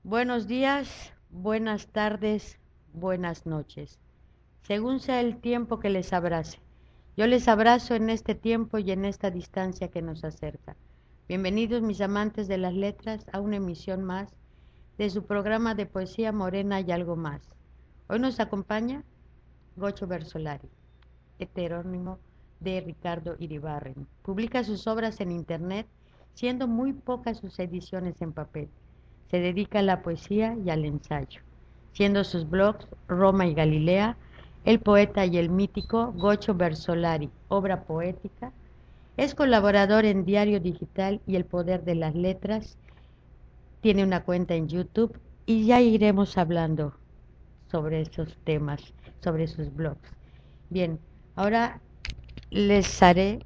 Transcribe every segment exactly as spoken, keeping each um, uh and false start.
Buenos días, buenas tardes, buenas noches, según sea el tiempo que les abrace. Yo les abrazo en este tiempo y en esta distancia que nos acerca. Bienvenidos mis amantes de las letras a una emisión más de su programa de poesía morena y algo más. Hoy nos acompaña Gocho Bersolari, heterónimo de Ricardo Iribarren. Publica sus obras en internet, siendo muy pocas sus ediciones en papel. Se dedica a la poesía y al ensayo, siendo sus blogs Roma y Galilea, El poeta y el mítico Gocho Bersolari, obra poética. Es colaborador en Diario Digital y El Poder de las Letras. Tiene una cuenta en YouTube y ya iremos hablando sobre esos temas, sobre sus blogs. Bien, ahora les haré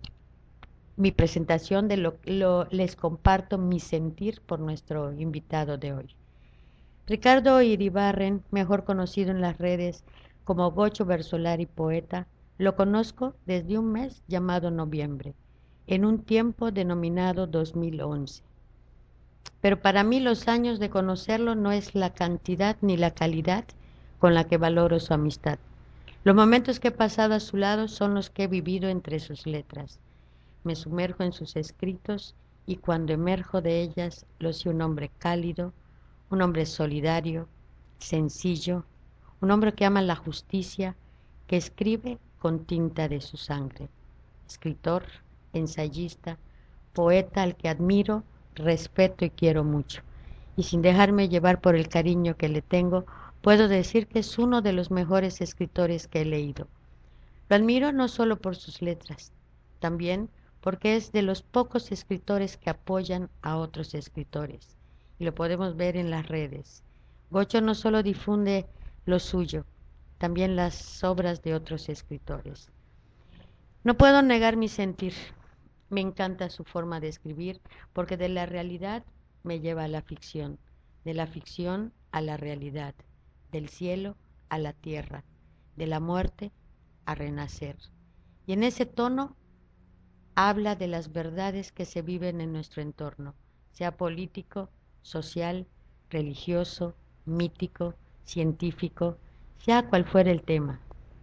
mi presentación de lo que les comparto mi sentir por nuestro invitado de hoy. Ricardo Iribarren, mejor conocido en las redes como Gocho Bersolari Poeta, lo conozco desde un mes llamado noviembre, en un tiempo denominado dos mil once. Pero para mí los años de conocerlo no es la cantidad ni la calidad con la que valoro su amistad. Los momentos que he pasado a su lado son los que he vivido entre sus letras. Me sumerjo en sus escritos y cuando emerjo de ellas lo sé un hombre cálido, un hombre solidario, sencillo, un hombre que ama la justicia, que escribe con tinta de su sangre. Escritor, ensayista, poeta al que admiro, respeto y quiero mucho. Y sin dejarme llevar por el cariño que le tengo, puedo decir que es uno de los mejores escritores que he leído. Lo admiro no solo por sus letras, también porque es de los pocos escritores que apoyan a otros escritores. Y lo podemos ver en las redes. Gocho no solo difunde lo suyo, también las obras de otros escritores. No puedo negar mi sentir. Me encanta su forma de escribir porque de la realidad me lleva a la ficción, de la ficción a la realidad, del cielo a la tierra, de la muerte a renacer. Y en ese tono habla de las verdades que se viven en nuestro entorno, sea político, social, religioso, mítico, científico, sea cual fuera el tema.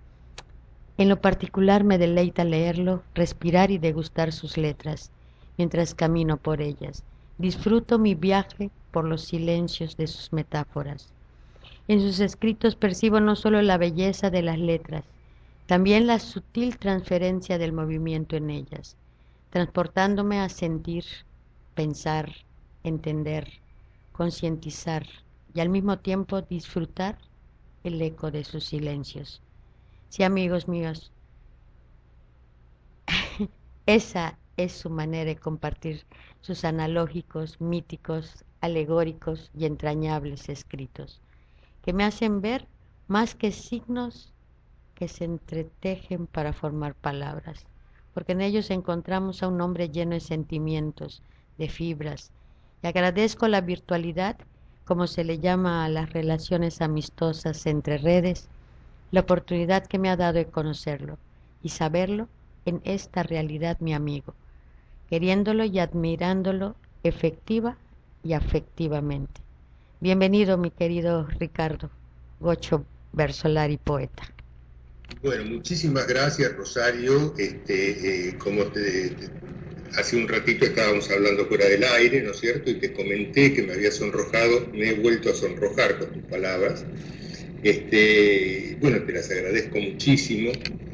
En lo particular me deleita leerlo, respirar y degustar sus letras, mientras camino por ellas. Disfruto mi viaje por los silencios de sus metáforas. En sus escritos percibo no solo la belleza de las letras, también la sutil transferencia del movimiento en ellas, transportándome a sentir, pensar, entender, concientizar y al mismo tiempo disfrutar el eco de sus silencios. Sí, amigos míos, esa es su manera de compartir sus analógicos, míticos, alegóricos y entrañables escritos, que me hacen ver más que signos que se entretejen para formar palabras, porque en ellos encontramos a un hombre lleno de sentimientos, de fibras, y agradezco la virtualidad, como se le llama a las relaciones amistosas entre redes, la oportunidad que me ha dado de conocerlo y saberlo en esta realidad mi amigo, queriéndolo y admirándolo efectiva y afectivamente. Bienvenido mi querido Ricardo Gocho Bersolari Poeta. Bueno, muchísimas gracias, Rosario. Este, eh, como te, te, hace un ratito estábamos hablando fuera del aire, ¿no es cierto? Y te comenté que me había sonrojado, me he vuelto a sonrojar con tus palabras. Este, bueno, te las agradezco muchísimo.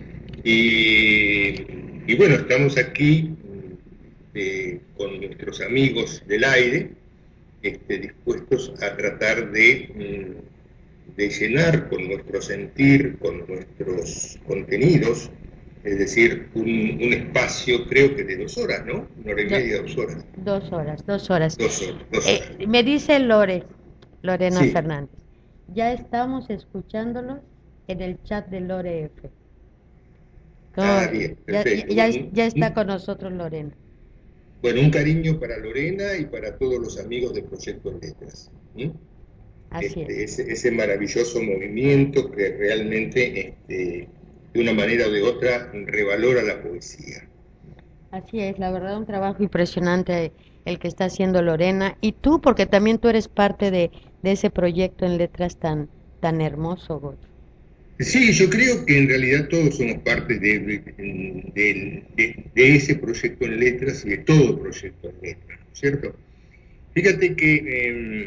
Y, y bueno, estamos aquí eh, con nuestros amigos del aire, este, dispuestos a tratar de... Mm, de llenar con nuestro sentir, con nuestros contenidos, es decir, un, un espacio creo que de dos horas, ¿no? Una hora y Do, media, dos horas. Dos horas, dos horas. Dos horas, dos horas. Eh, me dice Lore, Lorena Sí. Fernández, ya estamos escuchándolos en el chat de Lore F. ¿Cómo? Ah, bien, Ya, perfecto. ya, Bueno, ya está un, con nosotros Lorena. bueno, un cariño para Lorena y para todos los amigos del Proyecto en Letras. ¿Mm? Así es. Este, ese, ese maravilloso movimiento que realmente, este, de una manera o de otra, revalora la poesía. Así es, la verdad un trabajo impresionante el que está haciendo Lorena, y tú, porque también tú eres parte de, de ese proyecto en letras tan, tan hermoso, Goyo. Sí, yo creo que en realidad todos somos parte de, de, de, de, de ese proyecto en letras y de todo proyecto en letras, ¿no es cierto? Fíjate que eh,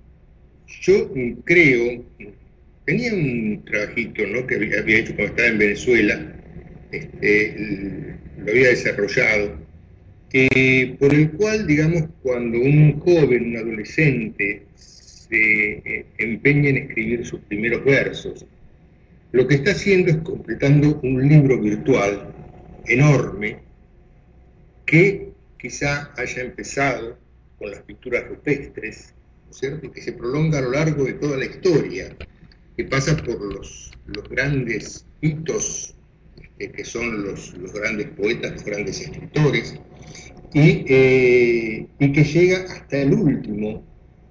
yo creo, tenía un trabajito, ¿no?, que había, había hecho cuando estaba en Venezuela, este, lo había desarrollado, eh, por el cual, digamos, cuando un joven, un adolescente, se eh, empeña en escribir sus primeros versos, lo que está haciendo es completando un libro virtual enorme que quizá haya empezado con las pinturas rupestres, ¿no es cierto?, y que se prolonga a lo largo de toda la historia, que pasa por los, los grandes hitos, este, que son los, los grandes poetas, los grandes escritores, y, eh, y que llega hasta el último,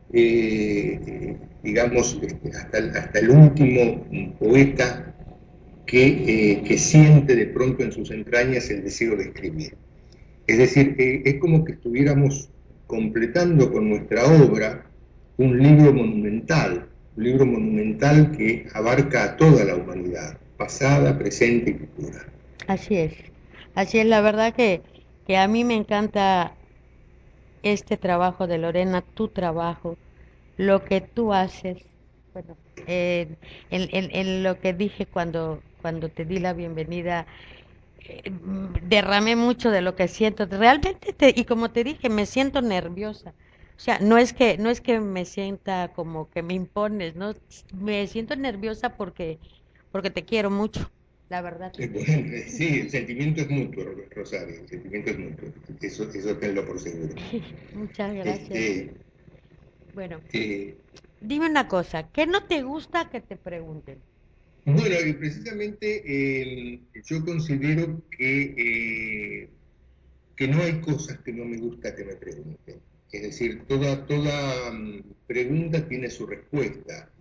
eh, digamos, este, hasta, el, hasta el último poeta que, eh, que siente de pronto en sus entrañas el deseo de escribir. Es decir, eh, es como que estuviéramos completando con nuestra obra un libro monumental, un libro monumental que abarca a toda la humanidad, pasada, presente y futura. Así es, así es, la verdad que, que a mí me encanta este trabajo de Lorena, tu trabajo, lo que tú haces, bueno, eh, en, en, en lo que dije cuando, cuando te di la bienvenida, eh, derramé mucho de lo que siento, realmente, te, y como te dije, me siento nerviosa, o sea, no es que, no es que me sienta como que me impones, ¿no? Me siento nerviosa porque, porque te quiero mucho, la verdad. Eh, Bueno, sí, el sentimiento es mutuo, Rosario, el sentimiento es mutuo, eso, eso tenlo por seguro. Muchas gracias. Este, Bueno, eh, dime una cosa, ¿qué no te gusta que te pregunten? bueno, y precisamente eh, yo considero que, eh, que no hay cosas que no me gusta que me pregunten. Es decir, toda, toda um, pregunta tiene su respuesta.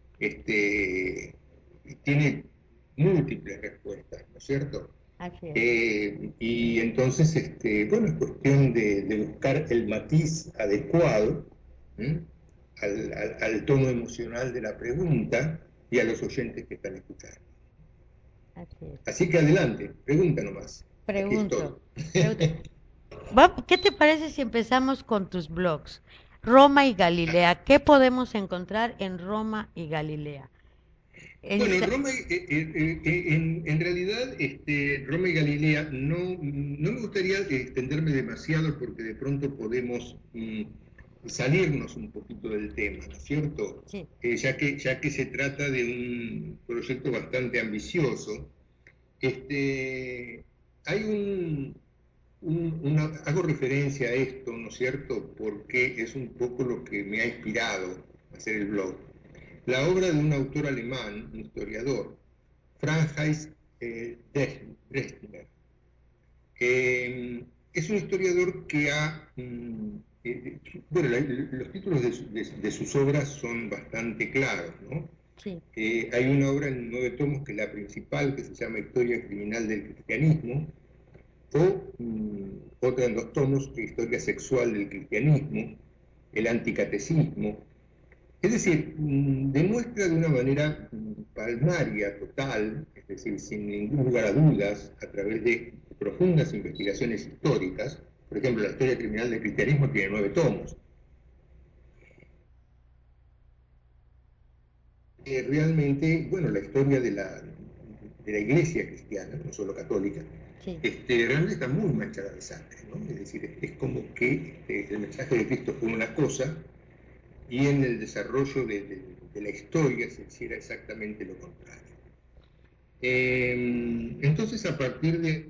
Este, tiene múltiples respuestas, ¿no es cierto? Así es. Eh, y entonces, este, bueno, es cuestión de, de buscar el matiz adecuado al, al, al tono emocional de la pregunta y a los oyentes que están escuchando. Así es. Así que adelante, pregunta nomás. Aquí estoy. Pregunto, pregunto. Va- ¿Qué te parece si empezamos con tus blogs? Roma y Galilea. ¿Qué podemos encontrar en Roma y Galilea? Bueno, Esta- Roma, eh, eh, eh, en, en realidad, este, Roma y Galilea, no, no me gustaría extenderme demasiado porque de pronto podemos mm, salirnos un poquito del tema, ¿no es cierto? sí, Eh, ya que, ya que se trata de un proyecto bastante ambicioso. Este, hay un, un- una, hago referencia a esto, ¿no es cierto?, porque es un poco lo que me ha inspirado a hacer el blog. La obra de un autor alemán, un historiador, Franz eh, Dresdner, eh, es un historiador que ha... mm, eh, bueno, la, los títulos de, su, de, de, sus obras son bastante claros, ¿no? sí. Eh, hay una obra en nueve tomos que es la principal, que se llama Historia Criminal del Cristianismo, o mmm, otra en dos tomos, Historia Sexual del Cristianismo, el Anticatecismo. Es decir, mmm, demuestra de una manera mmm, palmaria, total, es decir, sin ningún lugar a dudas, a través de profundas investigaciones históricas. Por ejemplo, la Historia Criminal del Cristianismo tiene nueve tomos. Eh, realmente, bueno, la historia de la, de la iglesia cristiana, no solo católica, Sí. este, realmente está muy manchada de sangre, ¿no? Es decir, es, es como que este, el mensaje de Cristo fue una cosa y en el desarrollo de, de, de la historia se hiciera exactamente lo contrario. Eh, entonces, a partir de,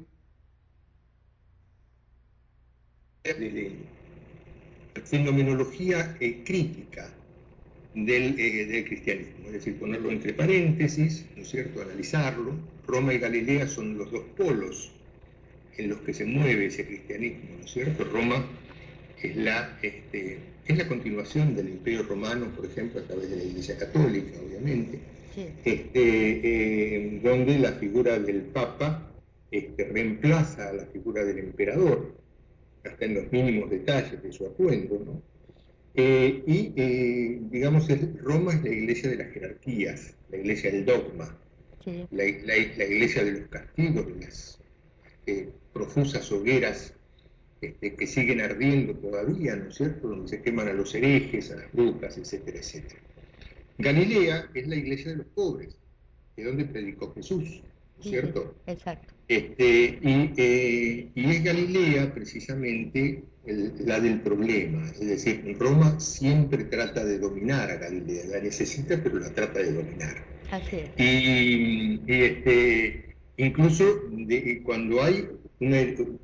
de, de fenomenología eh, crítica del, eh, del cristianismo, es decir, ponerlo entre paréntesis, ¿no es cierto?, analizarlo. Roma y Galilea son los dos polos en los que se mueve ese cristianismo, ¿no es cierto? Roma es la, este, es la continuación del Imperio Romano, por ejemplo, a través de la Iglesia Católica, obviamente, Sí. este, eh, donde la figura del Papa este, reemplaza a la figura del emperador. hasta en los mínimos detalles de su atuendo, ¿no? Eh, y, eh, digamos, Roma es la iglesia de las jerarquías, la iglesia del dogma, sí. la, la, la iglesia de los castigos, de las eh, profusas hogueras este, que siguen ardiendo todavía, ¿no es cierto?, donde se queman a los herejes, a las brujas, etcétera, etcétera. Galilea es la iglesia de los pobres, de donde predicó Jesús, ¿no es cierto? Sí, exacto. Este, y, eh, y es Galilea precisamente el, la del problema, es decir, Roma siempre trata de dominar a Galilea, la necesita pero la trata de dominar. Así es. Y, y este, incluso de, cuando hay una,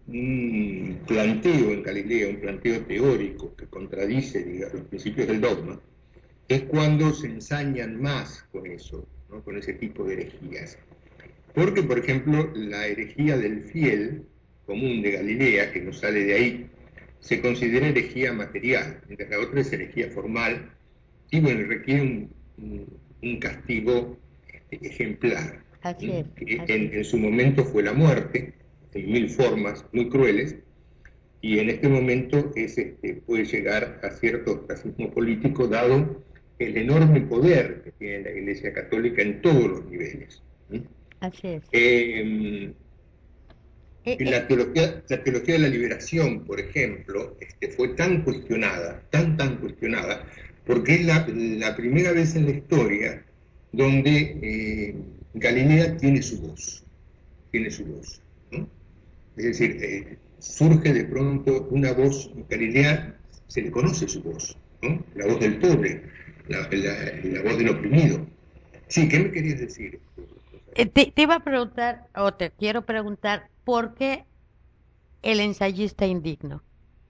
un planteo en Galilea, un planteo teórico que contradice, digamos, los principios del dogma, es cuando se ensañan más con eso, ¿no?, con ese tipo de herejías. Porque, por ejemplo, la herejía del fiel común de Galilea, que no sale de ahí, se considera herejía material, mientras la otra es herejía formal, y bueno, requiere un, un, un castigo ejemplar. Así es, que así en, es. en su momento fue la muerte, en mil formas muy crueles, y en este momento es, este, puede llegar a cierto ostracismo político, dado el enorme poder que tiene la Iglesia Católica en todos los niveles. ¿Sí? Así es. Eh, eh, la, eh. teología, la teología de la liberación, por ejemplo, este, fue tan cuestionada, tan, tan cuestionada, porque es la, la primera vez en la historia donde eh, Galilea tiene su voz, tiene su voz, ¿no? Es decir, eh, surge de pronto una voz, Galilea se le conoce su voz, ¿no? La voz del pobre, la, la, la voz del oprimido. Sí, ¿qué me querías decir? Eh, te, te iba a preguntar, o te quiero preguntar, ¿por qué el ensayista indigno?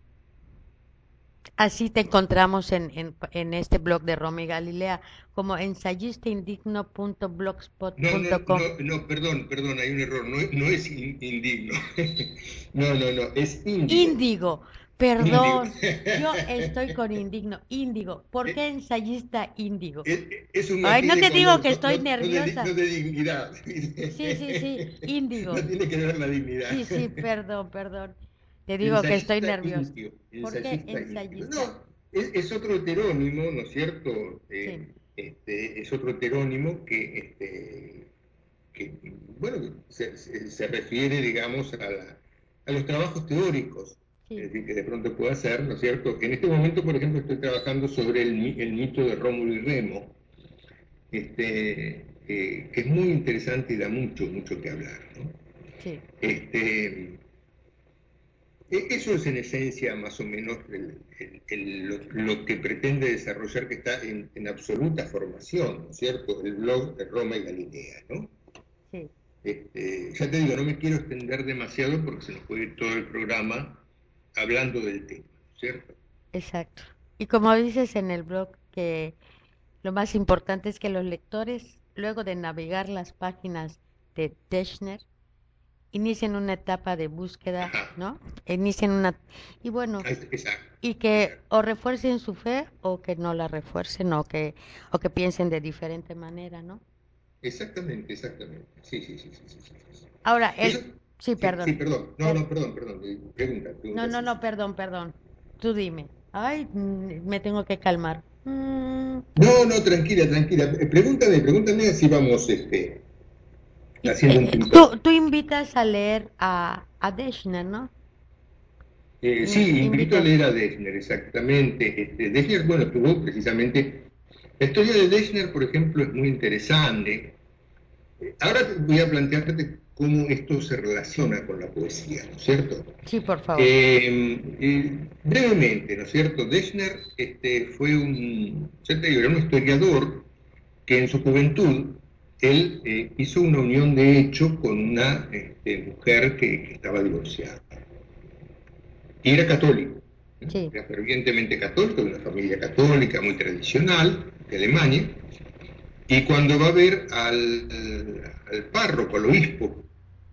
Así te encontramos en, en, en este blog de Roma y Galilea, como ensayistaindigno punto blogspot punto com. No, no, no, no, perdón, perdón, hay un error, no, no es in, indigno. No, no, no, es índigo. Índigo, perdón, índigo. Yo estoy con indigno, índigo. ¿Por qué ensayista índigo? Es, es un Ay, no te color, digo que estoy no, nerviosa. No de, no de dignidad. Sí, sí, sí, índigo. No tiene que ver la dignidad. Sí, sí, perdón, perdón. Te digo ensayista que estoy nerviosa. Índigo, ¿Por qué ensayista? No, es, es otro heterónimo, ¿no es cierto? Eh, sí. este, es otro heterónimo que, este, que bueno, se, se, se refiere, digamos, a, la, a los trabajos teóricos. Sí. Es decir, que de pronto puedo hacer, ¿no es cierto? En este momento, por ejemplo, estoy trabajando sobre el, el mito de Rómulo y Remo, este, eh, que es muy interesante y da mucho, mucho que hablar, ¿no? Sí. Este, eso es en esencia más o menos el, el, el, lo, lo que pretende desarrollar, que está en, en absoluta formación, ¿no es cierto? El blog de Roma y Galilea, ¿no? Sí. Este, ya te digo, no me quiero extender demasiado porque se nos puede ir todo el programa hablando del tema, ¿cierto? Exacto. Y como dices en el blog, que lo más importante es que los lectores, luego de navegar las páginas de Deschner, inicien una etapa de búsqueda, ajá, ¿no? Inicien una... Y bueno, exacto, y que exacto. o refuercen su fe o que no la refuercen o que, o que piensen de diferente manera, ¿no? Exactamente, exactamente. Sí, sí, sí, sí, sí, sí. Ahora, el... Eso... Sí, perdón. Sí, perdón. No, el... no, perdón, perdón. Pregunta, pregunta. No, no, sí, no, sí. perdón, perdón. Tú dime. Ay, me tengo que calmar. Mm. No, no, tranquila, tranquila. Pregúntame, pregúntame así vamos, este... haciendo un ping-pong. Tú, tú invitas a leer a, a Deschner, ¿no? Eh, sí, invito invitas... a leer a Deschner, exactamente. Este, Deschner, bueno, tuvo precisamente... La historia de Deschner, por ejemplo, es muy interesante. Ahora voy a plantearte cómo esto se relaciona con la poesía, ¿no es cierto? Sí, por favor. Eh, eh, brevemente, ¿no es cierto? Deschner este, fue un, ya te digo, era un historiador que en su juventud él eh, hizo una unión de hecho con una este, mujer que, que estaba divorciada. Y era católico, ¿eh? Sí. Era fervientemente católico, de una familia católica muy tradicional de Alemania. Y cuando va a ver al, al, al párroco, al obispo,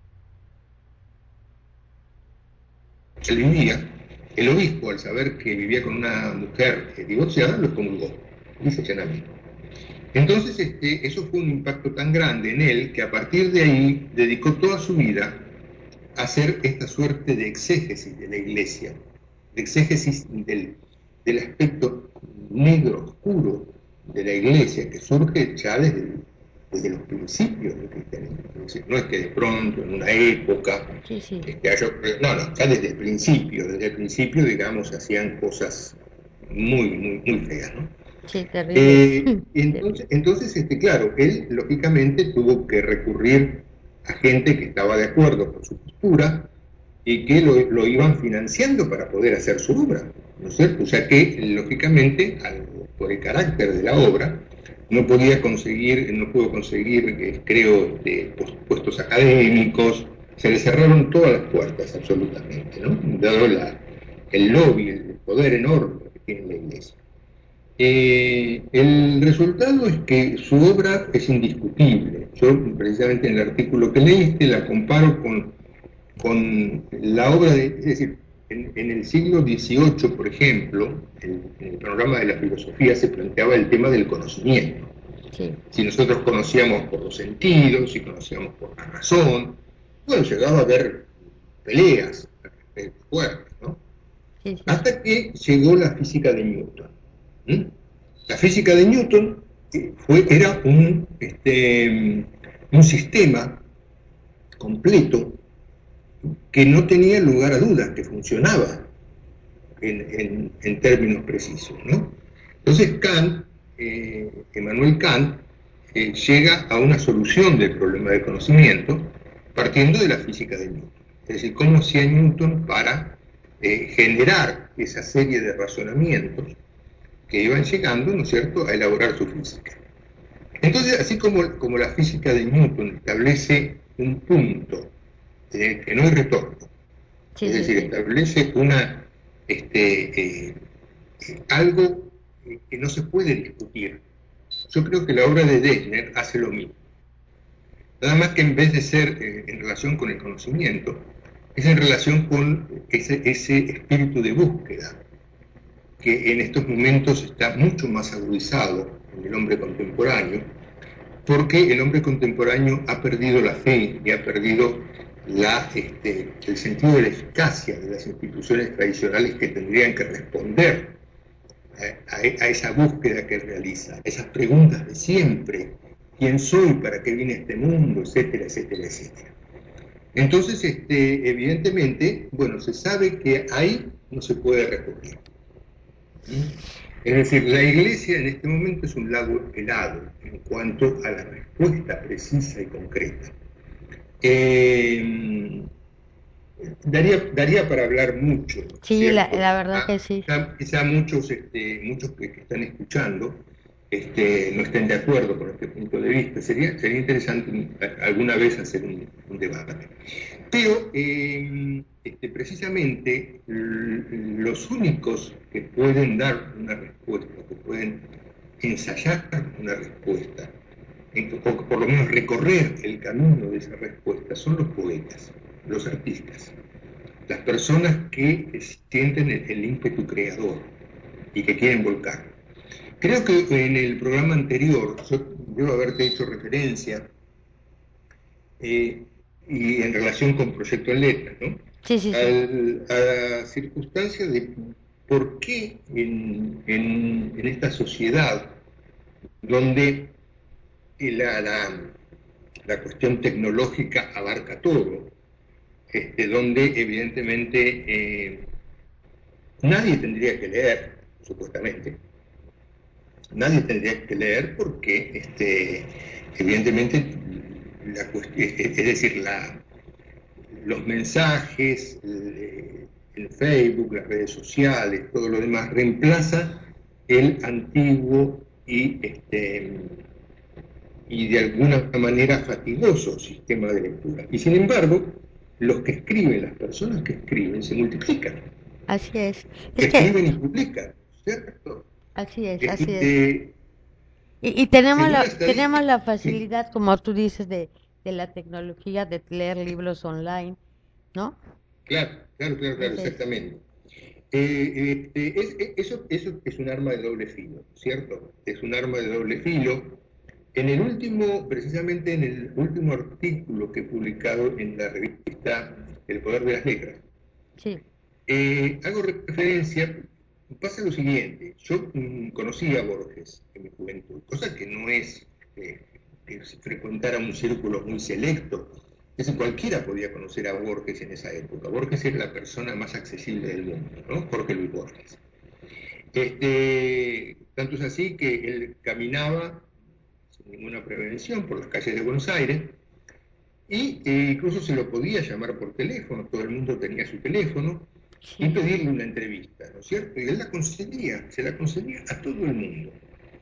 que vivía, el obispo, al saber que vivía con una mujer divorciada, lo excomulgó, dice llanamente. Entonces, este, eso fue un impacto tan grande en él que a partir de ahí dedicó toda su vida a hacer esta suerte de exégesis de la Iglesia, de exégesis del, del aspecto negro, oscuro de la Iglesia, que surge ya desde, desde los principios del cristianismo. No es que de pronto, en una época, Sí, sí. este, haya, no, no, ya desde el principio, desde el principio, digamos, hacían cosas muy, muy, muy feas, ¿no? Sí, terribles. Eh, entonces, entonces este, claro, él lógicamente tuvo que recurrir a gente que estaba de acuerdo con su postura y que lo, lo iban financiando para poder hacer su obra, ¿no es cierto? O sea que, lógicamente, al, por el carácter de la obra, no podía conseguir, no pudo conseguir, eh, creo, de puestos académicos, se le cerraron todas las puertas, absolutamente, ¿no? Dado la, el lobby, el poder enorme que tiene la Iglesia. Eh, el resultado es que su obra es indiscutible. Yo, precisamente en el artículo que leíste, la comparo con, con la obra de, es decir, en, en el siglo dieciocho, por ejemplo, en, en el panorama de la filosofía se planteaba el tema del conocimiento. Sí. Si nosotros conocíamos por los sentidos, si conocíamos por la razón, bueno, llegaba a haber peleas fuertes, ¿no? Sí, sí, sí. Hasta que llegó la física de Newton. ¿Mm? La física de Newton fue, era un, este, un sistema completo que no tenía lugar a dudas, que funcionaba en, en, en términos precisos, ¿no? Entonces Kant, eh, Emmanuel Kant, eh, llega a una solución del problema del conocimiento partiendo de la física de Newton. Es decir, cómo hacía Newton para eh, generar esa serie de razonamientos que iban llegando, ¿no es cierto?, a elaborar su física. Entonces, así como, como la física de Newton establece un punto eh, que no hay retorno, Sí, es sí, decir, sí. establece una, este, eh, algo que no se puede discutir. Yo creo que la obra de Dechner hace lo mismo. Nada más que en vez de ser eh, en relación con el conocimiento, es en relación con ese, ese espíritu de búsqueda, que en estos momentos está mucho más agudizado en el hombre contemporáneo, porque el hombre contemporáneo ha perdido la fe y ha perdido la, este, el sentido de la eficacia de las instituciones tradicionales que tendrían que responder a, a, a esa búsqueda que realiza, esas preguntas de siempre, quién soy, para qué viene este mundo, etcétera, etcétera, etcétera. Entonces, este, evidentemente, bueno, se sabe que ahí no se puede recurrir. Es decir, la Iglesia en este momento es un lago helado en cuanto a la respuesta precisa y concreta. Eh, daría, daría para hablar mucho, Sí, la, ¿cierto? la verdad Quizá, que sí. quizá, quizá muchos, este, muchos que, que están escuchando este, no estén de acuerdo con este punto de vista. Sería, sería interesante alguna vez hacer un, un debate. Pero eh, este, precisamente los únicos que pueden dar una respuesta, que pueden ensayar una respuesta, o por lo menos recorrer el camino de esa respuesta, son los poetas, los artistas, las personas que sienten el, el ímpetu creador y que quieren volcar. Creo que en el programa anterior, yo debo haberte hecho referencia, eh, y en relación con Proyecto en Letras, ¿no? Sí, sí, sí. Al, a la circunstancia de por qué en, en, en esta sociedad donde la, la, la, cuestión tecnológica abarca todo, este, donde evidentemente eh, nadie tendría que leer, supuestamente, nadie tendría que leer porque este, evidentemente la cuestión, es decir, la, los mensajes, el, el Facebook, las redes sociales, todo lo demás, reemplaza el antiguo y, este, y de alguna manera fatigoso sistema de lectura. Y sin embargo, los que escriben, las personas que escriben, se multiplican. Así es. Que Es que, escriben y publican, ¿cierto? así es, así es. Este, Y, y tenemos según la la, tenemos estadística, la sí, facilidad, como tú dices, de, de la tecnología, de leer libros online, ¿no? claro, claro, claro, claro, Ese es. exactamente. Eh, este, es, es, eso, eso es un arma de doble filo, ¿cierto? Es un arma de doble filo. En el último, precisamente en el último artículo que he publicado en la revista El Poder de las Letras, Sí, Eh, hago referencia, pasa lo siguiente, yo mm, conocí a Borges en mi juventud, cosa que no es eh, que se frecuentara un círculo muy selecto, es decir, cualquiera podía conocer a Borges en esa época. Borges era la persona más accesible del mundo, ¿no? Jorge Luis Borges. Este, tanto es así que él caminaba sin ninguna prevención por las calles de Buenos Aires y eh, incluso se lo podía llamar por teléfono, todo el mundo tenía su teléfono, Sí. y pedirle una entrevista, ¿no es cierto? Y él la concedía, se la concedía a todo el mundo.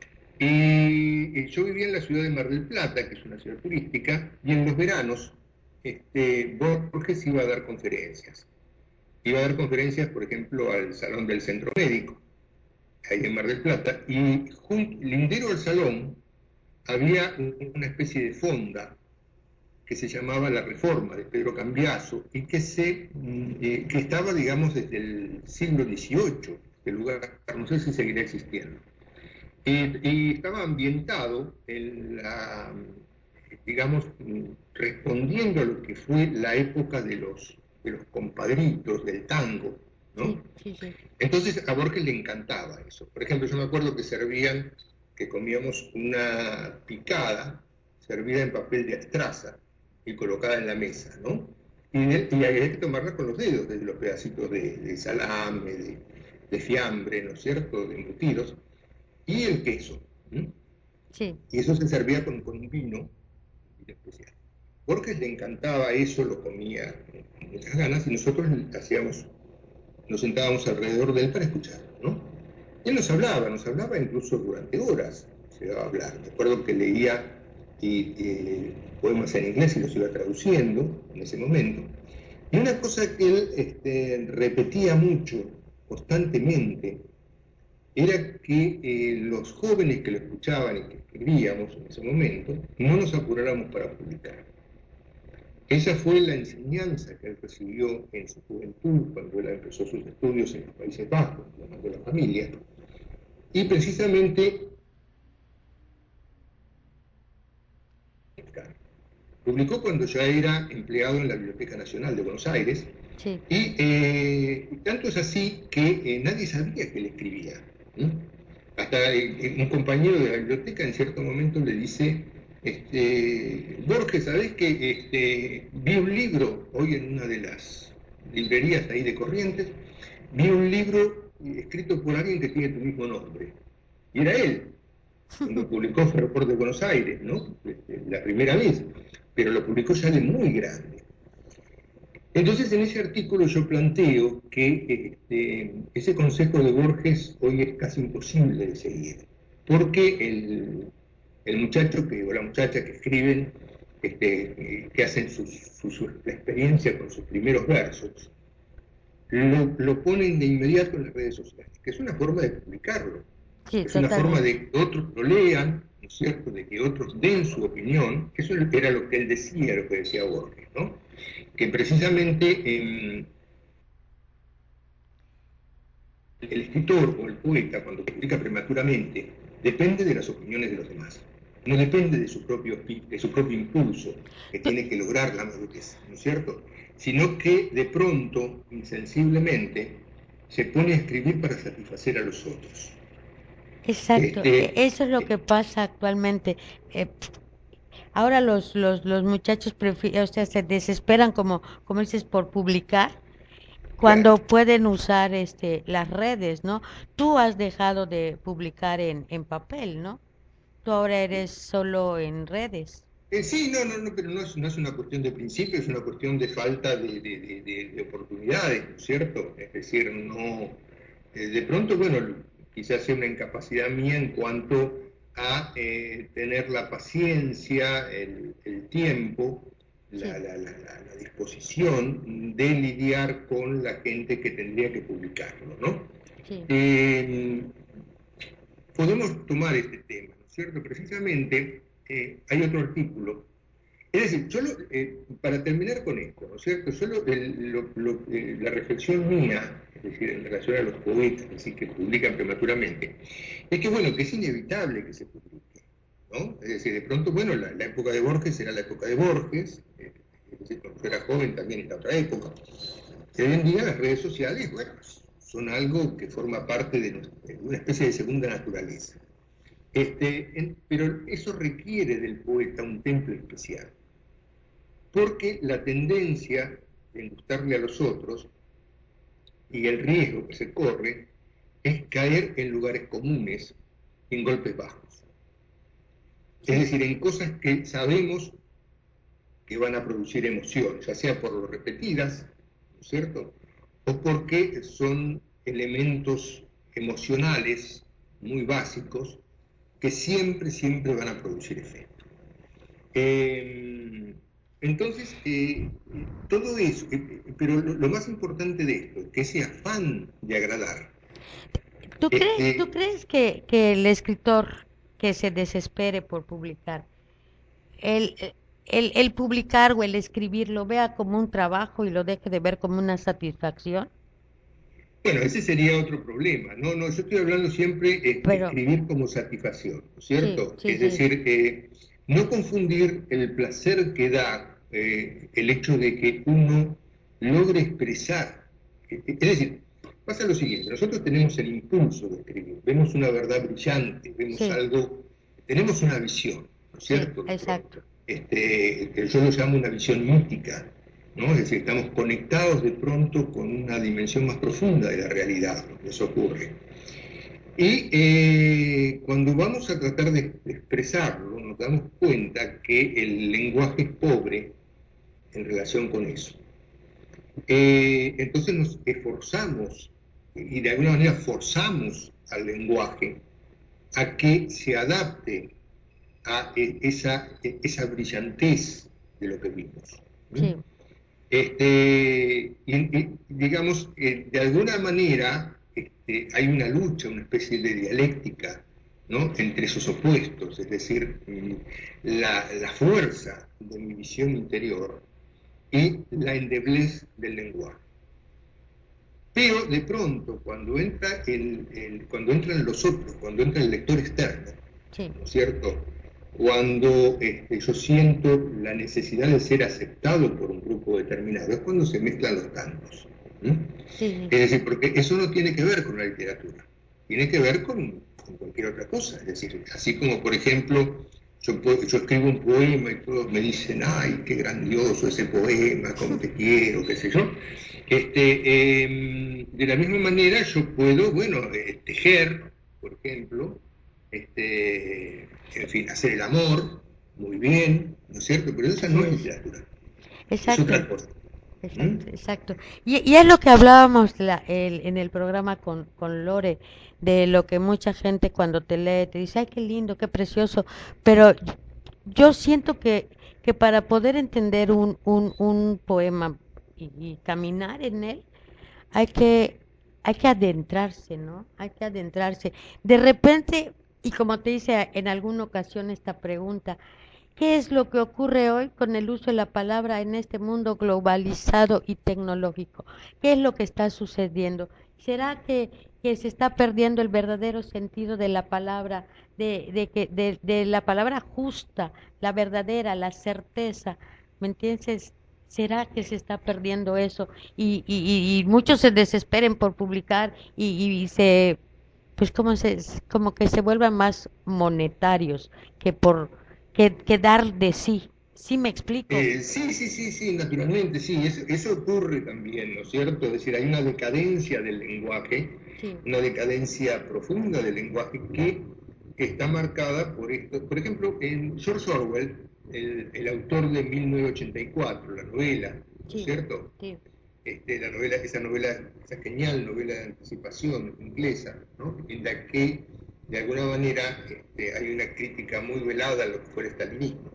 Y yo vivía en la ciudad de Mar del Plata, que es una ciudad turística, y en los veranos este, Borges iba a dar conferencias. Iba a dar conferencias, por ejemplo, al Salón del Centro Médico, ahí en Mar del Plata, y junto, lindero al salón había una especie de fonda que se llamaba La Reforma, de Pedro Cambiaso, y que, se, eh, que estaba, digamos, desde el siglo dieciocho, el lugar, no sé si seguirá existiendo. Y, y estaba ambientado en la, digamos, respondiendo a lo que fue la época de los, de los compadritos, del tango, ¿no? Sí, sí, sí. Entonces a Borges le encantaba eso. Por ejemplo, yo me acuerdo que servían, que comíamos una picada servida en papel de astraza y colocada en la mesa, ¿no? Y, de, y había que tomarla con los dedos, desde los pedacitos de, de salame, de, de fiambre, ¿no es cierto?, de embutidos, y el queso. ¿Sí? Sí. Y eso se servía con, con un vino especial. Borges le encantaba eso, lo comía con muchas ganas, y nosotros hacíamos, nos sentábamos alrededor de él para escucharlo, ¿no? Él nos hablaba, nos hablaba incluso durante horas, se iba a hablar. Me acuerdo que leía y, eh, poemas en inglés y los iba traduciendo en ese momento. Y una cosa que él este, repetía mucho, constantemente, era que eh, los jóvenes que lo escuchaban y que escribíamos en ese momento, no nos apuráramos para publicar. Esa fue la enseñanza que él recibió en su juventud, cuando él empezó sus estudios en los Países Bajos, llamando a la familia, y precisamente publicó cuando ya era empleado en la Biblioteca Nacional de Buenos Aires, Sí. y eh, tanto es así que eh, nadie sabía que él escribía. ¿Sí? Hasta eh, un compañero de la biblioteca en cierto momento le dice, este, Borges, ¿sabés que este, vi un libro hoy en una de las librerías ahí de Corrientes? Vi un libro escrito por alguien que tiene tu mismo nombre. Y era él, cuando publicó Fervor de Buenos Aires, ¿no? Este, la primera vez, pero lo publicó ya de muy grande. Entonces, en ese artículo yo planteo que este, ese consejo de Borges hoy es casi imposible de seguir, porque el, el muchacho que, o la muchacha que escriben, este, que hacen su, su, su, la experiencia con sus primeros versos, lo, lo ponen de inmediato en las redes sociales, que es una forma de publicarlo, Sí, es una totalmente. forma de que otros lo lean, ¿no es cierto?, de que otros den su opinión. Eso era lo que él decía, lo que decía Borges, ¿no? Que precisamente eh, el escritor o el poeta, cuando publica prematuramente, depende de las opiniones de los demás. No depende de su propio, de su propio impulso, que tiene que lograr la madurez, ¿no es cierto? Sino que de pronto, insensiblemente, se pone a escribir para satisfacer a los otros. Exacto, Este, eso es lo que pasa actualmente. Eh, ahora los, los, los muchachos prefieren, o sea, se desesperan como, como dices, por publicar, cuando claro. pueden usar este las redes, ¿no? Tú has dejado de publicar en, en papel, ¿no? Tú ahora eres solo en redes. Eh, sí, no, no, no, pero no es, no es una cuestión de principio, es una cuestión de falta de, de, de, de, de oportunidades, ¿no es cierto? Es decir, no, eh, de pronto, bueno, quizás sea una incapacidad mía en cuanto a eh, tener la paciencia, el, el tiempo, la, Sí. la, la, la, disposición de lidiar con la gente que tendría que publicarlo, ¿no? Sí. Eh, podemos tomar este tema, ¿no es cierto? Precisamente eh, hay otro artículo. Es decir, solo, eh, para terminar con esto, ¿no es cierto? Solo el, lo, lo, eh, la reflexión mía, es decir, en relación a los poetas, es decir, que publican prematuramente, es que, bueno, que es inevitable que se publique, ¿no? Es decir, de pronto, bueno, la, la época de Borges era la época de Borges, eh, es decir, cuando yo era joven también era otra época, Y hoy en día las redes sociales, bueno, son algo que forma parte de, de una especie de segunda naturaleza. Este, en, pero eso requiere del poeta un temple especial, porque la tendencia de gustarle a los otros y el riesgo que se corre es caer en lugares comunes, en golpes bajos. Es decir, en cosas que sabemos que van a producir emoción, ya sea por lo repetidas, ¿no es cierto? O porque son elementos emocionales muy básicos que siempre, siempre van a producir efecto. Eh, entonces, eh, todo eso, eh, pero lo, lo, más importante de esto, que ese afán de agradar. ¿Tú crees, Este, ¿tú crees que, que el escritor que se desespere por publicar, el, el, el publicar o el escribir lo vea como un trabajo y lo deje de ver como una satisfacción? Bueno, ese sería otro problema. No, no, yo estoy hablando siempre de Pero, escribir como satisfacción, ¿no es sí, cierto? sí, Es sí, decir, eh, no confundir el placer que da eh, el hecho de que uno logre expresar. Es decir, pasa lo siguiente, nosotros tenemos el impulso de escribir, vemos una verdad brillante, vemos sí, algo, tenemos una visión, ¿no es sí, cierto? De exacto. pronto. Este, yo lo llamo una visión mítica, ¿no? Es decir, estamos conectados de pronto con una dimensión más profunda de la realidad, lo que eso ocurre. Y eh, cuando vamos a tratar de expresarlo, nos damos cuenta que el lenguaje es pobre en relación con eso. Eh, entonces nos esforzamos y de alguna manera forzamos al lenguaje a que se adapte a esa, esa brillantez de lo que vimos. ¿Sí? Sí, Este, y, y, digamos, eh, de alguna manera este, hay una lucha, una especie de dialéctica, ¿no? Entre esos opuestos, es decir, la, la fuerza de mi visión interior y la endeblez del lenguaje. Pero de pronto, cuando, entra el, el, cuando entran los otros, cuando entra el lector externo, sí, ¿no es cierto? Cuando este, yo siento la necesidad de ser aceptado por un grupo determinado, es cuando se mezclan los cantos. ¿Mm? sí, Es decir, porque eso no tiene que ver con la literatura, tiene que ver con, con cualquier otra cosa. Es decir, así como, por ejemplo, yo, puedo, yo escribo un poema y todos me dicen, ay, qué grandioso ese poema, cómo te quiero, qué sé yo. Este, eh, de la misma manera yo puedo, bueno, eh, tejer, por ejemplo, este, en fin, hacer el amor, muy bien, ¿no es cierto? Pero esa así no es es. literatura, es Exacto, otra cosa. ¿Mm? exacto, exacto. Y, y es lo que hablábamos la, el, en el programa con, con Lore, de lo que mucha gente cuando te lee te dice, ay, qué lindo, qué precioso, pero yo siento que, que para poder entender un, un, un poema y, y caminar en él, hay que, hay que adentrarse, ¿no? Hay que adentrarse. De repente, y como te hice en alguna ocasión esta pregunta, ¿qué es lo que ocurre hoy con el uso de la palabra en este mundo globalizado y tecnológico? ¿Qué es lo que está sucediendo? ¿Será que, que se está perdiendo el verdadero sentido de la palabra, de, de, que, de, de la palabra justa, la verdadera, la certeza? ¿Me entiendes? ¿Será que se está perdiendo eso? Y, y, y, y muchos se desesperen por publicar y, y, y se, pues como se, como que se vuelvan más monetarios que por que, que dar de sí. ¿Sí me explico? Eh, sí, sí, sí, sí, naturalmente, sí, eso, eso ocurre también, ¿no es cierto? Es decir, hay una decadencia del lenguaje, Sí, una decadencia profunda del lenguaje que está marcada por esto. Por ejemplo, en George Orwell, el, el autor de mil novecientos ochenta y cuatro, la novela, ¿no es sí, cierto? sí, Este, la novela, esa novela, esa genial novela de anticipación inglesa, ¿no? En la que de alguna manera este, hay una crítica muy velada a lo que fue el estalinismo.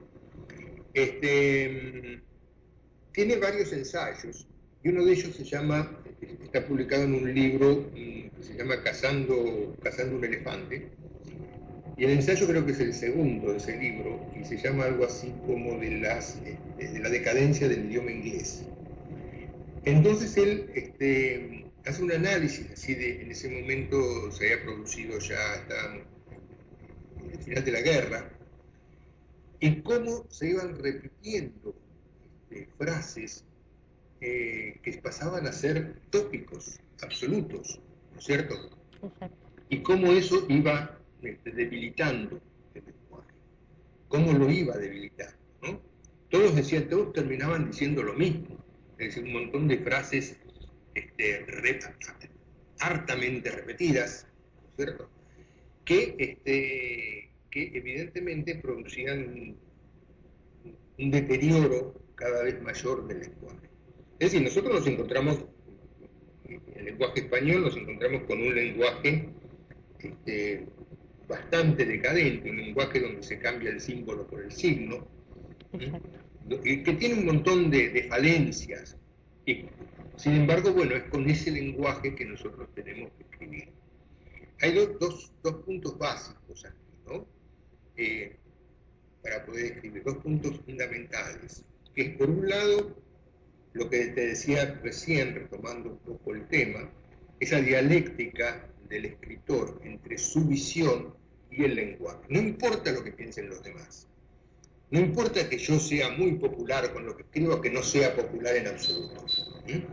Este, tiene varios ensayos y uno de ellos se llama, está publicado en un libro que se llama Cazando, Cazando un elefante, y el ensayo creo que es el segundo de ese libro y se llama algo así como de, las, de la decadencia del idioma inglés. Entonces él este, hace un análisis, así de, en ese momento se había producido ya hasta el final de la guerra, y cómo se iban repitiendo este, frases eh, que pasaban a ser tópicos absolutos, ¿no es cierto? Exacto. Y cómo eso iba este, debilitando el lenguaje, cómo lo iba debilitando, ¿no? Todos decían, todos terminaban diciendo lo mismo, es decir, un montón de frases este, re, hartamente repetidas, ¿no es cierto? Que, este, que evidentemente producían un, un deterioro cada vez mayor del lenguaje. Es decir, nosotros nos encontramos, en el lenguaje español, nos encontramos con un lenguaje este, bastante decadente, un lenguaje donde se cambia el símbolo por el signo, ¿eh? que tiene un montón de, de falencias. Y, sin embargo, bueno, es con ese lenguaje que nosotros tenemos que escribir. Hay dos, dos, dos puntos básicos aquí, ¿no? Eh, para poder escribir, dos puntos fundamentales, que es por un lado, lo que te decía recién, retomando un poco el tema, esa dialéctica del escritor entre su visión y el lenguaje. No importa lo que piensen los demás, no importa que yo sea muy popular con lo que escribo, que no sea popular en absoluto. ¿Mm?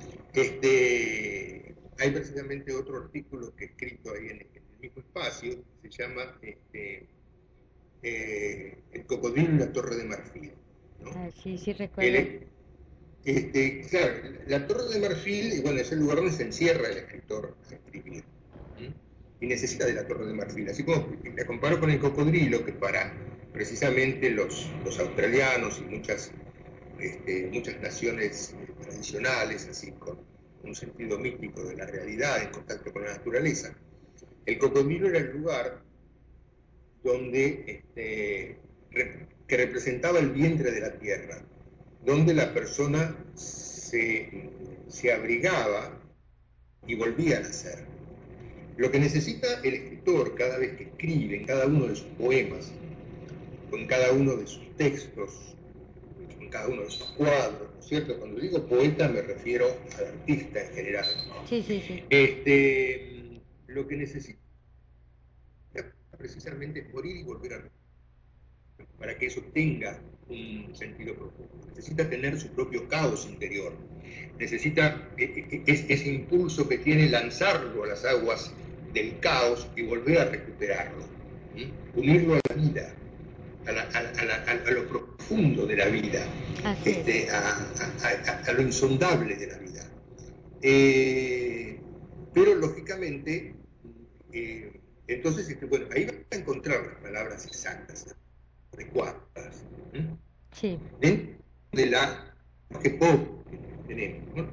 Este, hay precisamente otro artículo que he escrito ahí en el, en el mismo espacio, se llama este, eh, El cocodrilo y la torre de marfil, ¿no? Ah, sí, sí recuerdo. El, este, claro, la torre de marfil, bueno, es el lugar donde se encierra el escritor a escribir. ¿Mm? Y necesita de la torre de marfil. Así como me comparo con el cocodrilo, que para precisamente los, los australianos y muchas, este, muchas naciones tradicionales, así con un sentido místico de la realidad, en contacto con la naturaleza, el cocodrilo era el lugar donde, este, que representaba el vientre de la tierra, donde la persona se, se abrigaba y volvía a nacer. Lo que necesita el escritor cada vez que escribe, en cada uno de sus poemas, en cada uno de sus textos, en cada uno de sus cuadros, ¿no es cierto? Cuando digo poeta me refiero al artista en general. Sí, sí, sí. Este, lo que necesita precisamente es morir y volver a para que eso tenga un sentido profundo. Necesita tener su propio caos interior. Necesita es, ese impulso que tiene lanzarlo a las aguas del caos y volver a recuperarlo. ¿Sí? Unirlo a la vida, a, la, a, la, a, a lo profundo de la vida, este, a, a, a, lo insondable de la vida. Eh, pero lógicamente, eh, entonces, este, bueno, ahí va a encontrar las palabras exactas, adecuadas, ¿eh? Sí. Dentro de la que pop que tenemos, ¿no?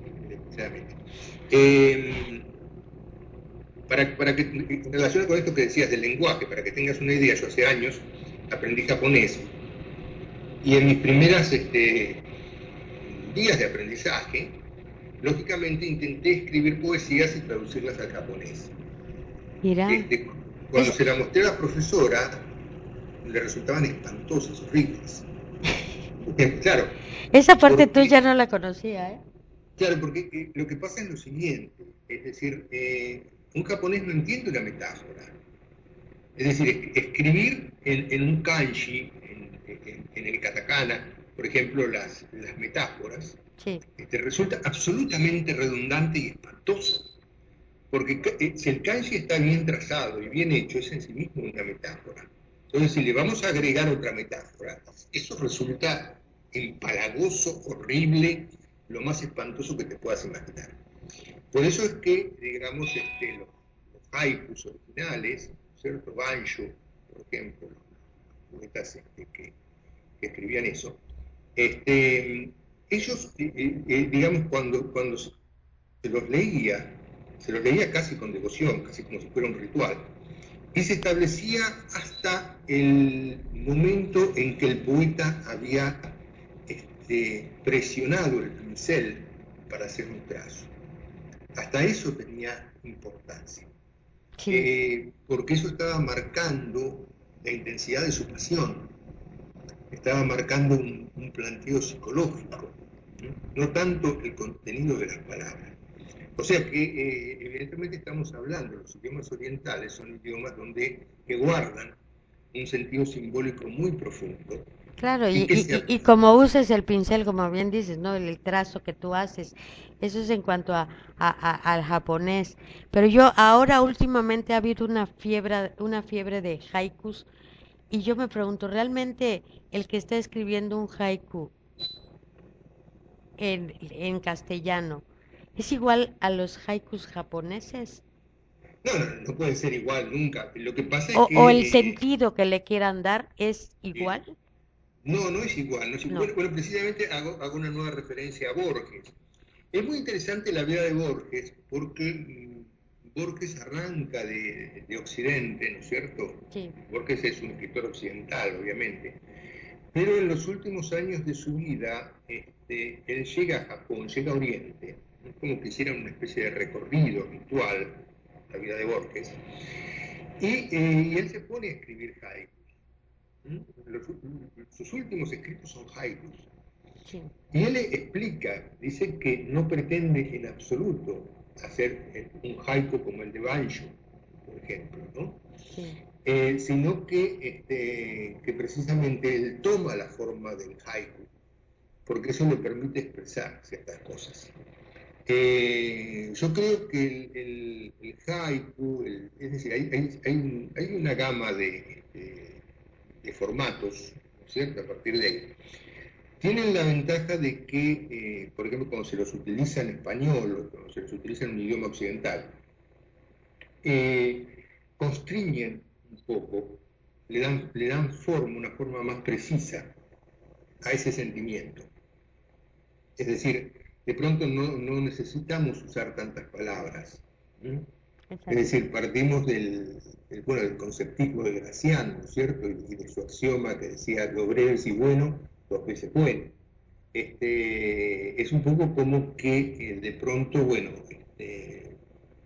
Eh, para, para que, en relación con esto que decías del lenguaje, para que tengas una idea, yo hace años aprendí japonés y en mis primeras este, días de aprendizaje, lógicamente intenté escribir poesías y traducirlas al japonés. Mira. Este, cuando es... se la mostré a la profesora, le resultaban espantosas, horribles. Claro. Esa parte porque, tuya no la conocía, ¿eh? Claro, porque eh, lo que pasa es lo siguiente, es decir, eh, un japonés no entiende una metáfora. Es decir, es, escribir en, en un kanji, en, en, en el katakana, por ejemplo, las, las metáforas, sí. este, resulta absolutamente redundante y espantoso. Porque eh, si el kanji está bien trazado y bien hecho, es en sí mismo una metáfora. Entonces, si le vamos a agregar otra metáfora, eso resulta empalagoso, horrible, lo más espantoso que te puedas imaginar. Por eso es que, digamos, este, los, los haikus originales, ¿cierto? Bansho, por ejemplo, los poetas este, que, que escribían eso, este, ellos, eh, eh, digamos, cuando, cuando se los leía, se los leía casi con devoción, casi como si fuera un ritual, y se establecía hasta el momento en que el poeta había este, presionado el pincel para hacer un trazo. Hasta eso tenía importancia, sí. eh, porque eso estaba marcando la intensidad de su pasión, estaba marcando un, un planteo psicológico, ¿no? No tanto el contenido de las palabras. O sea que eh, evidentemente estamos hablando, los idiomas orientales son idiomas donde, que guardan un sentido simbólico muy profundo Claro, y, y que y, sea... y, y como uses el pincel, como bien dices, ¿no? El, el trazo que tú haces, eso es en cuanto a, a- a- al japonés. Pero yo ahora últimamente ha habido una fiebre, una fiebre de haikus y yo me pregunto, ¿realmente el que está escribiendo un haiku en, en castellano es igual a los haikus japoneses? No, no, no puede ser igual nunca. Lo que pasa es ¿O, o el que... eh, sentido que le quieran dar es eh, igual? no, no es igual. No es igual. No. Bueno, bueno, precisamente hago, hago una nueva referencia a Borges. Es muy interesante la vida de Borges porque mm, Borges arranca de, de Occidente, ¿no es cierto? Sí, Borges es un escritor occidental, obviamente, pero en los últimos años de su vida, este, él llega a Japón, llega a Oriente, es como que hiciera una especie de recorrido ritual, la vida de Borges, y, eh, y él se pone a escribir haikus. ¿Mm? Los, sus últimos escritos son haikus. sí, Y él explica, dice que no pretende en absoluto hacer un haiku como el de Bansho, por ejemplo, ¿no? sí. Eh, sino que, este, que precisamente él toma la forma del haiku, porque eso le permite expresar ciertas cosas. Eh, yo creo que el, el, el haiku, el, es decir, hay, hay, hay, un, hay, una gama de, de, de formatos, ¿no es cierto?, a partir de ahí. Tienen la ventaja de que, eh, por ejemplo, cuando se los utiliza en español o cuando se los utiliza en un idioma occidental, eh, constriñen un poco, le dan, le dan forma, una forma más precisa a ese sentimiento. Es decir, de pronto no, no necesitamos usar tantas palabras. ¿Mm? Es Exacto. decir, partimos del, del, bueno, del conceptismo de Gracián, ¿no es cierto? Y, y de su axioma que decía, lo breve y bueno, dos veces bueno. Este, es un poco como que eh, de pronto, bueno, este,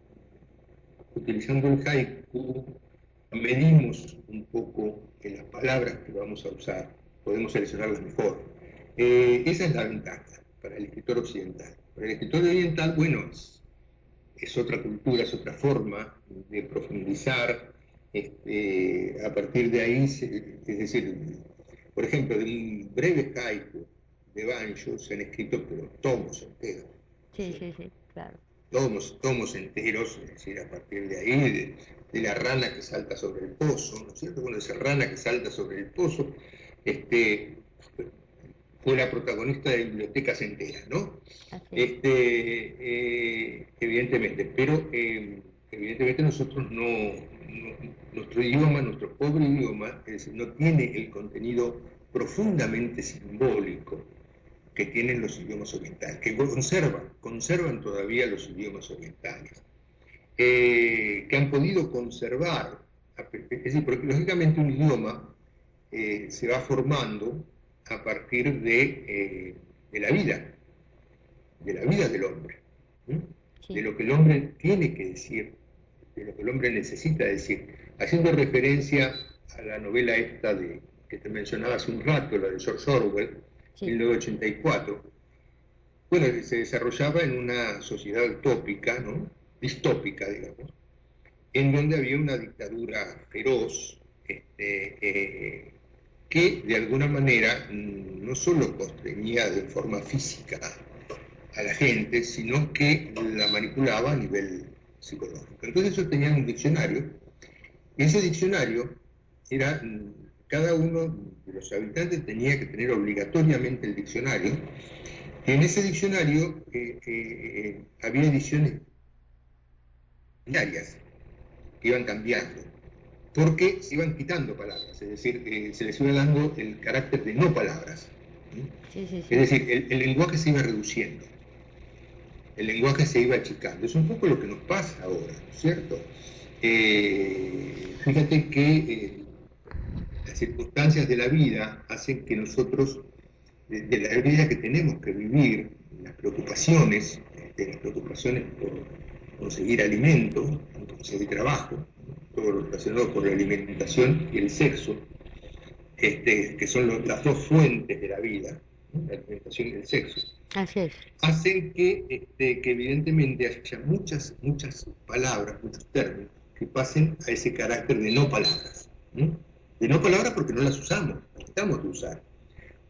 utilizando el haiku, medimos un poco en las palabras que vamos a usar, podemos seleccionarlas mejor. Eh, esa es la ventaja para el escritor occidental. Para el escritor oriental, bueno, es, es otra cultura, es otra forma de profundizar. Este, a partir de ahí, es decir, por ejemplo, de un breve haiku de Banjo se han escrito pero tomos enteros. Sí, ¿Sí? sí, sí, claro. Tomos, tomos enteros, es decir, a partir de ahí, de, de la rana que salta sobre el pozo, ¿no es cierto? Bueno, esa rana que salta sobre el pozo, este, fue la protagonista de bibliotecas enteras, ¿no? Así es. Este, eh, evidentemente, pero eh, evidentemente nosotros no, no, nuestro idioma, nuestro pobre idioma, es decir, no tiene el contenido profundamente simbólico que tienen los idiomas orientales, que conservan, conservan todavía los idiomas orientales, eh, que han podido conservar, es decir, porque lógicamente un idioma eh, se va formando a partir de, eh, de la vida, de la vida del hombre, ¿sí? De Sí, lo que el hombre tiene que decir, de lo que el hombre necesita decir, haciendo referencia a la novela esta de, que te mencionaba hace un rato, la de George Orwell, sí, mil novecientos ochenta y cuatro, bueno, se desarrollaba en una sociedad utópica, ¿no? Distópica, digamos, en donde había una dictadura feroz, este, eh, que de alguna manera mm, no solo constreñía de forma física a la gente, sino que la manipulaba a nivel psicológico. Entonces ellos tenían un diccionario, y ese diccionario era, mm, cada uno de los habitantes tenía que tener obligatoriamente el diccionario, y en ese diccionario eh, eh, había ediciones diarias que iban cambiando, porque se iban quitando palabras, es decir, eh, se les iba dando el carácter de no palabras. ¿Sí? sí, sí, Es sí. decir, el, el lenguaje se iba reduciendo, el lenguaje se iba achicando. Es un poco lo que nos pasa ahora, ¿cierto? Eh, fíjate que eh, las circunstancias de la vida hacen que nosotros, de, de la vida que tenemos que vivir, las preocupaciones, de las preocupaciones por conseguir alimento, conseguir trabajo, todo lo relacionado con la alimentación y el sexo, este, que son los, las dos fuentes de la vida, ¿no? La alimentación y el sexo, Así es. hacen que, este, que evidentemente haya muchas, muchas palabras, muchos términos que pasen a ese carácter de no palabras. ¿No? De no palabras porque no las usamos, las tratamos de usar.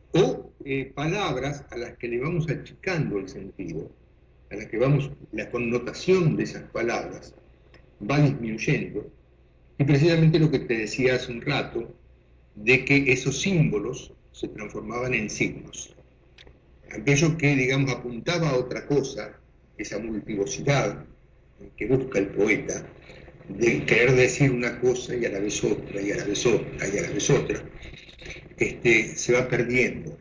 o eh, palabras a las que le vamos achicando el sentido, a las que vamos, la connotación de esas palabras va disminuyendo, y precisamente lo que te decía hace un rato, de que esos símbolos se transformaban en signos. Aquello que, digamos, apuntaba a otra cosa, esa multivocidad que busca el poeta, de querer decir una cosa y a la vez otra, y a la vez otra, y a la vez otra, este, se va perdiendo.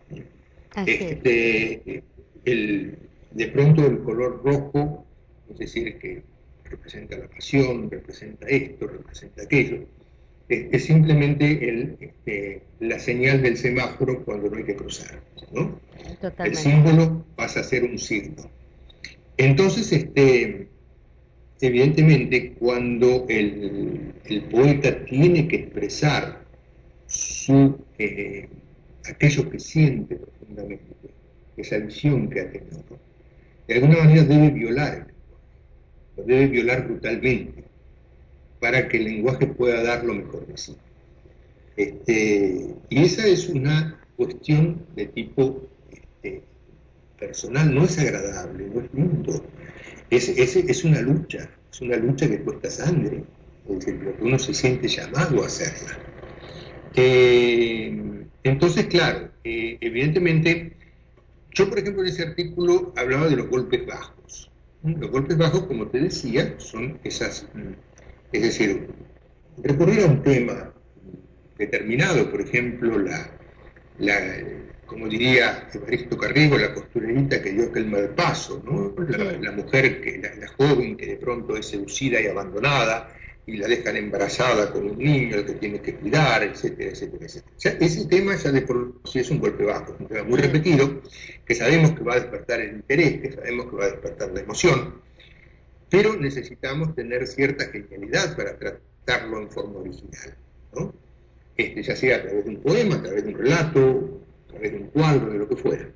Este, el, de pronto el color rojo, es decir, que representa la pasión, representa esto, representa aquello, es, es simplemente el, este, la señal del semáforo cuando no hay que cruzar, ¿no? El símbolo pasa a ser un signo. Entonces, este, evidentemente, cuando el, el poeta tiene que expresar su, eh, aquello que siente profundamente, esa visión que ha tenido, de alguna manera debe violar el lenguaje, lo debe violar brutalmente, para que el lenguaje pueda dar lo mejor de sí. Este, y esa es una cuestión de tipo este, personal, no es agradable, no es lindo, es, es, es una lucha, es una lucha que cuesta sangre, es decir, porque uno se siente llamado a hacerla. Eh, entonces, claro, eh, evidentemente, yo por ejemplo en ese artículo hablaba de los golpes bajos. Los golpes bajos, como te decía, son esas, es decir, recurrir a un tema determinado, por ejemplo, la, la como diría Evaristo Carriego, la costurerita que dio aquel mal paso, ¿no? La, la mujer, que, la, la joven que de pronto es seducida y abandonada, y la dejan embarazada con un niño al que tiene que cuidar, etcétera, etcétera, etcétera. O sea, ese tema ya de por sí es un golpe bajo, un tema muy repetido, que sabemos que va a despertar el interés, que sabemos que va a despertar la emoción, pero necesitamos tener cierta genialidad para tratarlo en forma original, ¿no? Este, ya sea a través de un poema, a través de un relato, a través de un cuadro, de lo que fuera.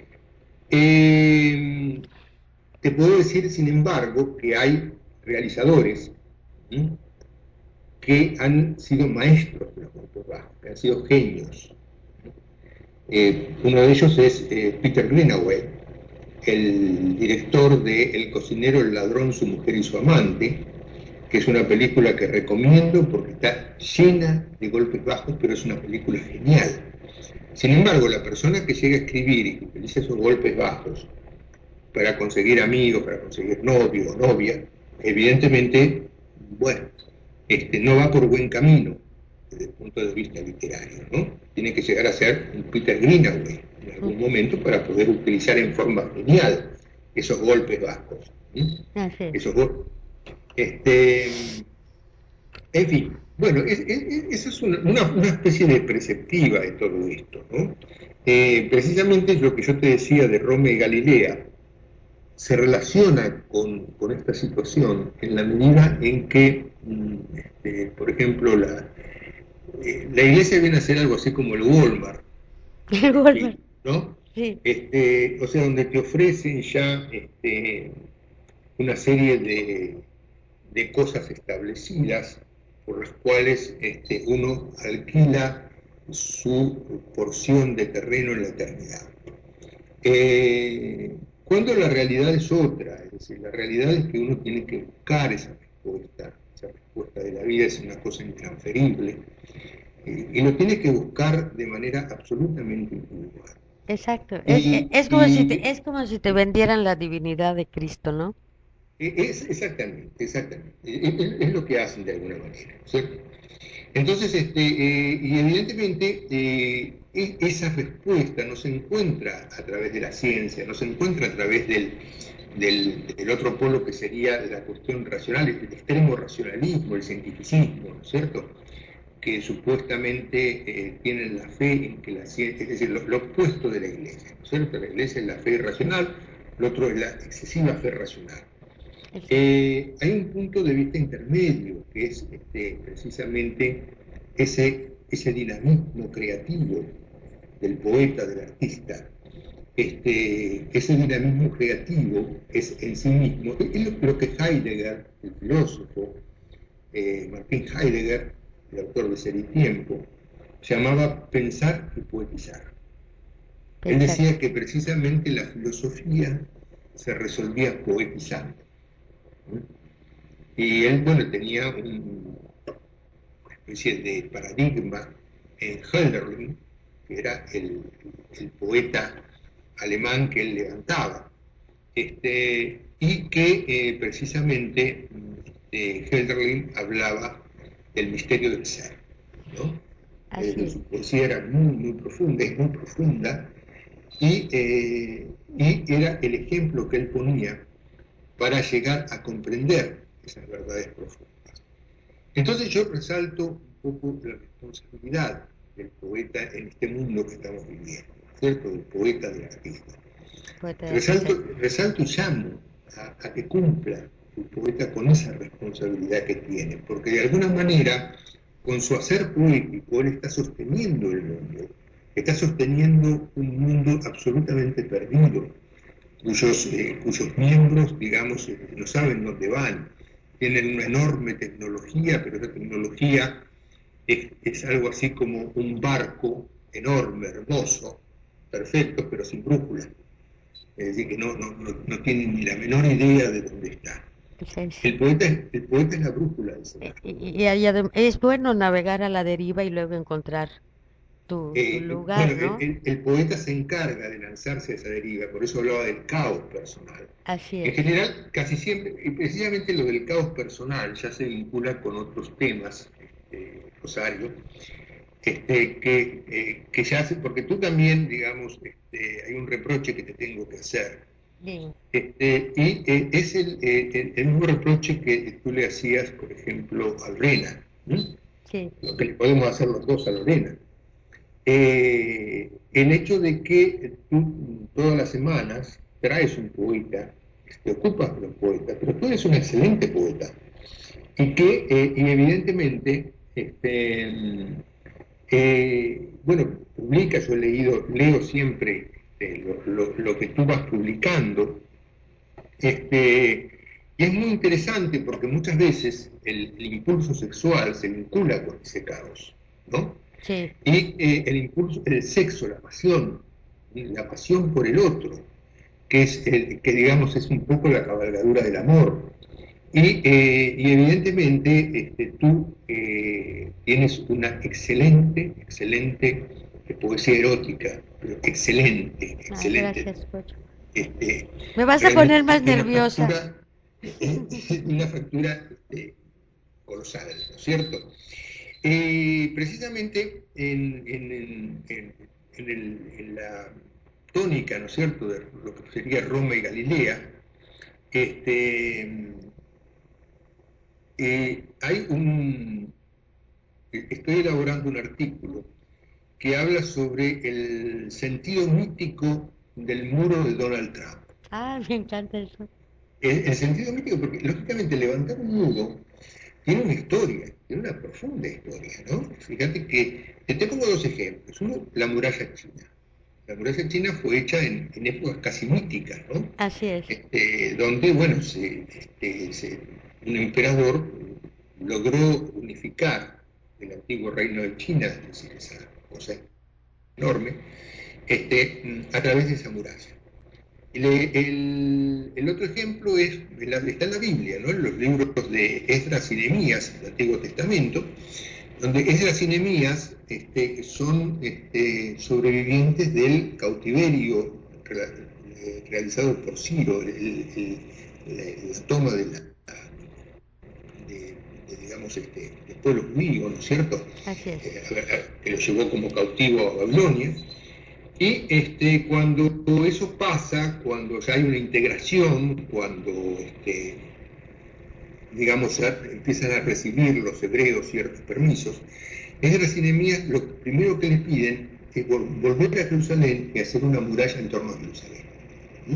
Eh, te puedo decir, sin embargo, que hay realizadores, ¿sí?, que han sido maestros de los golpes bajos, que han sido genios. Eh, uno de ellos es eh, Peter Greenaway, el director de El cocinero, el ladrón, su mujer y su amante, que es una película que recomiendo porque está llena de golpes bajos, pero es una película genial. Sin embargo, la persona que llega a escribir y que utiliza esos golpes bajos para conseguir amigos, para conseguir novio o novia, evidentemente, bueno, este, no va por buen camino desde el punto de vista literario, ¿no? Tiene que llegar a ser un Peter Greenaway en algún momento para poder utilizar en forma genial esos golpes bajos. ¿Sí? Esos golpes. Este, en fin, bueno, es, es, esa es una, una, una especie de perspectiva de todo esto, ¿no? Eh, precisamente lo que yo te decía de Roma y Galilea se relaciona con, con esta situación en la medida en que, este, por ejemplo, la, eh, la iglesia viene a ser algo así como el Walmart, el Walmart, ¿no? Sí. Este, o sea, donde te ofrecen ya este, una serie de, de cosas establecidas por las cuales este, uno alquila su porción de terreno en la eternidad. Eh, cuando la realidad es otra, es decir, la realidad es que uno tiene que buscar esa respuesta, esa respuesta de la vida es una cosa intransferible, eh, y lo tiene que buscar de manera absolutamente individual. Exacto, es, Y, es, como y, si te, es como si te vendieran la divinidad de Cristo, ¿no? Es, exactamente, exactamente, es, es lo que hacen de alguna manera, ¿cierto? Entonces, este, eh, y evidentemente eh, esa respuesta no se encuentra a través de la ciencia, no se encuentra a través del, del, del otro polo que sería la cuestión racional, el extremo racionalismo, el cientificismo, ¿no es cierto?, que supuestamente eh, tienen la fe en que la ciencia, es decir, lo, lo opuesto de la iglesia, ¿no es cierto? La iglesia es la fe racional, lo otro es la excesiva fe racional. Eh, hay un punto de vista intermedio, que es este, precisamente ese, ese dinamismo creativo del poeta, del artista. Este, ese dinamismo creativo es en sí mismo, es lo, lo que Heidegger, el filósofo, eh, Martin Heidegger, el autor de Ser y Tiempo, llamaba pensar y poetizar. Él decía que precisamente la filosofía se resolvía poetizando. Y él, bueno, tenía un, una especie de paradigma en Hölderlin, que era el, el poeta alemán que él levantaba, este, y que eh, precisamente eh, Hölderlin hablaba del misterio del ser, ¿no? Eh, su poesía era muy, muy profunda, es muy profunda, y, eh, y era el ejemplo que él ponía para llegar a comprender esas verdades profundas. Entonces yo resalto un poco la responsabilidad del poeta en este mundo que estamos viviendo, ¿cierto? Del poeta, del artista. Resalto, resalto y llamo a, a que cumpla el poeta con esa responsabilidad que tiene, porque de alguna manera, con su hacer poético, él está sosteniendo el mundo, está sosteniendo un mundo absolutamente perdido, cuyos, eh, cuyos miembros, digamos, eh, no saben dónde van, tienen una enorme tecnología, pero esa tecnología es, es algo así como un barco enorme, hermoso, perfecto, pero sin brújula. Es decir, que no, no, no, no tienen ni la menor idea de dónde está. El poeta, el poeta es la brújula de ese barco. Y, y, y es bueno navegar a la deriva y luego encontrar tu, eh, tu lugar, bueno, ¿no? el, el, el poeta se encarga de lanzarse a esa deriva, por eso hablaba del caos personal. Así es. En general, casi siempre, y precisamente lo del caos personal ya se vincula con otros temas, este, Rosario, este, que, eh, que ya hace, porque tú también, digamos, este, hay un reproche que te tengo que hacer. Bien. Este, y eh, es el, eh, el mismo reproche que tú le hacías, por ejemplo, a Lorena, ¿sí? Sí. Lo que le podemos hacer los dos a Lorena. Eh, el hecho de que tú todas las semanas traes un poeta, te ocupas de los poetas, pero tú eres un excelente poeta, y que eh, y evidentemente este, eh, bueno, publica, yo he leído, leo siempre este, lo, lo, lo que tú vas publicando, este, y es muy interesante porque muchas veces el, el impulso sexual se vincula con ese caos, ¿no? Sí. Y eh, el impulso, el sexo, la pasión, la pasión por el otro, que es el, que digamos es un poco la cabalgadura del amor. Y, eh, y evidentemente este, tú eh, tienes una excelente, excelente poesía erótica, pero excelente, excelente. Ay, gracias, Pocho. Este, Me vas a poner más nerviosa. Una factura, una factura este, colosal, ¿no es cierto? Eh, precisamente en, en, en, en, en, el, en la tónica, ¿no es cierto?, de lo que sería Roma y Galilea, este, eh, hay un, estoy elaborando un artículo que habla sobre el sentido mítico del muro de Donald Trump. Ah, me encanta eso. El, el sentido mítico, porque lógicamente levantar un muro tiene una historia, tiene una profunda historia, ¿no? Fíjate que, te pongo dos ejemplos. Uno, la muralla china. La muralla china fue hecha en, en épocas casi míticas, ¿no? Así es. Este, donde, bueno, se, este, se, un emperador logró unificar el antiguo reino de China, es decir, esa cosa enorme, este, a través de esa muralla. El, el, el, otro ejemplo es, está en la Biblia, ¿no? En los libros de Esdras y Nehemías, el Antiguo Testamento, donde Esdras y Nehemías este, son este, sobrevivientes del cautiverio realizado por Ciro, el, el, la, la toma de la, de, de, digamos, este, del pueblo judío, ¿no es cierto? Así es. Eh, a, a, que lo llevó como cautivo a Babilonia. Y este, cuando eso pasa, cuando ya hay una integración, cuando este, digamos ya empiezan a recibir los hebreos ciertos permisos, Esdras y Nehemías lo primero que les piden es volver a Jerusalén y hacer una muralla en torno a Jerusalén. ¿Mm?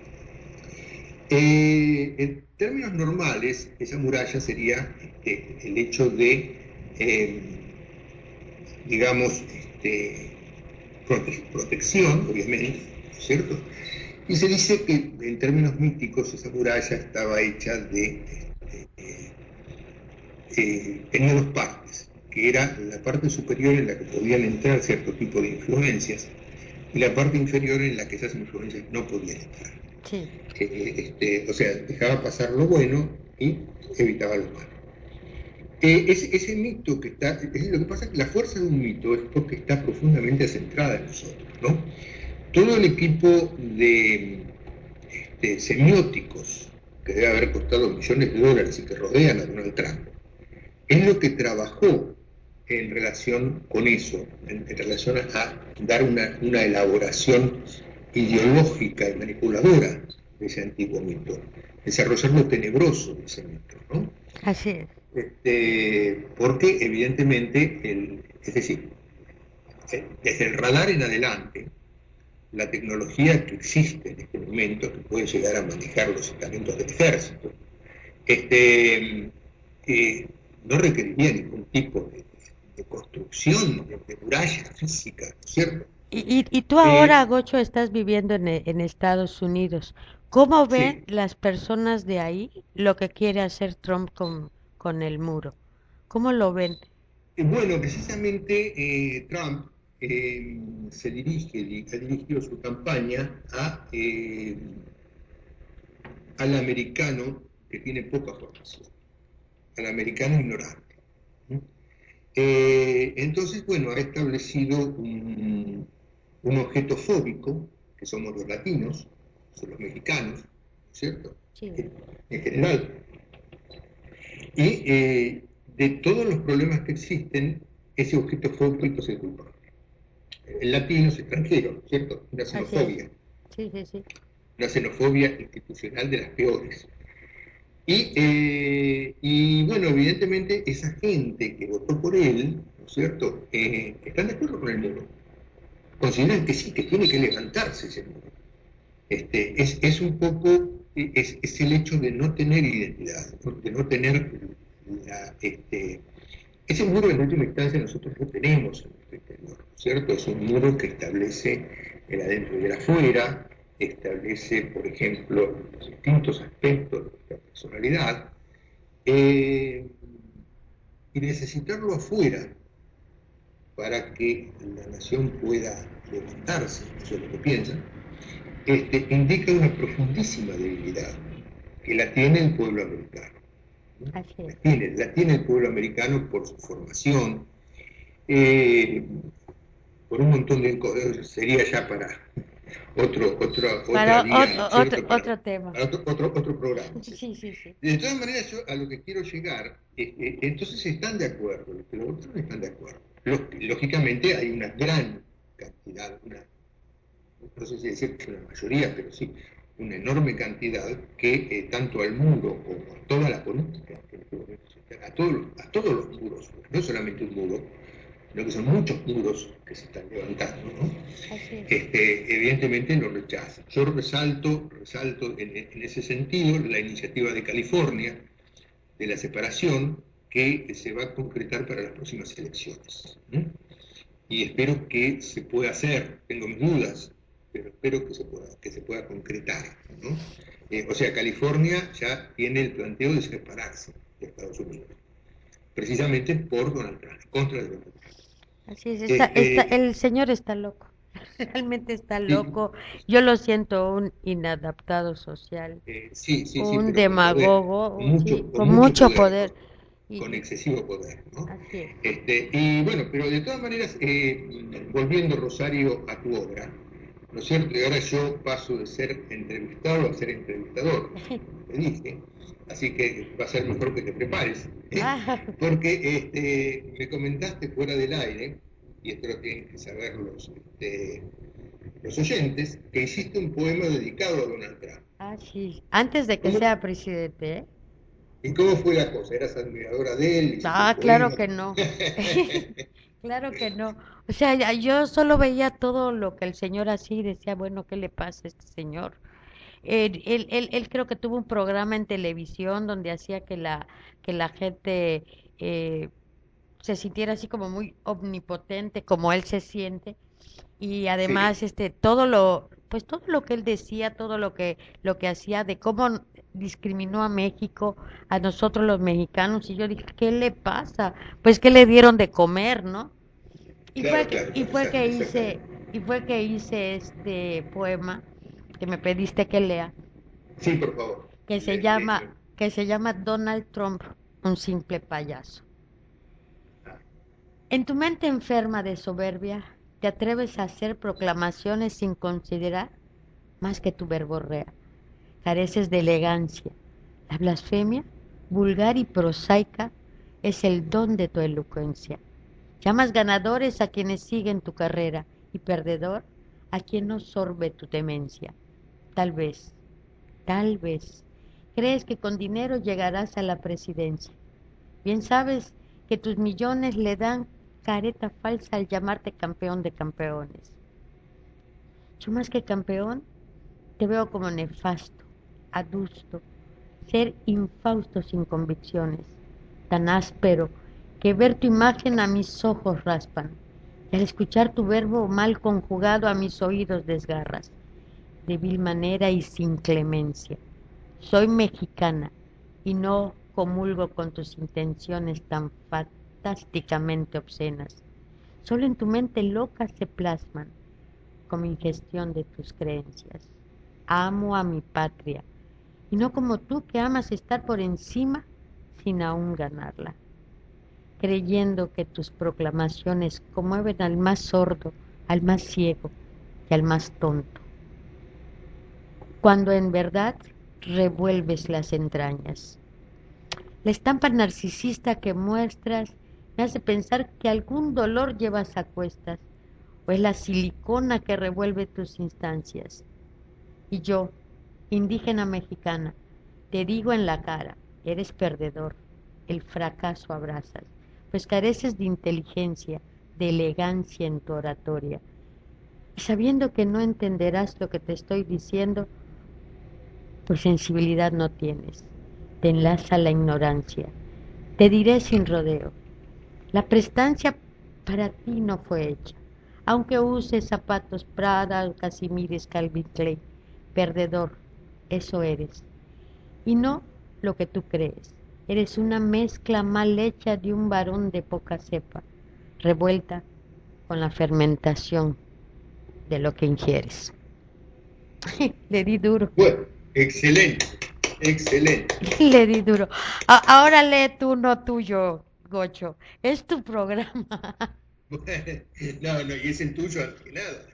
Eh, en términos normales, esa muralla sería este, el hecho de, eh, digamos, este, prote protección, obviamente, ¿cierto? Y se dice que en términos míticos esa muralla estaba hecha de, de, de eh, tenía dos partes, que era la parte superior en la que podían entrar cierto tipo de influencias, y la parte inferior en la que esas influencias no podían estar. Sí. Eh, este, o sea, dejaba pasar lo bueno y evitaba lo malo. Eh, ese, ese mito que está, es lo que pasa es que la fuerza de un mito es porque está profundamente centrada en nosotros, ¿no? Todo el equipo de este, semióticos que debe haber costado millones de dólares y que rodean a Donald Trump, es lo que trabajó en relación con eso, en, en relación a dar una, una elaboración ideológica y manipuladora de ese antiguo mito, desarrollar lo tenebroso de ese mito, ¿no? Así es. Este, porque evidentemente, el, es decir, desde el radar en adelante, la tecnología que existe en este momento, que puede llegar a manejar los estamentos del ejército, este, eh, no requeriría ningún tipo de, de construcción, de, de muralla física, ¿no es cierto? Y, y, y tú Eh, ahora, Gocho, estás viviendo en, e- en Estados Unidos. ¿Cómo ven sí, las personas de ahí lo que quiere hacer Trump con, con el muro? ¿Cómo lo ven? eh, bueno, precisamente eh, Trump eh, se dirige, ha dirigido su campaña a, eh, al americano que tiene poca formación, al americano ignorante. ¿Sí? Eh, entonces, bueno, ha establecido un, un objeto fóbico, que somos los latinos, son los mexicanos, ¿cierto? Sí, En general. Y eh, de todos los problemas que existen, ese objeto fóbico es el culpable. El latino es extranjero, ¿cierto? Una así es. xenofobia, Sí, sí, sí. una xenofobia institucional de las peores. Y, eh, y bueno, evidentemente esa gente que votó por él, ¿no es cierto?, eh, están de acuerdo con el muro. Consideran que sí, que tiene que levantarse ese muro. Este, es, es un poco, es, es el hecho de no tener identidad, de no tener la, este, ese muro en última instancia nosotros lo tenemos en nuestro interior, ¿cierto? Es un muro que establece el adentro y el afuera, establece, por ejemplo, los distintos aspectos de nuestra personalidad, eh, y necesitarlo afuera para que la nación pueda levantarse, eso es lo que piensan, este, indica una profundísima debilidad que la tiene el pueblo americano. ¿No? Así La, es. tiene, la tiene el pueblo americano por su formación, eh, por un montón de cosas, sería ya para otro, otro, otra Para vía, ¿no otro, es otro, cierto? Para, otro tema. para otro, otro, otro, programa. ¿Sí? Sí, sí, sí. De todas maneras, yo a lo que quiero llegar, eh, eh, entonces están de acuerdo, los que lo votaron están de acuerdo. Lógicamente hay una gran cantidad, una, no sé si decir que la mayoría, pero sí, una enorme cantidad que eh, tanto al muro como a toda la política, a todos, los, a todos los muros, no solamente un muro, sino que son muchos muros que se están levantando, ¿no? Así es. Este, evidentemente lo rechazan. Yo resalto, resalto en, en ese sentido la iniciativa de California de la separación que se va a concretar para las próximas elecciones. ¿eh? Y espero que se pueda hacer, tengo mis dudas, pero espero que se pueda, que se pueda concretar. ¿no? Eh, o sea, California ya tiene el planteo de separarse de Estados Unidos, precisamente por Donald Trump, contra de Donald Trump. Así es. Está, está, Este, el señor está loco. Realmente está sí, loco. Yo lo siento un inadaptado social, eh, sí, sí, sí, un pero con poder, con demagogo, sí, mucho, con con mucho mucho poder, poder. con, Y, con y excesivo poder. ¿no? así es. Este, y bueno, pero de todas maneras, eh, volviendo Rosario a tu obra, ¿no es cierto? Y ahora yo paso de ser entrevistado a ser entrevistador, te dije, así que va a ser mejor que te prepares, ¿eh? Ah, Porque este, me comentaste fuera del aire, y esto lo tienen que saber los, este, los oyentes, que hiciste un poema dedicado a Donald Trump. ah, sí. Antes de que ¿Cómo, sea presidente, ¿eh? ¿Y cómo fue la cosa? ¿Eras admiradora de él? ¿Hiciste un Ah, claro poema? que no. Claro que no. O sea, ya- yo solo veía todo lo que el señor hacía y decía, bueno, ¿qué le pasa a este señor? Él, él, él, él creo que tuvo un programa en televisión donde hacía que la, que la gente eh, se sintiera así como muy omnipotente, como él se siente, y además Sí, este todo lo pues todo lo que él decía, todo lo que lo que hacía, de cómo discriminó a México, a nosotros los mexicanos, y yo dije, ¿qué le pasa? Pues que le dieron de comer, ¿no? Y fue claro, que, claro, y claro, fue que hice exactamente. y fue que hice este poema que me pediste que lea, Sí, por favor. que se Le, le, llama, que se llama Donald Trump, un simple payaso. En tu mente enferma de soberbia, te atreves a hacer proclamaciones sin considerar más que tu verborrea. Careces de elegancia. La blasfemia, vulgar y prosaica, es el don de tu elocuencia. Llamas ganadores a quienes siguen tu carrera y perdedor a quien no sorbe tu demencia. Tal vez, tal vez, crees que con dinero llegarás a la presidencia. Bien sabes que tus millones le dan careta falsa al llamarte campeón de campeones. Yo más que campeón, te veo como nefasto, adusto, ser infausto sin convicciones, tan áspero que ver tu imagen a mis ojos raspan, y al escuchar tu verbo mal conjugado a mis oídos desgarras, de vil manera y sin clemencia. Soy mexicana y no comulgo con tus intenciones tan fantásticamente obscenas. Solo en tu mente loca se plasman como ingestión de tus creencias. Amo a mi patria, y no como tú que amas estar por encima sin aún ganarla, creyendo que tus proclamaciones conmueven al más sordo, al más ciego y al más tonto, cuando en verdad revuelves las entrañas. La estampa narcisista que muestras me hace pensar que algún dolor llevas a cuestas, o es la silicona que revuelve tus instancias. Y yo, indígena mexicana, te digo en la cara, eres perdedor, el fracaso abrazas, pues careces de inteligencia, de elegancia en tu oratoria. Y sabiendo que no entenderás lo que te estoy diciendo, pues sensibilidad no tienes, te enlaza la ignorancia. Te diré sin rodeo, la prestancia para ti no fue hecha, aunque uses zapatos Prada, Casimires, Calvin Klein, perdedor, eso eres. Y no lo que tú crees. Eres una mezcla mal hecha de un varón de poca cepa, revuelta con la fermentación de lo que ingieres. Le di duro. Bueno, excelente, excelente. Le di duro. A- ahora lee tú, no tuyo, Gocho. Es tu programa. No, no, y es el tuyo antes que nada.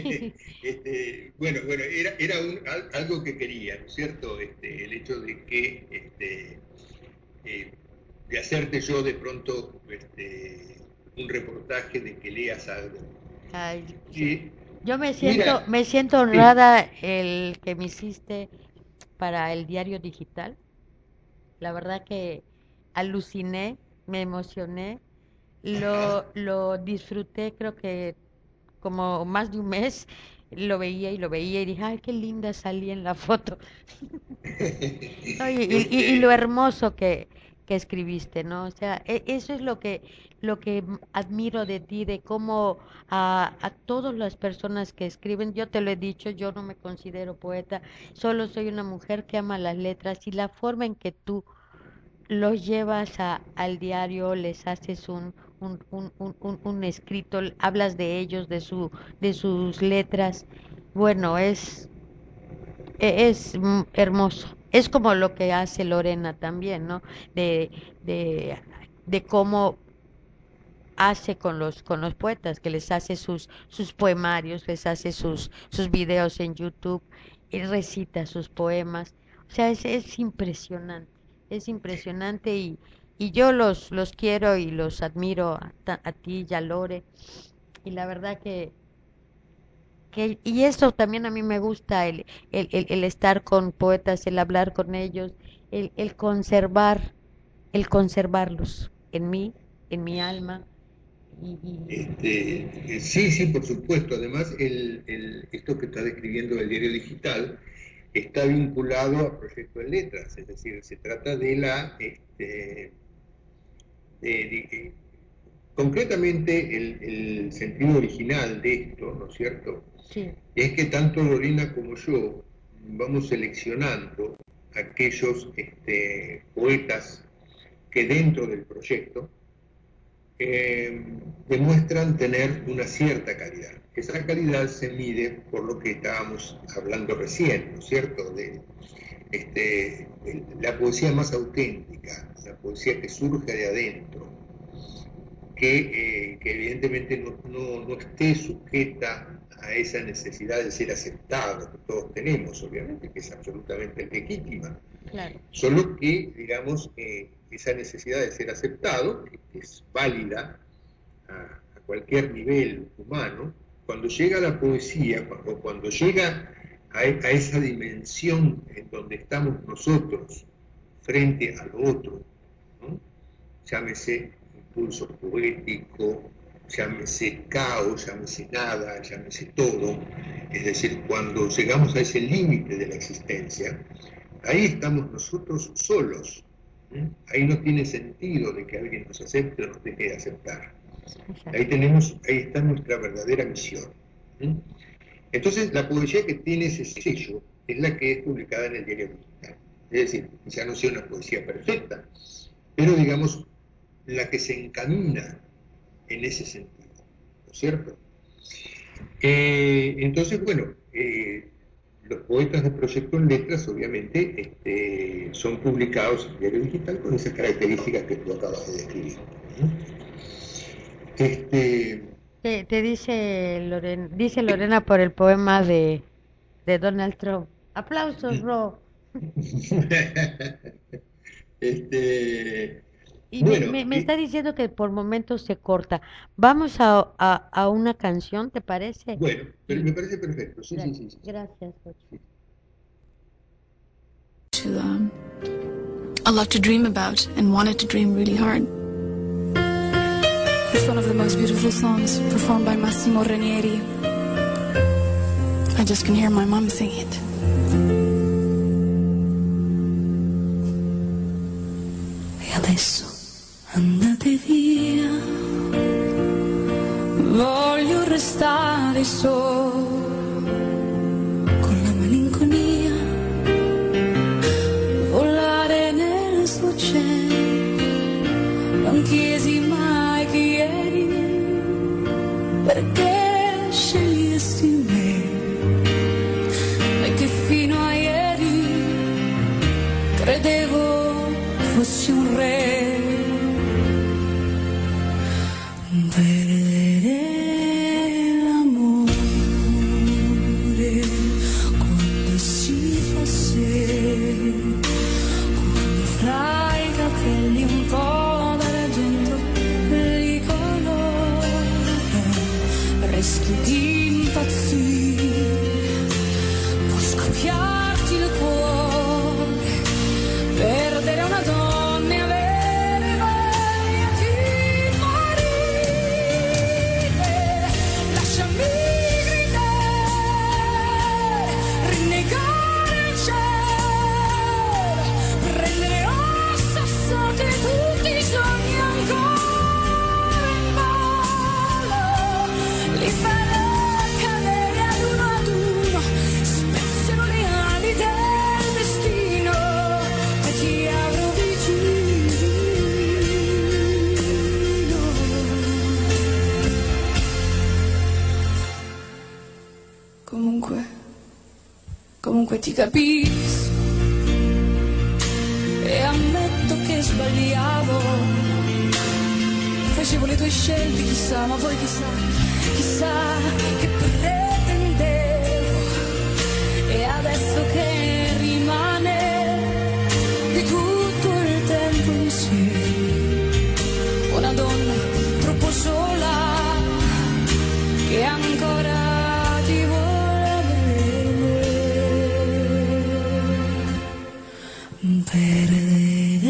Este, bueno, bueno, era, era un, al, algo que quería, ¿no es cierto? Este, el hecho de que, este, eh, de hacerte yo de pronto este, un reportaje de que leas algo. Ay, Y, yo me siento, mira, me siento sí, honrada el que me hiciste para el diario digital. La verdad que aluciné, me emocioné, lo, ajá. lo disfruté, creo que como más de un mes, lo veía y lo veía y dije, ay, qué linda salí en la foto. No, y, y- y- y lo Este, hermoso que, que escribiste, ¿no? O sea, e- eso es lo que, lo que m- admiro de ti, de cómo a, a todas las personas que escriben, yo te lo he dicho, yo no me considero poeta, solo soy una mujer que ama las letras y la forma en que tú los llevas a, al diario, les haces un, un, un, un, un- un escrito, hablas de ellos, de su, de sus letras. Bueno, es, e- es mm, hermoso. Es como lo que hace Lorena también, ¿no? De, de, de cómo hace con los, con los poetas, que les hace sus, sus poemarios, les hace sus, sus videos en YouTube y recita sus poemas. O sea, es, es impresionante, es impresionante y, y yo los, los quiero y los admiro a, ta- a ti y a Lore. Y la verdad que, que, y eso también a mí me gusta, el, el, el, el estar con poetas, el hablar con ellos, el, el conservar, el conservarlos en mí, en mi alma. Y, y, este, sí, sí, por supuesto. Además, el, el, esto que está describiendo el diario digital está vinculado a Proyecto en Letras, es decir, se trata de la, este, de, de, concretamente el, el, sentido original de esto, ¿no es cierto? sí, Es que tanto Lorena como yo vamos seleccionando aquellos este, poetas que dentro del proyecto eh, demuestran tener una cierta calidad. Esa calidad se mide por lo que estábamos hablando recién, ¿no es cierto? De, este, de la poesía más auténtica, la poesía que surge de adentro, que, eh, que evidentemente no, no, no esté sujeta a esa necesidad de ser aceptado que todos tenemos, obviamente, que es absolutamente legítima. Claro. Solo que, digamos, eh, esa necesidad de ser aceptado, que, que es válida a, a cualquier nivel humano, cuando llega a la poesía, cuando, cuando llega a, a esa dimensión en donde estamos nosotros frente al otro, ¿no? Llámese impulso poético, llámese caos, llámese nada, llámese todo, es decir, cuando llegamos a ese límite de la existencia, ahí estamos nosotros solos, ¿eh? Ahí no tiene sentido de que alguien nos acepte o nos deje de aceptar. Ahí tenemos, ahí está nuestra verdadera misión, ¿eh? Entonces, la poesía que tiene ese sello es la que es publicada en el Diario Digital. Es decir, ya no sea una poesía perfecta, pero digamos, la que se encamina en ese sentido, ¿no es cierto? Eh, entonces, bueno, eh, los poetas de Proyecto en Letras, obviamente, este, son publicados en el Diario Digital con esas características que tú acabas de describir, ¿no? Este, Te, te dice Lorena, dice Lorena por el poema de, de Donald Trump. Aplausos, Ro. este, Y bueno, me, me, me y, está diciendo que por momentos se corta. Vamos a, a, a una canción, ¿te parece? bueno, pero Y me parece perfecto. Sí, gra- sí, sí, sí. gracias, Jocho. To um, a lot to dream about and wanted to dream really hard. It's one of the most beautiful songs performed by Massimo Ranieri. I just can hear my mom sing it. E adesso andate via, voglio restare solo con la malinconia, volare nel suo cielo. Non chiesi mai chi eri, perché scegliesti me, e che fino a ieri credevo fossi un re. Perdere l'amore quando si fa sera, quando fra i capelli un po' d'argento di colore rischi di impazzire, può scoppiarti il cuore, perdere una donna e avere voglia di morire. Lasciami gridare, rinnegare il cielo, prendere ossa sante tutti i sogni ancora in volo, li farò cadere ad uno ad uno, spezzerò le ali del destino e ti avrò vicino. Comunque, comunque ti capisco e ammetto che sbagliavo, facevo le tue scelte, chissà, ma poi chissà, chissà che pretendevo, e adesso che rimane di tutto il tempo insieme, una donna troppo sola che ancora ti vuole bene. Perdere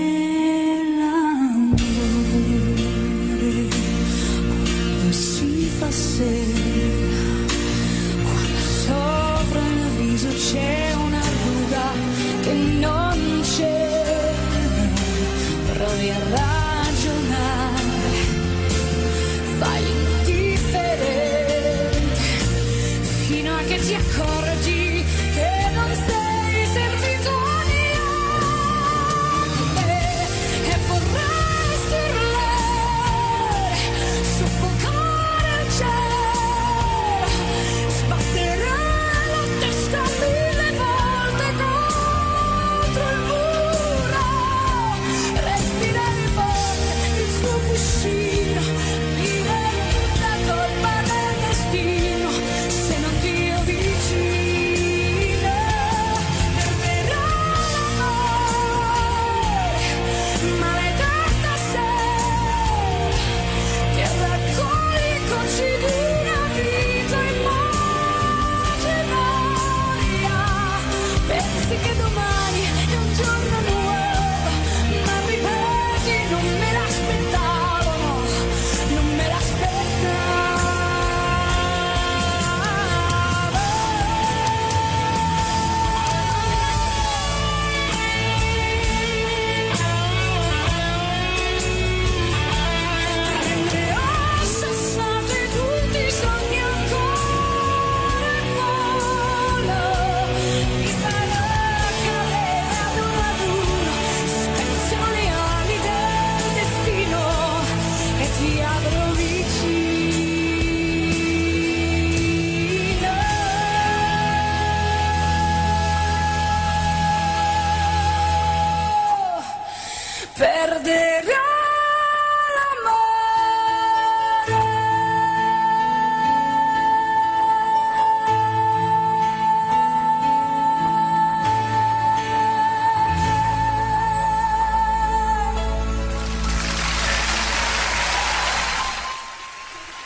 l'amore quando si fa sera, quando sopra il mio viso c'è una ruga che non c'era, provi a ragionare, fai l'indifferente fino a che ti accorgi che non sei servito a niente e vorresti urlare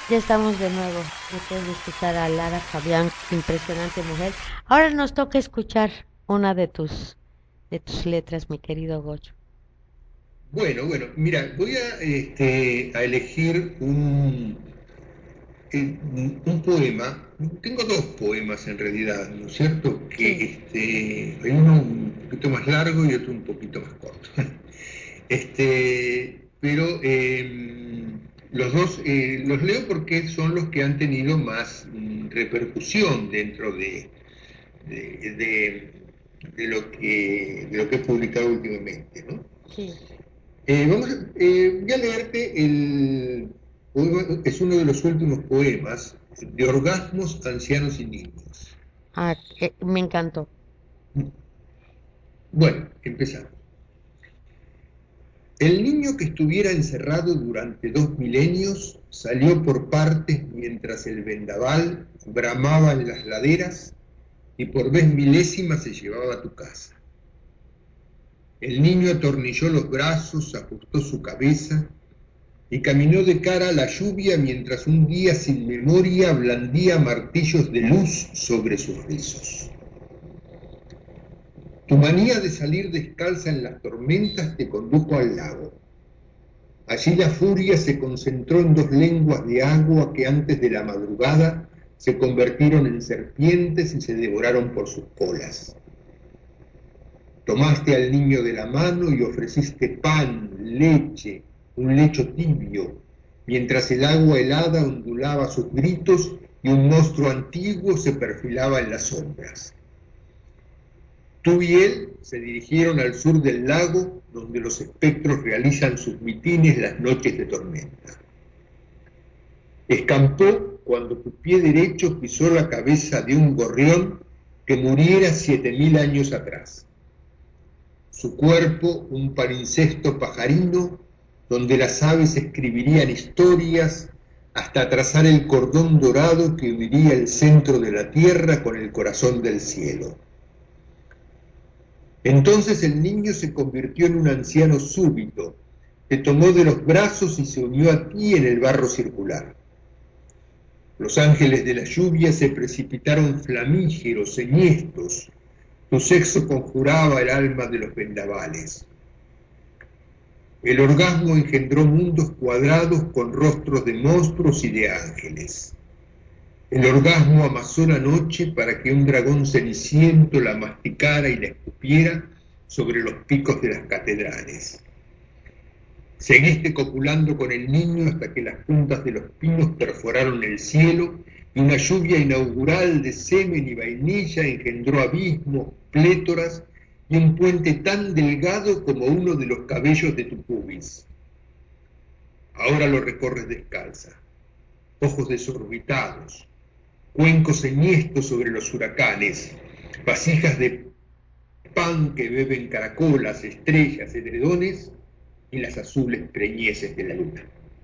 Ya estamos de nuevo. Después de escuchar a Lara Fabián, impresionante mujer. Ahora nos toca escuchar una de tus, de tus letras, mi querido Gocho. Bueno, bueno, mira, voy a, este, a elegir un, un, un poema. Tengo dos poemas en realidad, ¿no es cierto? Que Sí. este, hay uno un poquito más largo y otro un poquito más corto. Este, pero eh, los dos eh, los leo porque son los que han tenido más mm, repercusión dentro de, de, de- de lo que, de lo que he publicado últimamente, ¿no? Sí. Eh, vamos a- eh, voy a leerte el poema, es uno de los últimos poemas de Orgasmos, Ancianos y Niños. Ah, eh, me encantó. Bueno, empezamos. El niño que estuviera encerrado durante dos milenios salió por partes mientras el vendaval bramaba en las laderas y por vez milésima se llevaba a tu casa. El niño atornilló los brazos, ajustó su cabeza y caminó de cara a la lluvia mientras un día sin memoria blandía martillos de luz sobre sus rizos. Tu manía de salir descalza en las tormentas te condujo al lago. Allí la furia se concentró en dos lenguas de agua que antes de la madrugada se convirtieron en serpientes y se devoraron por sus colas. Tomaste al niño de la mano y ofreciste pan, leche, un lecho tibio, mientras el agua helada ondulaba sus gritos y un monstruo antiguo se perfilaba en las sombras. Tú y él se dirigieron al sur del lago, donde los espectros realizan sus mitines las noches de tormenta. Escampó cuando tu pie derecho pisó la cabeza de un gorrión que muriera siete mil años atrás. Su cuerpo, un palincesto pajarino, donde las aves escribirían historias hasta trazar el cordón dorado que uniría el centro de la tierra con el corazón del cielo. Entonces el niño se convirtió en un anciano súbito, te tomó de los brazos y se unió a ti en el barro circular. Los ángeles de la lluvia se precipitaron flamígeros, enhiestos. Tu sexo conjuraba el alma de los vendavales. El orgasmo engendró mundos cuadrados con rostros de monstruos y de ángeles. El orgasmo amasó la noche para que un dragón ceniciento la masticara y la escupiera sobre los picos de las catedrales. Seguiste copulando con el niño hasta que las puntas de los pinos perforaron el cielo y una lluvia inaugural de semen y vainilla engendró abismos, plétoras y un puente tan delgado como uno de los cabellos de tu pubis. Ahora lo recorres descalza, ojos desorbitados, cuencos enhiestos sobre los huracanes, vasijas de pan que beben caracolas, estrellas, edredones y las azules preñeces de la luna.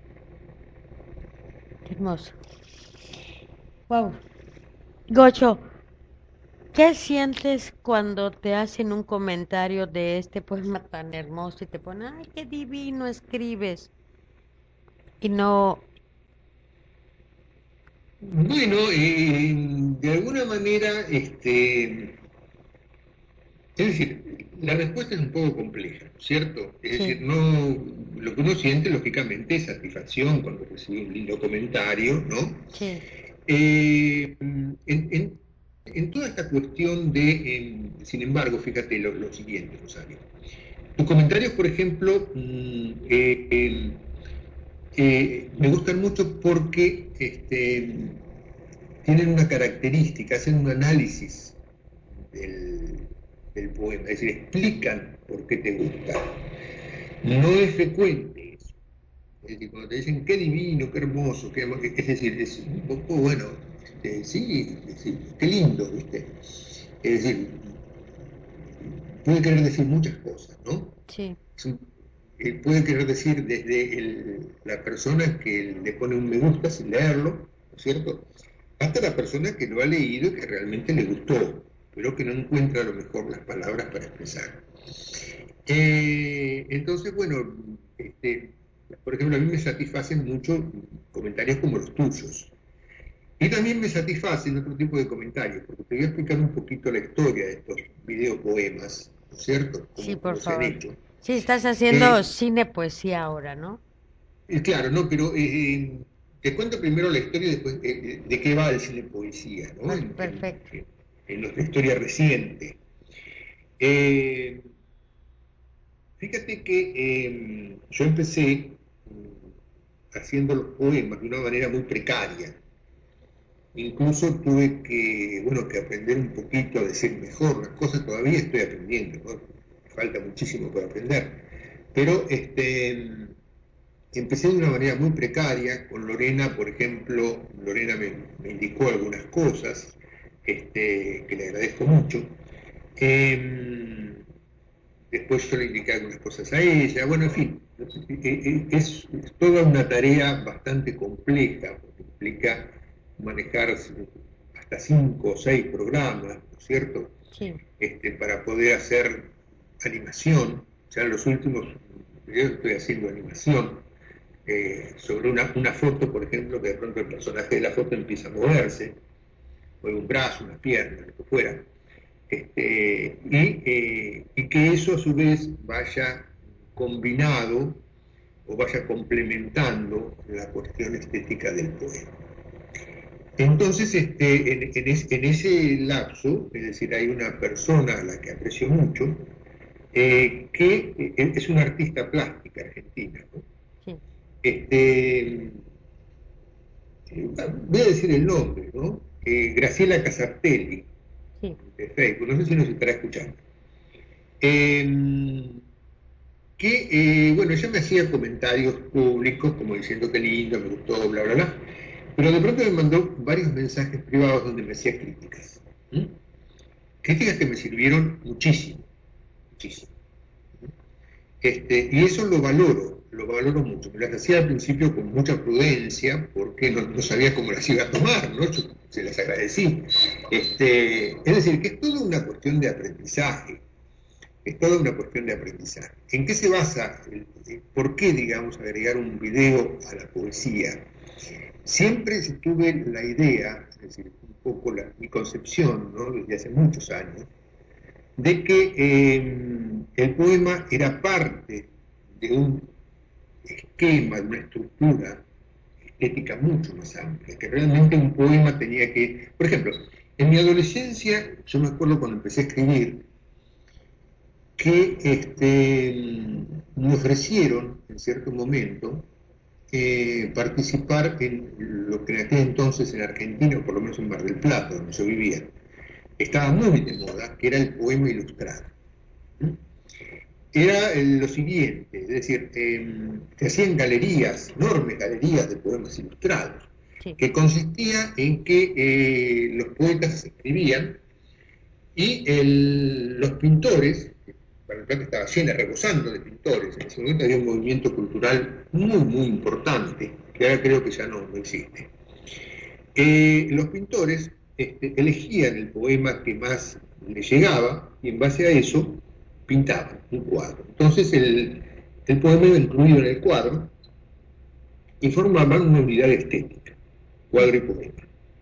Qué hermoso. Wow. Gocho, ¿qué sientes cuando te hacen un comentario de este poema tan hermoso y te ponen, ay, qué divino escribes? Y no, Bueno, eh, de alguna manera, este, es decir, la respuesta es un poco compleja, ¿cierto? Es sí, decir, no, lo que uno siente, lógicamente, es satisfacción cuando recibe un lindo comentario, ¿no? sí, Eh, en, en- en toda esta cuestión de, eh, sin embargo, fíjate lo, lo siguiente, Rosario. Tus comentarios, por ejemplo, mm, eh, eh, eh, me gustan mucho porque este, tienen una característica, hacen un análisis del, del poema, es decir, explican por qué te gusta. No es frecuente eso. Es decir, cuando te dicen qué divino, qué hermoso, qué, es decir, es un poco, bueno, este, sí, es decir, qué lindo, ¿viste? Es decir, puede querer decir muchas cosas, ¿no? sí, Es un- eh, puede querer decir desde el- la persona que le pone un me gusta sin leerlo, ¿no es cierto? Hasta la persona que lo ha leído y que realmente le gustó, pero que no encuentra a lo mejor las palabras para expresar. Eh, entonces, bueno, este, Por ejemplo, a mí me satisfacen mucho comentarios como los tuyos. Y también me satisfacen otro tipo de comentarios, porque te voy a explicar un poquito la historia de estos videopoemas, ¿no es cierto? Sí, Cómo, por cómo se han favor. hecho. Sí, estás haciendo Eh, cine poesía ahora, ¿no? eh, claro, no, pero eh, te cuento primero la historia y después eh, eh, de qué va el cine poesía, ¿no? Per- En, en, Perfecto. en, en nuestra historia reciente. Eh, Fíjate que eh, yo empecé mm, haciendo los poemas de una manera muy precaria. Incluso tuve que, bueno, que aprender un poquito a decir mejor las cosas, todavía estoy aprendiendo, ¿no? Falta muchísimo por aprender. Pero este, empecé de una manera muy precaria, con Lorena, por ejemplo, Lorena me, me indicó algunas cosas, este, que le agradezco mucho. Eh, Después yo le indiqué algunas cosas a ella, bueno, en fin, es, es toda una tarea bastante compleja, porque implica manejar hasta cinco o seis programas, ¿no es cierto? Sí, Este, para poder hacer animación, ya en los últimos videos estoy haciendo animación, eh, sobre una, una foto, por ejemplo, que de pronto el personaje de la foto empieza a moverse, mueve un brazo, una pierna, lo que fuera. Este, y, eh, y que eso a su vez vaya combinado o vaya complementando la cuestión estética del poema. Entonces, este, en, en, es, en, ese lapso, es decir, hay una persona a la que aprecio mucho, eh, que eh, es una artista plástica argentina, ¿no? sí, Este, voy a decir el nombre, ¿no? Eh, Graciela Casartelli, sí. de Facebook, no sé si nos estará escuchando. Eh, que, eh, bueno, ella me hacía comentarios públicos, como diciendo que lindo, me gustó, bla, bla, bla, pero de pronto me mandó varios mensajes privados donde me hacía críticas. ¿Mm? Críticas que me sirvieron muchísimo, muchísimo. Este, y eso lo valoro, lo valoro mucho. Me las hacía al principio con mucha prudencia, porque no, no sabía cómo las iba a tomar, ¿no? Yo se las agradecí. Este, es decir, que es toda una cuestión de aprendizaje. Es toda una cuestión de aprendizaje. ¿En qué se basa? El, ¿Por qué, digamos, agregar un video a la poesía? Siempre tuve la idea, es decir, un poco la, mi concepción, ¿no? Desde hace muchos años, de que eh, el poema era parte de un esquema, de una estructura estética mucho más amplia, que realmente un poema tenía que... Por ejemplo, en mi adolescencia, yo me acuerdo cuando empecé a escribir, que este, me ofrecieron en cierto momento eh, participar en lo que en aquel entonces en Argentina, o por lo menos en Mar del Plata, donde yo vivía, estaba muy de moda, que era el poema ilustrado. ¿Mm? Era eh, lo siguiente, es decir, eh, se hacían galerías, enormes galerías de poemas ilustrados, Sí. que consistía en que eh, los poetas escribían y el, los pintores, Mar del Plata estaba llena, rebosando de pintores, en ese momento había un movimiento cultural muy, muy importante, que ahora creo que ya no, no existe. Eh, los pintores este, elegían el poema que más les llegaba y en base a eso pintaban un cuadro. Entonces el, el poema iba incluido en el cuadro y formaban una unidad estética, cuadro y poema.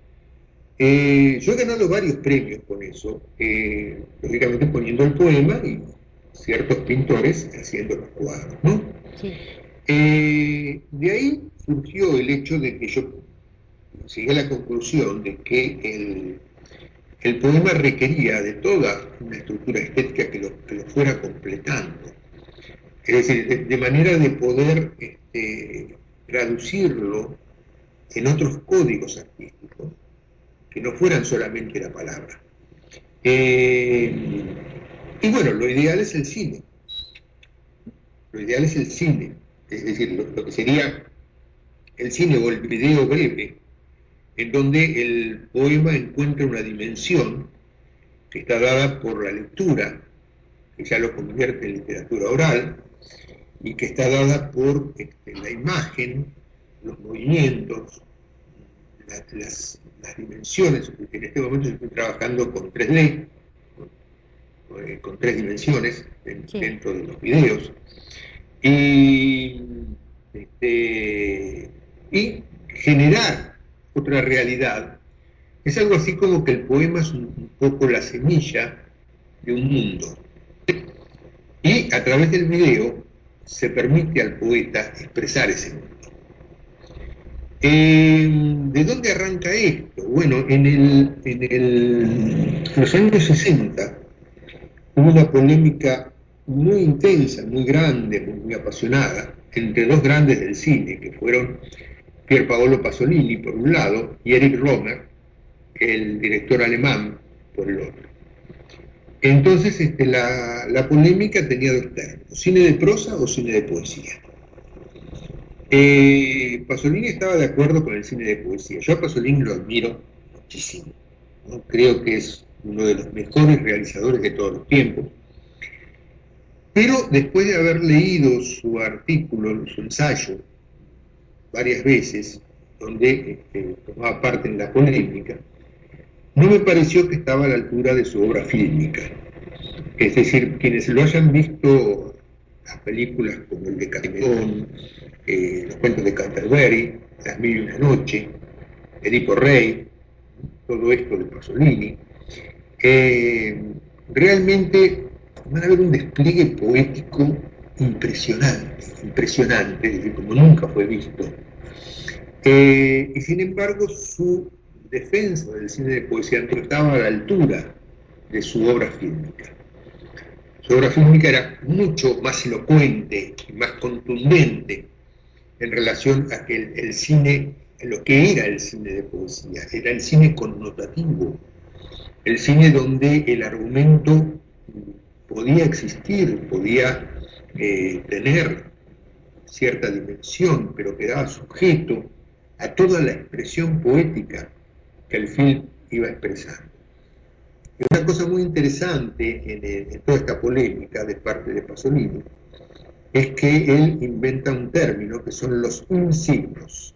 Eh, yo he ganado varios premios con eso, eh, lógicamente poniendo el poema y ciertos pintores haciendo los cuadros, ¿no? Sí. Eh, de ahí surgió el hecho de que yo llegué a la conclusión de que el, el poema requería de toda una estructura estética que lo, que lo fuera completando. Es decir, de, de manera de poder este, traducirlo en otros códigos artísticos, que no fueran solamente la palabra. Eh, y bueno, lo ideal es el cine. Lo ideal es el cine. Es decir, lo, lo que sería el cine o el video breve, en donde el poema encuentra una dimensión que está dada por la lectura, que ya lo convierte en literatura oral, y que está dada por este, la imagen, los movimientos, la, las, las dimensiones, porque en este momento estoy trabajando con tres D, con, eh, con tres dimensiones en, Sí. dentro de los videos. Y, este, y generar otra realidad. Es algo así como que el poema es un, un poco la semilla de un mundo. Y a través del video se permite al poeta expresar ese mundo. Eh, ¿De dónde arranca esto? Bueno, en, el, en, el, en los años sesenta hubo una polémica muy intensa, muy grande, muy apasionada, entre dos grandes del cine, que fueron Pier Paolo Pasolini, por un lado, y Erich Rohmer, el director alemán, por el otro. Entonces, este, la, la polémica tenía dos términos: cine de prosa o cine de poesía. Eh, Pasolini estaba de acuerdo con el cine de poesía. Yo a Pasolini lo admiro muchísimo, ¿no? Creo que es uno de los mejores realizadores de todos los tiempos. Pero después de haber leído su artículo, su ensayo, varias veces, donde este, tomaba parte en la polémica, no me pareció que estaba a la altura de su obra fílmica. Es decir, quienes lo hayan visto, las películas como el de Cameron, eh, los cuentos de Canterbury, Las Mil y Una Noche, Edipo Rey, todo esto de Pasolini, eh, realmente van a ver un despliegue poético impresionante, impresionante, como nunca fue visto. Eh, y sin embargo, su defensa del cine de poesía no estaba a la altura de su obra fílmica. Su obra fílmica era mucho más elocuente y más contundente en relación a que el, el cine, lo que era el cine de poesía, era el cine connotativo, el cine donde el argumento podía existir, podía eh, tener cierta dimensión, pero quedaba sujeto a toda la expresión poética que el film iba expresando. Y una cosa muy interesante en, el, en toda esta polémica de parte de Pasolini es que él inventa un término que son los insignos.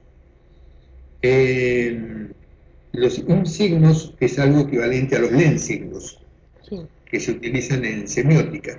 Eh, los insignos es algo equivalente a los lensignos, sí, que se utilizan en semiótica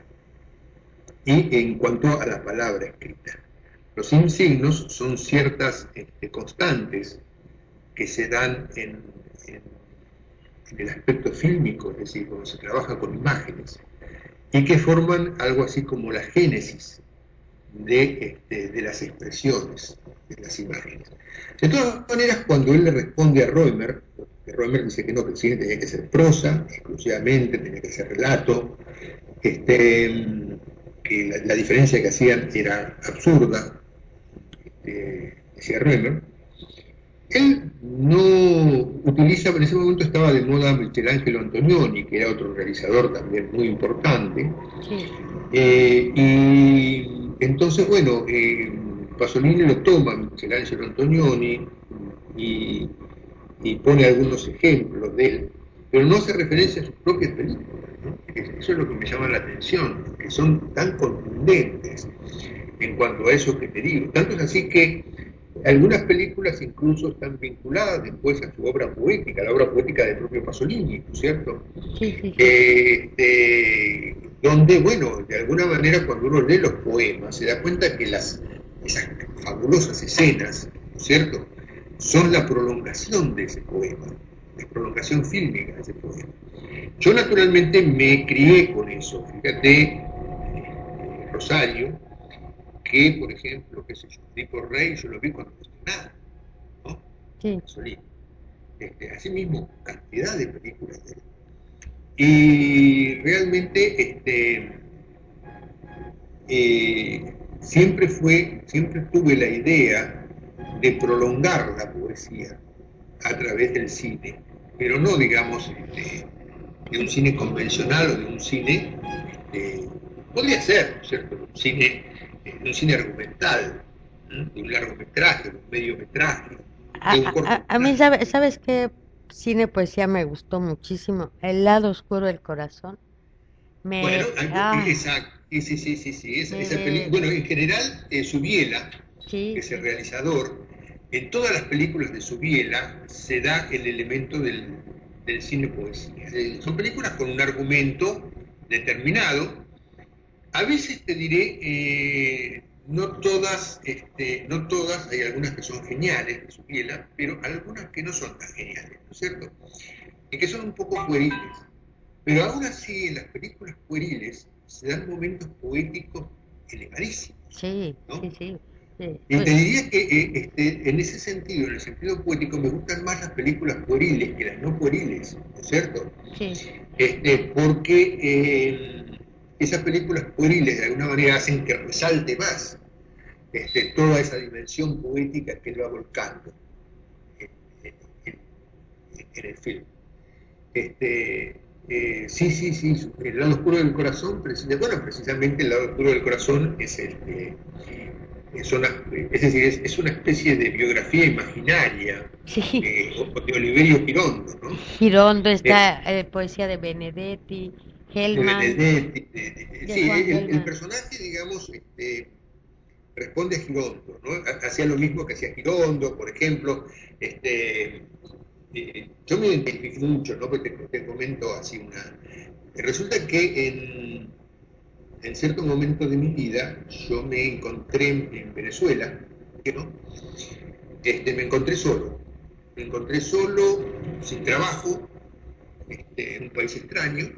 y en cuanto a la palabra escrita. Los insignos son ciertas este, constantes que se dan en, en, en el aspecto fílmico, es decir, cuando se trabaja con imágenes, y que forman algo así como la génesis de, este, de las expresiones de las imágenes. De todas maneras, cuando él le responde a Rohmer, que Rohmer dice que no, que el cine tenía que ser prosa, exclusivamente, tenía que ser relato, este, que la, la diferencia que hacían era absurda, este, decía Rohmer. Él no utiliza, en ese momento estaba de moda Michelangelo Antonioni, que era otro realizador también muy importante, sí. eh, y entonces, bueno, eh, Pasolini lo toma Michelangelo Antonioni y, y pone algunos ejemplos de él, pero no hace referencia a sus propias películas, ¿no? Eso es lo que me llama la atención, que son tan contundentes en cuanto a eso que te digo. Tanto es así que algunas películas incluso están vinculadas después a su obra poética, la obra poética del propio Pasolini, ¿no es cierto? Sí, sí, sí. Eh, de, donde, bueno, de alguna manera cuando uno lee los poemas se da cuenta que las, esas fabulosas escenas, ¿no es cierto?, son la prolongación de ese poema, la prolongación fílmica de ese poema. Yo naturalmente me crié con eso, fíjate, eh, Rosario, que, por ejemplo, qué sé yo, Edipo Rey, yo lo vi cuando no estoy nada, ¿no? Sí. Solís. Este, así mismo, cantidad de películas de él. Y realmente, este, eh, siempre fue, siempre tuve la idea de prolongar la poesía a través del cine, pero no, digamos, este, de un cine convencional o de un cine, este, podría ser, ¿cierto?, un cine, un cine argumental, ¿no?, de un largometraje, de un mediometraje. A, a, a mí, ¿sabes, ¿sabes qué cine poesía me gustó muchísimo? El lado oscuro del corazón. Me... Bueno, ah, exacto, sí, sí, sí, sí, sí. Esa, esa película, bueno, en general, eh, Subiela, sí, que es el realizador, en todas las películas de Subiela se da el elemento del, del cine poesía. Eh, son películas con un argumento determinado. A veces te diré, eh, no todas, este, no todas, hay algunas que son geniales de Subiela, pero algunas que no son tan geniales, ¿no es cierto? Y que son un poco pueriles. Pero aún así, en las películas pueriles se dan momentos poéticos elevadísimos. Sí, ¿no? sí, sí. sí. Y te diría que eh, este, en ese sentido, en el sentido poético, me gustan más las películas pueriles que las no pueriles, ¿no es cierto? Sí. Este, porque eh, esas películas pueriles de alguna manera hacen que resalte más este, toda esa dimensión poética que él va volcando en, en, en, en el film. Este, eh, sí, sí, sí, el lado oscuro del corazón, bueno, precisamente el lado oscuro del corazón es este, es una, es decir, es, es una especie de biografía imaginaria sí. eh, de Oliverio Girondo, ¿no? Girondo, está eh, poesía de Benedetti, Hellman. De Benedetti, de, de, de, de sí, el, Hellman. el personaje, digamos, este, responde a Girondo, ¿no? Hacía lo mismo que hacía Girondo, por ejemplo, este, eh, yo me identifico mucho, ¿no? Porque te, te comento así una... Resulta que en, en cierto momento de mi vida yo me encontré en, en Venezuela, ¿no? Este, me encontré solo, me encontré solo, sin trabajo, este, en un país extraño,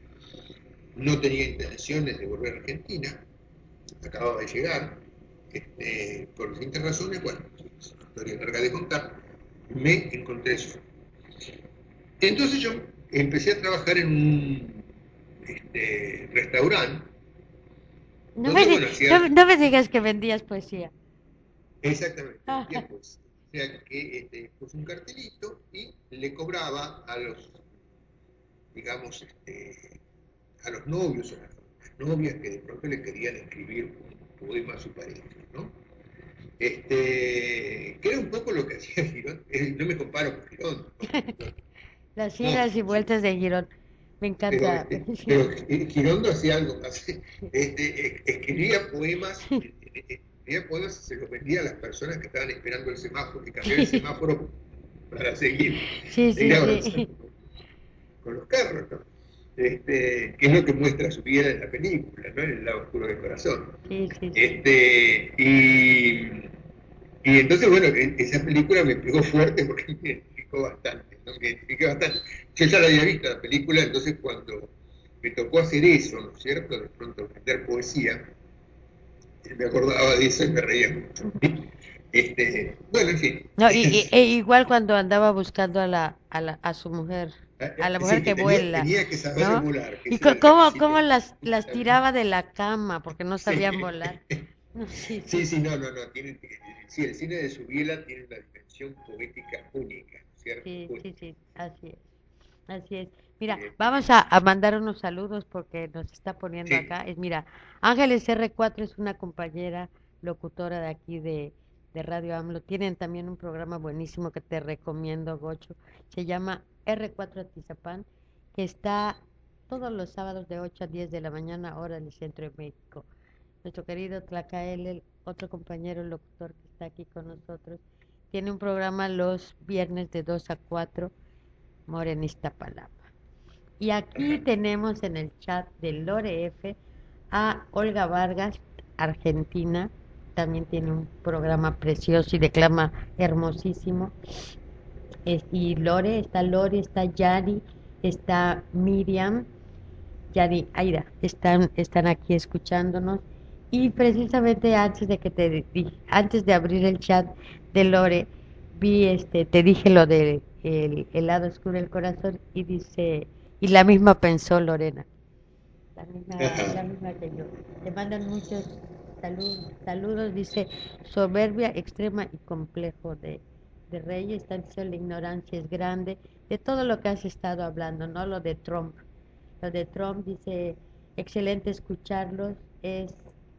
no tenía intenciones de volver a Argentina, acababa de llegar, este, por distintas razones, bueno, es una historia larga de contar, me encontré solo. Entonces yo empecé a trabajar en un este, restaurante. No, me, bueno, hacía... no, no me digas que vendías poesía. Exactamente, vendía poesía. O sea que este, puse un cartelito y le cobraba a los, digamos, este, a los novios o a las novias que de pronto le querían escribir un poema a su pareja, ¿no? Este, que era un poco lo que hacía Girón. No me comparo con Girón. ¿no? Las idas no, y vueltas de Girón. Me encanta. Pero, este, pero Girondo hacía algo más. Este, escribía poemas, escribía poemas y se los vendía a las personas que estaban esperando el semáforo, que cambiaba el semáforo para seguir. Sí, sí, sí. Con los carros, ¿no? Este, que es lo que muestra su vida en la película, ¿no? En el lado oscuro del corazón. Sí, sí, sí. Este, y, y entonces, bueno, esa película me pegó fuerte porque me identificó bastante, ¿no? Me identifiqué bastante. Yo ya la había visto la película, entonces cuando me tocó hacer eso, ¿no es cierto? De pronto vender poesía, me acordaba de eso y me reía mucho. Este, bueno, en fin. No, y, y, e igual cuando andaba buscando a la, a la, a su mujer, a la mujer sí, que, que tenía, vuela, tenía que saber ¿no? volar. Y cómo, cómo las, las tiraba de la cama porque no sabían sí. volar. No, sí, sí, sí, sí, no, no, no. Tiene, sí, el cine de Subiela tiene una dimensión poética única, ¿cierto? Sí, sí, sí, así es. Así es. Mira, sí. vamos a, a mandar unos saludos porque nos está poniendo sí. acá. Es, mira, Ángeles erre cuatro es una compañera locutora de aquí de, de Radio AMLO. Tienen también un programa buenísimo que te recomiendo, Gocho. Se llama erre cuatro Atizapán, que está todos los sábados de ocho a diez de la mañana, hora del centro de México. Nuestro querido Tlacael, otro compañero locutor que está aquí con nosotros, tiene un programa los viernes de dos a cuatro, Morenista Palapa. Y aquí tenemos en el chat del Lore F a Olga Vargas, Argentina, también tiene un programa precioso y declama hermosísimo. Es, y Lore, está Lore, está Yari, está Miriam, Yari, Aira, están, están aquí escuchándonos. Y precisamente antes de que te antes de abrir el chat de Lore, vi este, te dije lo del el, el lado oscuro del corazón y dice, y la misma pensó Lorena, la misma, la misma que yo. Le mandan muchos saludos, saludos, dice, soberbia extrema y complejo de, de Reyes, tanto la ignorancia es grande, de todo lo que has estado hablando, no lo de Trump. Lo de Trump dice, excelente escucharlos, es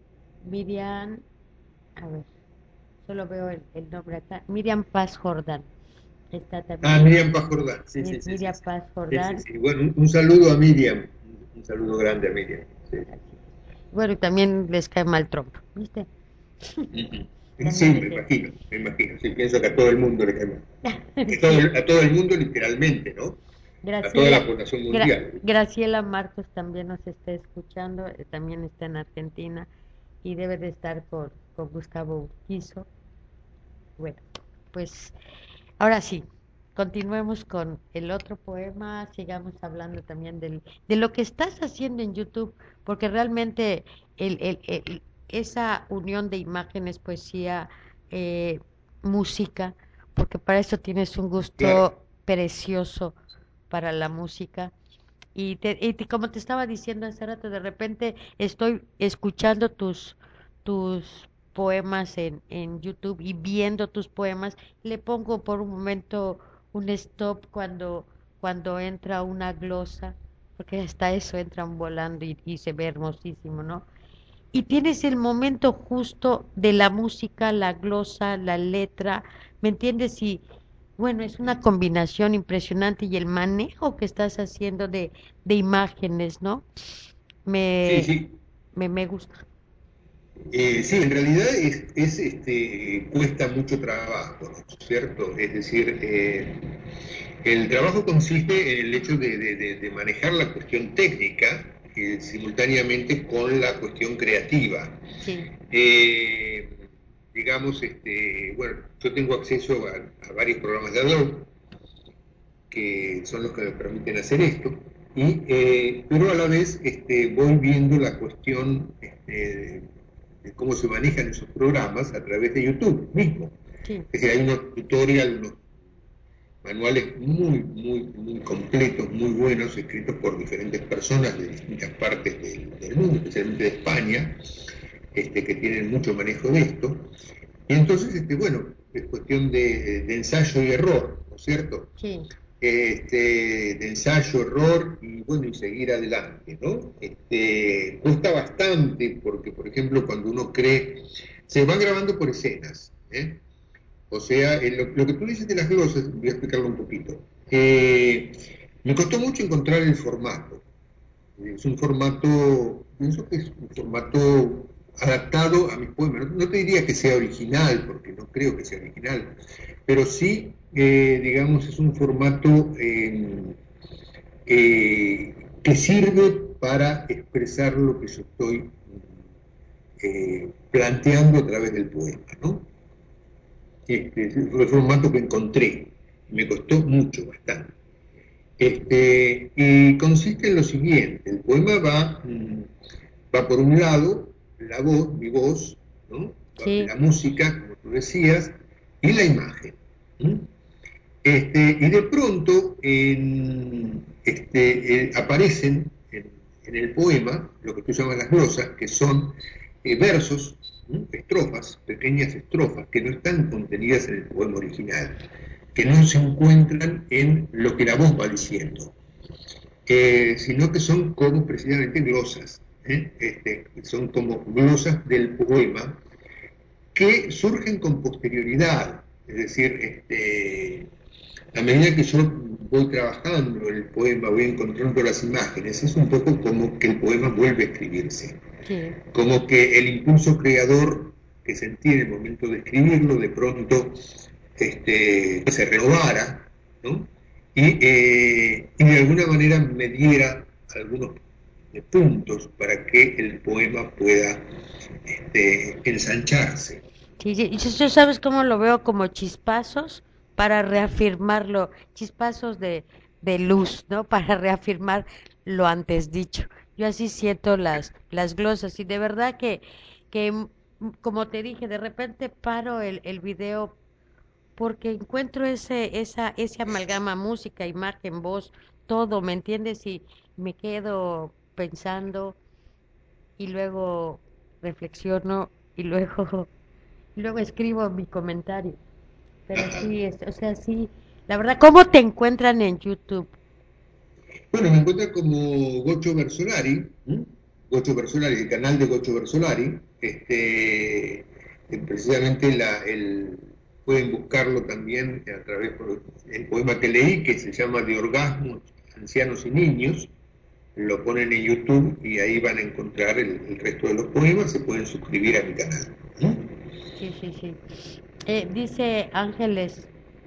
Miriam, a ver, solo veo el, el nombre acá, Miriam Paz Jordán. Está también. Ah, Miriam Paz Jordán, sí, sí, sí. Miriam sí, Paz Jordán. Sí, sí, sí. Bueno, un, un saludo a Miriam, un saludo grande a Miriam. Sí. Bueno, y también les cae mal Trump, ¿viste? Sí, me imagino, me imagino, sí, pienso que a todo el mundo le cae mal. A todo, a todo el mundo literalmente, ¿no? Graciela, a toda la población mundial. Gra Graciela Marcos también nos está escuchando, eh, también está en Argentina. y debe de estar con, con Gustavo Urquizo. Bueno, pues ahora sí, continuemos con el otro poema, sigamos hablando también del, de lo que estás haciendo en YouTube, porque realmente el, el, el- esa unión de imágenes, poesía, eh, música, porque para eso tienes un Claro. gusto precioso para la música. Y, te, y te- como te estaba diciendo hace rato, de repente estoy escuchando tus, tus poemas en, en YouTube y viendo tus poemas, le pongo por un momento un stop cuando, cuando entra una glosa, porque hasta eso entran volando y, y se ve hermosísimo, ¿no? Y tienes el momento justo de la música, la glosa, la letra, ¿me entiendes? Y bueno, es una combinación impresionante y el manejo que estás haciendo de, de imágenes, ¿no? Sí, Me, sí. me, me gusta. Eh, sí, en realidad es, es, este, cuesta mucho trabajo, ¿no es cierto? Es decir, eh, el trabajo consiste en el hecho de, de- de- de manejar la cuestión técnica eh, simultáneamente con la cuestión creativa. Sí, Eh, digamos, este, bueno, yo tengo acceso a, a varios programas de Adobe, que son los que me permiten hacer esto, y, eh, pero a la vez este, voy viendo la cuestión este, de cómo se manejan esos programas a través de YouTube mismo. sí, Es decir, hay unos tutoriales, unos manuales muy, muy, muy completos, muy buenos, escritos por diferentes personas de distintas partes del, del mundo, especialmente de España, este, que tienen mucho manejo de esto. Y entonces, este, bueno, es cuestión de, de ensayo y error, ¿no es cierto? sí, Este, de ensayo, error y bueno, y seguir adelante, ¿no? Este, cuesta bastante porque, por ejemplo, cuando uno cree, se va grabando por escenas, ¿eh? O sea, en lo, lo que tú dices de las glosas, voy a explicarlo un poquito. Eh, me costó mucho encontrar el formato. Es un formato, pienso que es un formato adaptado a mis poemas. No, no te diría que sea original, porque no creo que sea original, pero sí, eh, digamos, es un formato eh, eh, que sirve para expresar lo que yo estoy eh, planteando a través del poema, ¿no? Este, fue el formato que encontré, me costó mucho, bastante. Este, y consiste en lo siguiente, el poema va, mm, va por un lado, la voz, mi voz, ¿no? sí, La música, como tú decías, y la imagen. ¿Mm? Este, y de pronto en, este, eh, aparecen en, en, el poema lo que tú llamas las glosas, que son eh, versos, ¿no? Estrofas, pequeñas estrofas, que no están contenidas en el poema original, que no se encuentran en lo que la voz va diciendo, eh, sino que son como precisamente glosas, ¿eh? Este, son como glosas del poema que surgen con posterioridad, es decir, este, a medida que yo voy trabajando el poema, voy encontrando las imágenes, es un poco como que el poema vuelve a escribirse, sí. como que el impulso creador que sentí en el momento de escribirlo, de pronto este, se renovara, ¿no? Y, eh, y de alguna manera me diera algunos puntos para que el poema pueda este, ensancharse. Sí, sí, y yo, yo sabes cómo lo veo como chispazos para reafirmarlo, chispazos de, de luz, ¿no? Para reafirmar lo antes dicho. Yo así siento las, las glosas y de verdad que, que mm, como te dije, de repente paro el, el video porque encuentro ese, esa, ese amalgama música, imagen, voz, todo, ¿me entiendes? Y me quedo pensando y luego reflexiono y luego luego escribo mi comentario. Pero Ajá. sí, es, o sea, sí. La verdad, ¿cómo te encuentran en YouTube? Bueno, me encuentra como Gocho Versolari, ¿m? Gocho Versolari, el canal de Gocho Versolari. Este, eh, precisamente la, el, pueden buscarlo también a través del poema que leí, que se llama De orgasmos, ancianos y niños. Lo ponen en YouTube y ahí van a encontrar el, el resto de los poemas. Se pueden suscribir a mi canal, ¿no? Sí, sí, sí. Eh, dice Ángeles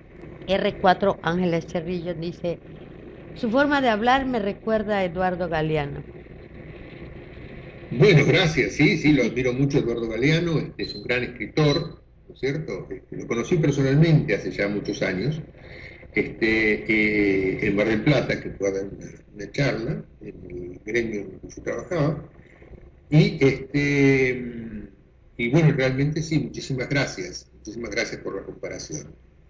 R cuatro, Ángeles Cerrillo, dice, su forma de hablar me recuerda a Eduardo Galeano. Bueno, gracias, sí, sí, lo admiro mucho Eduardo Galeano, este, es un gran escritor, ¿no es cierto? Este, lo conocí personalmente hace ya muchos años, este, eh, en Mar del Plata, que fue a dar una, una charla en el gremio en el que yo trabajaba, y, este, y bueno, realmente sí, muchísimas gracias, muchísimas gracias por la comparación.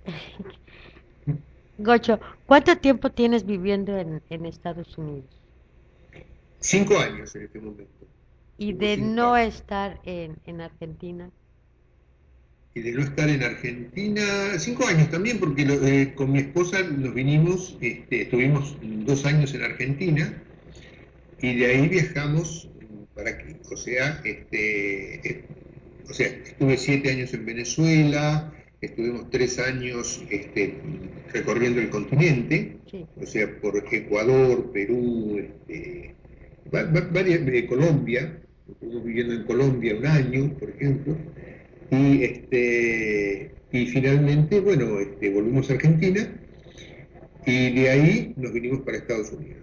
Gocho, ¿cuánto tiempo tienes viviendo en, en Estados Unidos? Cinco años en este momento, Y tengo de cinco no años. estar en, en Argentina. Y de no estar en Argentina, cinco años también, porque lo, eh, con mi esposa nos vinimos, este, estuvimos dos años en Argentina y de ahí viajamos para aquí. O sea, este, eh, o sea, estuve siete años en Venezuela, estuvimos tres años este, recorriendo el continente, Sí. o sea, por Ecuador, Perú, este, va- va- varias, de Colombia, estuvimos viviendo en Colombia un año, por ejemplo. Y, este, y finalmente, bueno, este, volvimos a Argentina y de ahí nos vinimos para Estados Unidos.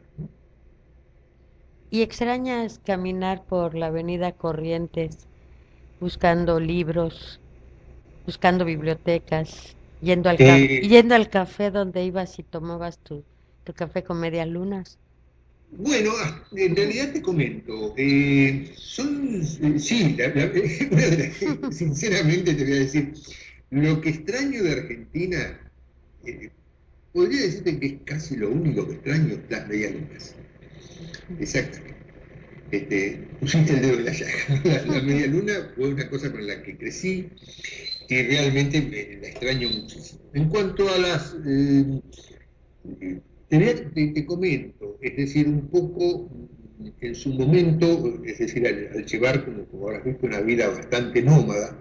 ¿Y extrañas caminar por la avenida Corrientes buscando libros, buscando bibliotecas, yendo al café, Eh, yendo al café donde ibas y tomabas tu, tu café con medias lunas? bueno, ah, en realidad te comento, eh, son, eh, sí, la- la- una de las- sinceramente te voy a decir, lo que extraño de Argentina, eh, podría decirte que es casi lo único que extraño, las medialunas. Exactamente. Este, pusiste el dedo en la llaga. La, la media luna fue una cosa con la que crecí y realmente me, la extraño muchísimo. En cuanto a las... eh, te, te, te comento, es decir, un poco en su momento, es decir, al, al llevar, como, como habrás visto, una vida bastante nómada,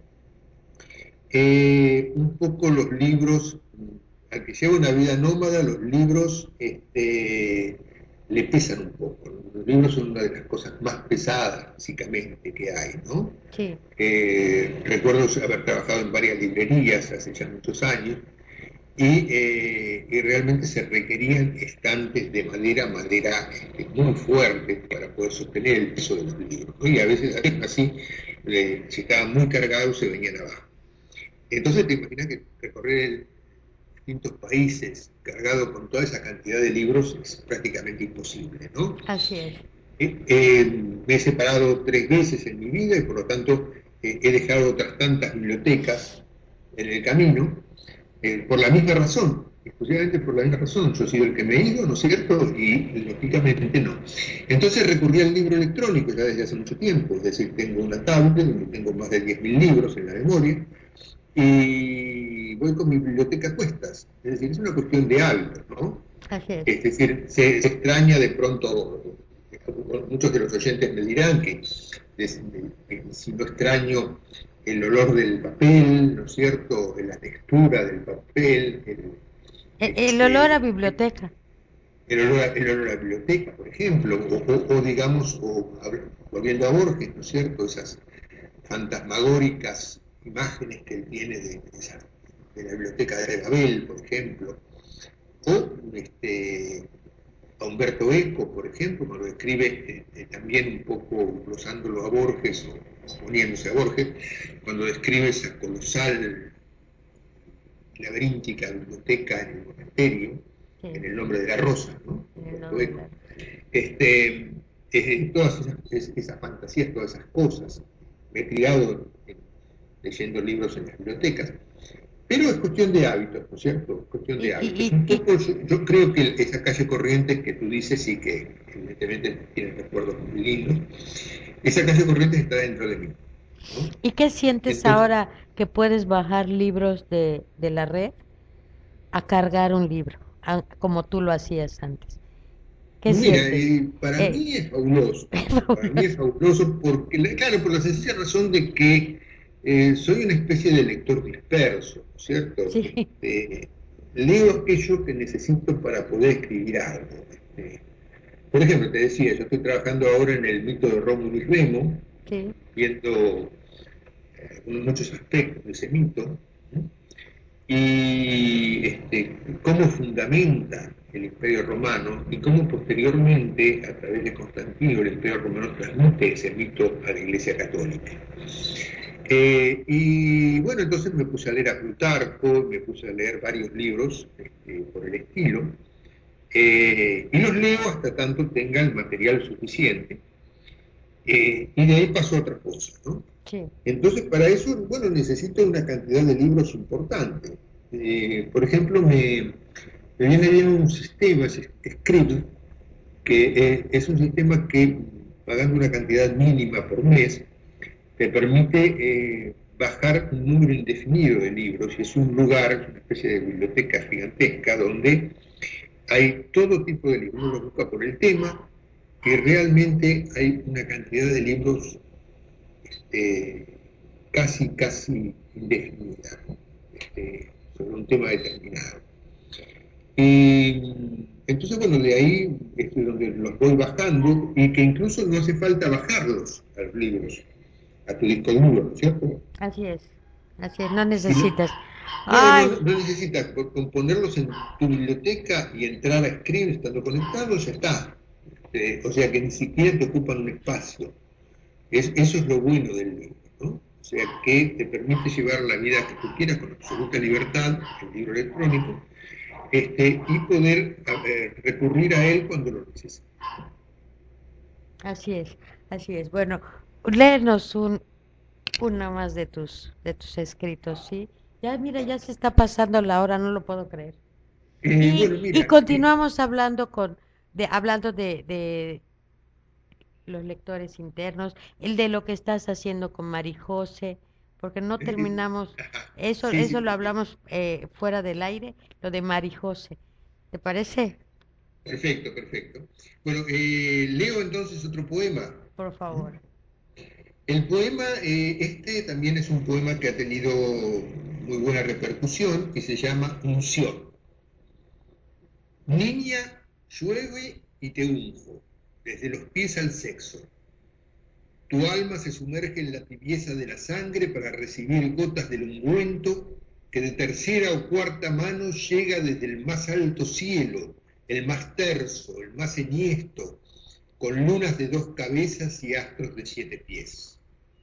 eh, un poco los libros, al que lleva una vida nómada, los libros este, le pesan un poco, ¿no? Los libros son una de las cosas más pesadas físicamente que hay, ¿no? Sí. Eh, recuerdo haber trabajado en varias librerías hace ya muchos años y, eh, y realmente se requerían estantes de madera, madera este, muy fuerte para poder sostener el peso de los libros, ¿no? Y a veces así, eh, si estaban muy cargados se venían abajo. Entonces te imaginas que recorrer distintos países cargado con toda esa cantidad de libros es prácticamente imposible, ¿no? Así es. Eh, eh, me he separado tres veces en mi vida y por lo tanto eh, he dejado otras tantas bibliotecas en el camino eh, por la misma razón, exclusivamente por la misma razón. Yo he sido el que me he ido, ¿no es cierto? Y lógicamente no. Entonces recurrí al libro electrónico ya desde hace mucho tiempo, es decir, tengo una tablet donde tengo más de diez mil libros en la memoria y voy con mi biblioteca a cuestas. Es decir, es una cuestión de hábitos, ¿no? Así es. Es decir, se, se extraña de pronto, muchos de los oyentes me dirán que, de, de, que si no extraño el olor del papel, ¿no es cierto?, la textura del papel, el, E- El olor a este, biblioteca. el, olor a, el olor a la biblioteca, por ejemplo, o, o, o digamos, o, volviendo a Borges, ¿no es cierto?, esas fantasmagóricas imágenes que él tiene de, de, esa, de la biblioteca de Babel, por ejemplo, o este, a Humberto Eco, por ejemplo, cuando escribe eh, también un poco glosándolo a Borges o poniéndose a Borges, cuando describe esa colosal laberíntica biblioteca en el monasterio, Sí. en el nombre de la rosa, ¿no? En el Humberto nombre de Eco. la- Este, eh, todas esas, es, esas fantasías, todas esas cosas. Me he criado eh, leyendo libros en las bibliotecas. Pero es cuestión de hábitos, ¿no es cierto? Es cuestión Y, de hábitos. y, Un y, y, poco, yo, yo creo que esa calle Corrientes que tú dices, sí que evidentemente tiene recuerdos muy lindos, esa calle Corrientes está dentro de mí, ¿no? ¿y qué sientes Entonces, ahora que puedes bajar libros de, de la red a cargar un libro, a- como tú lo hacías antes? ¿Qué mira, sientes? eh, para Eh, mí es fabuloso. Para mí es fabuloso porque, claro, por la sencilla razón de que eh, soy una especie de lector disperso, ¿no es cierto? sí, Este, leo aquello que necesito para poder escribir algo. Este, por ejemplo, te decía, yo estoy trabajando ahora en el mito de Rómulo y Remo, sí, viendo eh, muchos aspectos de ese mito, ¿no? y este, cómo fundamenta el Imperio Romano y cómo posteriormente, a través de Constantino, el Imperio Romano transmite ese mito a la Iglesia Católica. Eh, y bueno, entonces me puse a leer a Plutarco, me puse a leer varios libros este, por el estilo, eh, y los leo hasta tanto tenga el material suficiente, eh, y de ahí pasó otra cosa, ¿no? Sí. Entonces, para eso, bueno, necesito una cantidad de libros importante. Eh, por ejemplo, me, me viene bien un sistema, Scribd, que eh, es un sistema que, pagando una cantidad mínima por mes, te permite eh, bajar un número indefinido de libros, y es un lugar, una especie de biblioteca gigantesca, donde hay todo tipo de libros. Uno lo busca por el tema, y realmente hay una cantidad de libros este, casi, casi indefinida, ¿no? este, sobre un tema determinado. Y entonces, bueno, de ahí es donde los voy bajando, y que incluso no hace falta bajarlos a los libros, a tu disco duro, ¿no es cierto? Así es, así es, no necesitas. No, Ay, no, no, no necesitas, con ponerlos en tu biblioteca y entrar a escribir estando conectado, ya está. Este, o sea que ni siquiera te ocupan un espacio. Es, eso es lo bueno del libro, ¿no? O sea que te permite llevar la vida que tú quieras con absoluta libertad, el libro electrónico, este, y poder eh, recurrir a él cuando lo necesites. así es, así es. Bueno, léenos un, una más de tus, de tus escritos, ¿sí? Ya, mira, ya se está pasando la hora, no lo puedo creer. Eh, Y, bueno, y mira, eh, continuamos hablando con, de, hablando de, de los lectores internos, el de lo que estás haciendo con Marijose, porque no eh, terminamos, ajá, eso, sí, sí, eso lo perfecto, hablamos eh, fuera del aire, lo de Marijose. ¿Te parece? perfecto, perfecto. Bueno, eh, leo entonces otro poema. Por favor. El poema, eh, este también es un poema que ha tenido muy buena repercusión, que se llama Unción. Niña, llueve y te unjo, desde los pies al sexo. Tu alma se sumerge en la tibieza de la sangre para recibir gotas del ungüento que de tercera o cuarta mano llega desde el más alto cielo, el más terso, el más enhiesto, con lunas de dos cabezas y astros de siete pies.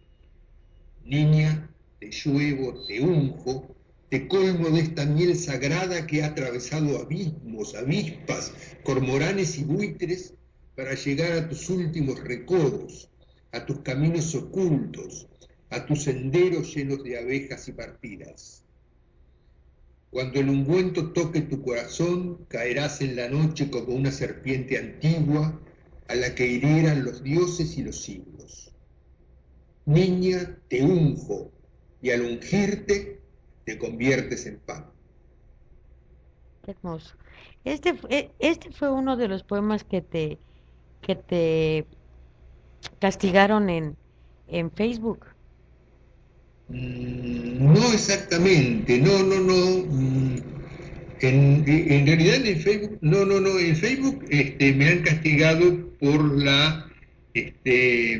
Niña, te lluevo, te unjo, te colmo de esta miel sagrada que ha atravesado abismos, avispas, cormoranes y buitres para llegar a tus últimos recodos, a tus caminos ocultos, a tus senderos llenos de abejas y partidas. Cuando el ungüento toque tu corazón, caerás en la noche como una serpiente antigua a la que hirieran los dioses y los siglos. Niña, te unjo, y al ungirte te conviertes en pan. Qué hermoso. Este, fue- este fue uno de los poemas que te, que te castigaron en, en Facebook. Mm, no exactamente, no, no, no. mm, En, en realidad en el Facebook, no, no, no, en Facebook este, me han castigado por la este,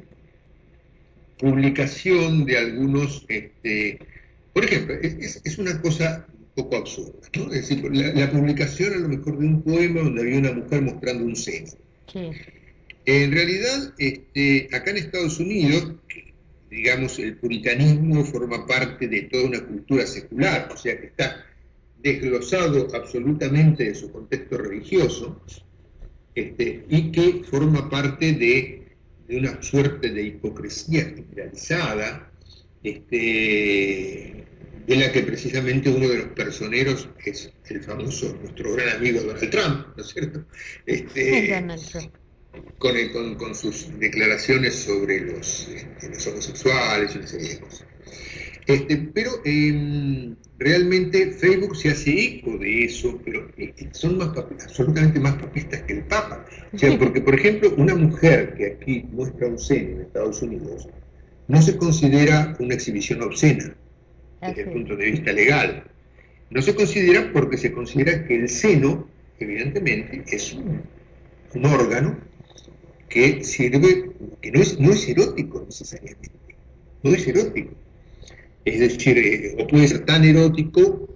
publicación de algunos, este, por ejemplo, es, es- es una cosa un poco absurda, ¿no? Es decir, la, la publicación a lo mejor de un poema donde había una mujer mostrando un seno. Sí, En realidad, este, acá en Estados Unidos, digamos, el puritanismo forma parte de toda una cultura secular, o sea que está desglosado absolutamente de su contexto religioso, este, y que forma parte de, de una suerte de hipocresía generalizada, este, de la que precisamente uno de los personeros es el famoso, nuestro gran amigo Donald Trump, ¿no es cierto? Este, Donald Trump. con, el- con, con sus declaraciones sobre los, este, los homosexuales y una serie de cosas. Este, pero eh, realmente Facebook se hace eco de eso, pero eh, son más papi- absolutamente más papistas que el Papa. O sea, porque, por ejemplo, una mujer que aquí muestra un seno en Estados Unidos no se considera una exhibición obscena desde el Así. punto de vista legal. No se considera porque se considera que el seno, evidentemente, es un, un órgano que sirve, que no es, no es erótico necesariamente, no es erótico. Es decir, eh, o puede ser tan erótico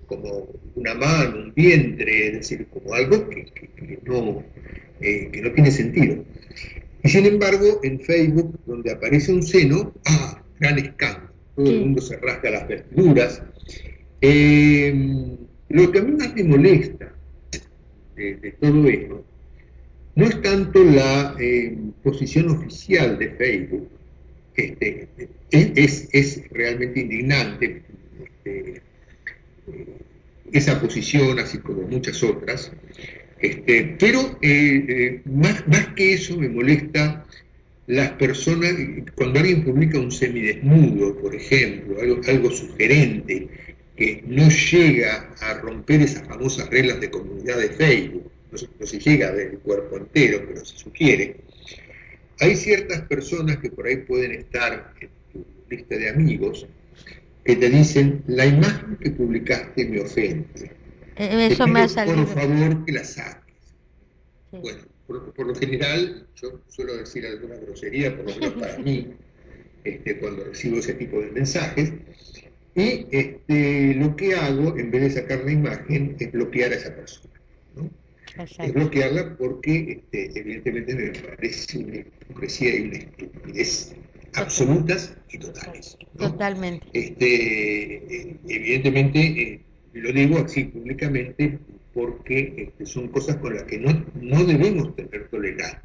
como una mano, un vientre, es decir, como algo que, que, que, no, eh, que no tiene sentido. Y sin embargo, en Facebook, donde aparece un seno, ¡ah! Gran escándalo. Todo sí. El mundo se rasga las vestiduras. Eh, lo que a mí más me molesta de, de todo esto no es tanto la eh, posición oficial de Facebook, este, es, es realmente indignante este, esa posición, así como muchas otras, este, pero eh, eh, más, más que eso me molesta las personas, cuando alguien publica un semidesnudo, por ejemplo, algo, algo sugerente, que no llega a romper esas famosas reglas de comunidad de Facebook, no se, no se llega a ver el cuerpo entero, pero se sugiere. Hay ciertas personas que por ahí pueden estar en tu lista de amigos que te dicen, la imagen que publicaste me ofende. Eso me ha salido. Por favor, que la saques. Sí. Bueno, por, por lo general, yo suelo decir alguna grosería, por lo menos para mí, este, cuando recibo ese tipo de mensajes, y este, lo que hago, en vez de sacar la imagen, es bloquear a esa persona, ¿no? Es bloquearla porque, este, evidentemente, me parece una hipocresía y una estupidez absolutas y totales, ¿no? Totalmente. Este, evidentemente, eh, lo digo así públicamente porque este, son cosas con las que no, no debemos tener tolerancia.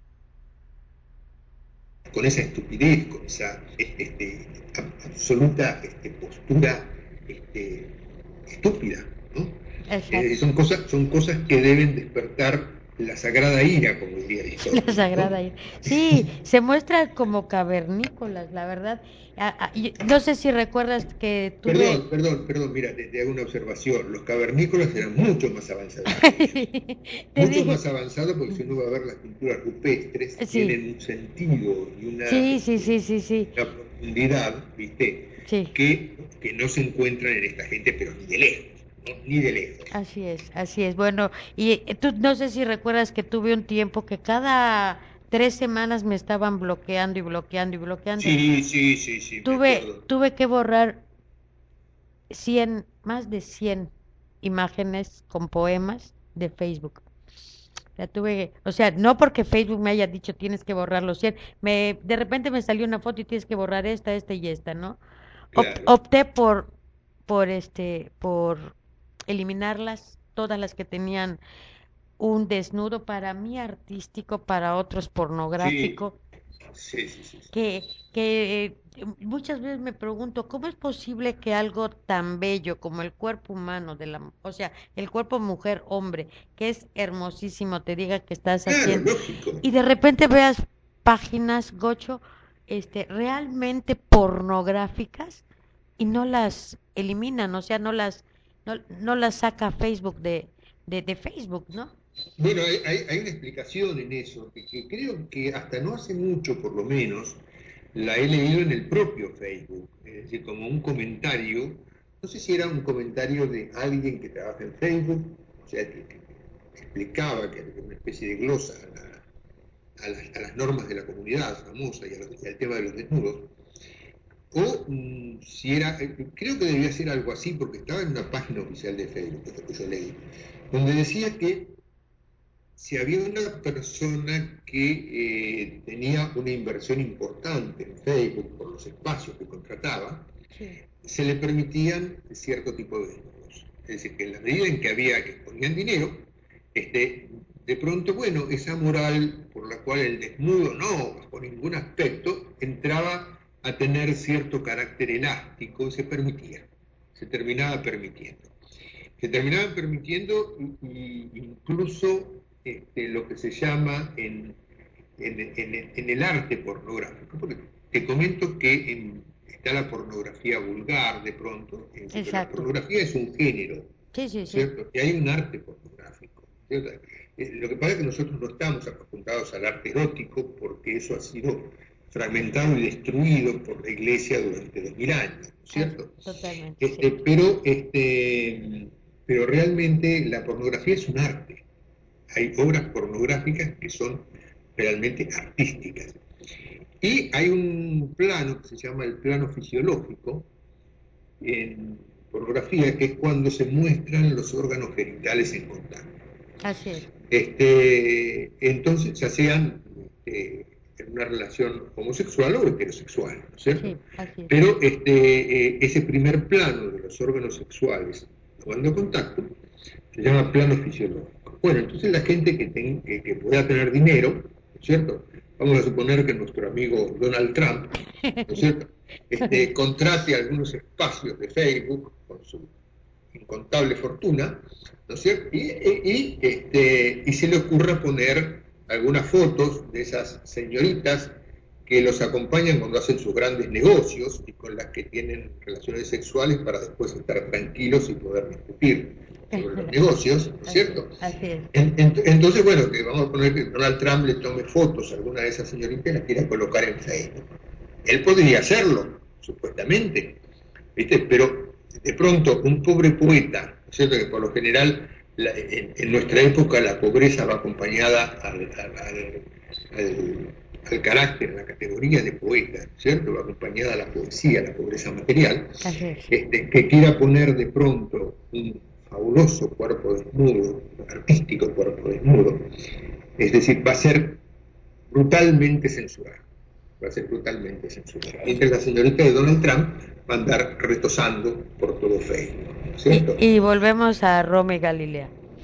Con esa estupidez, con esa este, absoluta este, postura este, estúpida, ¿no? Eh, son, cosas, son cosas que deben despertar la sagrada ira, como diría Aristóteles. La sagrada ¿no? ira. Sí, se muestra como cavernícolas, la verdad. No sé si recuerdas que tuve... Perdón, perdón, perdón, mira, te, te hago una observación. Los cavernícolas eran mucho más avanzados. mucho dije... más avanzados porque si uno va a ver las pinturas rupestres, sí. Tienen un sentido y una, sí, sí, sí, sí, sí. una profundidad, ¿viste? Sí. Que, que no se encuentran en esta gente, pero ni de lejos. No, ni de lejos. Así es, así es. Bueno, y tú no sé si recuerdas que tuve un tiempo que cada tres semanas me estaban bloqueando y bloqueando y bloqueando. Sí, sí, sí, sí. Tuve, tuve que borrar cien, más de cien imágenes con poemas de Facebook. O sea, tuve, o sea, no porque Facebook me haya dicho tienes que borrar los cien, me, de repente me salió una foto y tienes que borrar esta, esta y esta, ¿no? Claro. Opté por, por este, por eliminarlas, todas las que tenían un desnudo para mí artístico, para otros pornográfico. Sí, sí, sí, sí. Que, que eh, muchas veces me pregunto, ¿cómo es posible que algo tan bello como el cuerpo humano, de la, o sea, el cuerpo mujer-hombre, que es hermosísimo, te diga que estás claro, haciendo, lógico. y de repente veas páginas, Gocho, este, realmente pornográficas, y no las eliminan, o sea, no las no, no las saca Facebook de, de, de Facebook, ¿no? Bueno, hay, hay, hay una explicación en eso, que, que creo que hasta no hace mucho, por lo menos, la he leído en el propio Facebook, es decir, como un comentario, no sé si era un comentario de alguien que trabaja en Facebook, o sea, que, que explicaba que era una especie de glosa a, la, a, las, a las normas de la comunidad famosa y, a los, y al tema de los desnudos, o mmm, si era, creo que debía ser algo así, porque estaba en una página oficial de Facebook, que, que yo leí, donde decía que si había una persona que eh, tenía una inversión importante en Facebook por los espacios que contrataba, sí. se le permitían cierto tipo de desnudos. Es decir, que en la medida en que había que ponían dinero, este, de pronto, bueno, esa moral por la cual el desnudo no, bajo ningún aspecto, entraba a tener cierto carácter elástico, se permitía, se terminaba permitiendo. Se terminaba permitiendo y, y incluso este, lo que se llama en, en, en, en el arte pornográfico, porque te comento que en, está la pornografía vulgar de pronto, en que la pornografía es un género, sí, sí, ¿cierto? Sí. Y hay un arte pornográfico, ¿cierto? Eh, lo que pasa es que nosotros no estamos acostumbrados al arte erótico porque eso ha sido fragmentado y destruido por la Iglesia durante dos mil años, ¿cierto? Totalmente. Este, sí. Pero, este, pero realmente la pornografía es un arte. Hay obras pornográficas que son realmente artísticas. Y hay un plano que se llama el plano fisiológico, en, pornografía, que es cuando se muestran los órganos genitales en contacto. Así es. Este, entonces, ya sean este, en una relación homosexual o heterosexual, ¿no es cierto? Sí, así es. Pero este, eh, ese primer plano de los órganos sexuales tomando contacto se llama plano fisiológico. Bueno, entonces la gente que, ten, que, que pueda tener dinero, ¿no es cierto? Vamos a suponer que nuestro amigo Donald Trump, ¿no es cierto?, este, contrate algunos espacios de Facebook con su incontable fortuna, ¿no es cierto?, y, y, y, este, y se le ocurra poner algunas fotos de esas señoritas que los acompañan cuando hacen sus grandes negocios y con las que tienen relaciones sexuales para después estar tranquilos y poder discutir sobre los negocios, ¿no es cierto? Así es. En, en, entonces, bueno, que vamos a poner que Donald Trump le tome fotos a alguna de esas señoritas y las quiera colocar en Facebook. Él podría hacerlo, supuestamente, ¿viste? Pero de pronto un pobre poeta, ¿no es cierto?, que por lo general la, en, en nuestra época la pobreza va acompañada al, al, al, al al carácter, la categoría de poeta, ¿cierto? Va acompañada a la poesía, la pobreza material, este, que quiera poner de pronto un fabuloso cuerpo desnudo, un artístico cuerpo desnudo, es decir, va a ser brutalmente censurado, va a ser brutalmente censurado. Mientras la señorita de Donald Trump va a andar retosando por todo Facebook, ¿cierto? Y, y volvemos a Roma y Galilea.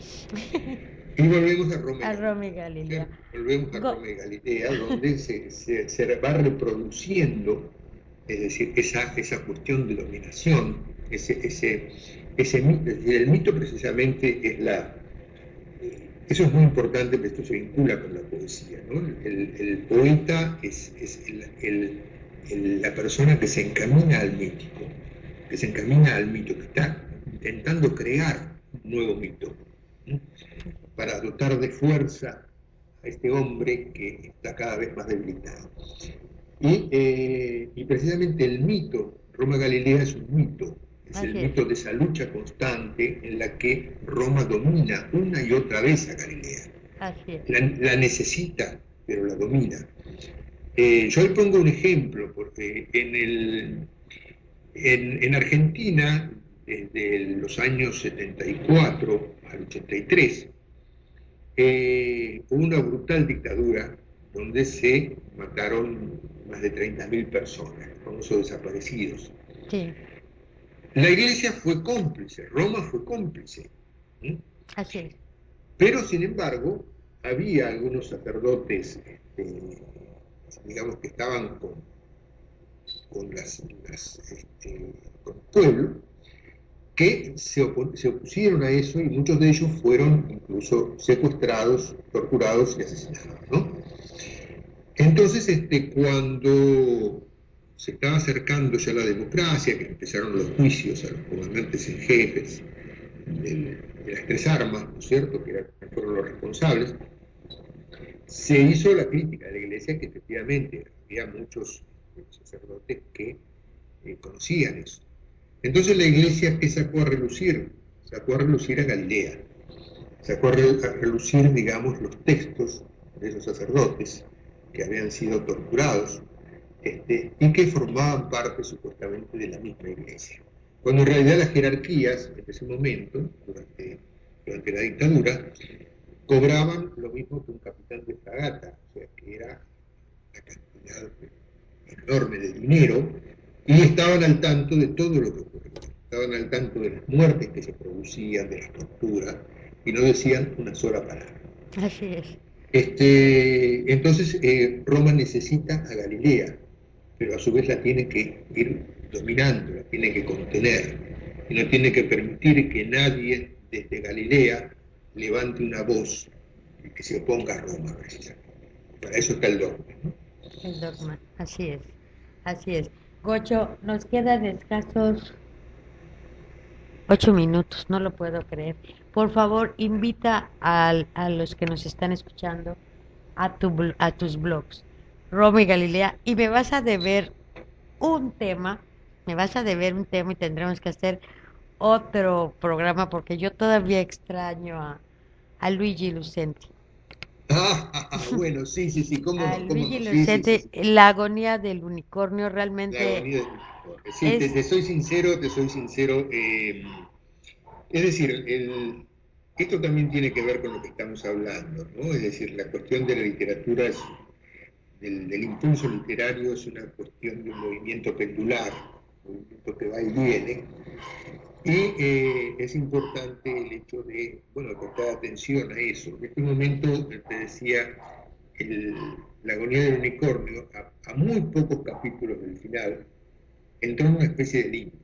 Y volvemos a Roma, a Roma y Galilea. Volvemos a Roma y Galilea, donde se, se, se va reproduciendo, es decir, esa, esa cuestión de dominación, ese, ese, ese mito. Es decir, el mito precisamente es la... Eso es muy importante, porque esto se vincula con la poesía, ¿no? El, el poeta es, es el, el, el, la persona que se encamina al mítico, que se encamina al mito, que está intentando crear un nuevo mito, ¿no?, para dotar de fuerza a este hombre que está cada vez más debilitado. Y, eh, y precisamente el mito, Roma Galilea es un mito, es Así el es. mito de esa lucha constante en la que Roma domina una y otra vez a Galilea. Así es. La, la necesita, pero la domina. Eh, yo le pongo un ejemplo, porque en, el, en, en Argentina, desde los años setenta y cuatro al ochenta y tres, Eh, hubo una brutal dictadura donde se mataron más de treinta mil personas, famosos desaparecidos. Sí. La iglesia fue cómplice, Roma fue cómplice. ¿sí? Así es. Pero, sin embargo, había algunos sacerdotes, este, digamos, que estaban con, con, las, las, este, con el pueblo, que se, opu se opusieron a eso, y muchos de ellos fueron incluso secuestrados, torturados y asesinados, ¿no? Entonces, este, cuando se estaba acercando ya la democracia, que empezaron los juicios a los comandantes en jefes de, de las tres armas, ¿no es cierto?, que eran, fueron los responsables, se hizo la crítica de la iglesia, que efectivamente había muchos sacerdotes que eh, conocían eso. Entonces la iglesia, ¿qué sacó a relucir? Sacó a relucir a Galilea, sacó a relucir, digamos, los textos de esos sacerdotes que habían sido torturados, este, y que formaban parte supuestamente de la misma iglesia. Cuando en realidad las jerarquías, en ese momento, durante, durante la dictadura, cobraban lo mismo que un capitán de fragata, o sea, que era la cantidad enorme de dinero, y estaban al tanto de todo lo que ocurría, estaban al tanto de las muertes que se producían, de las torturas, y no decían una sola palabra. Así es. Este, entonces, eh, Roma necesita a Galilea, pero a su vez la tiene que ir dominando, la tiene que contener, y no tiene que permitir que nadie desde Galilea levante una voz que se oponga a Roma, precisamente. Para eso está el dogma, ¿no? El dogma, así es, así es. Gocho, nos quedan escasos ocho minutos, no lo puedo creer. Por favor, invita a, a los que nos están escuchando a, tu, a tus blogs, Roma y Galilea, y me vas a deber un tema, me vas a deber un tema y tendremos que hacer otro programa, porque yo todavía extraño a, a Luigi Lucenti. Ah, bueno, sí, sí, sí, cómo a no, cómo Luigi no. Lucenti, Sí, sí, sí. la agonía del unicornio realmente Del... Sí, Es, te, te soy sincero, te soy sincero. Eh, es decir, el, esto también tiene que ver con lo que estamos hablando, ¿no? Es decir, la cuestión de la literatura, es, del, del impulso literario, es una cuestión de un movimiento pendular, un movimiento que va y viene, y eh, es importante el hecho de, bueno, prestar atención a eso. En este momento, te decía, el, la agonía del unicornio, a, a muy pocos capítulos del final, entró en una especie de limbo.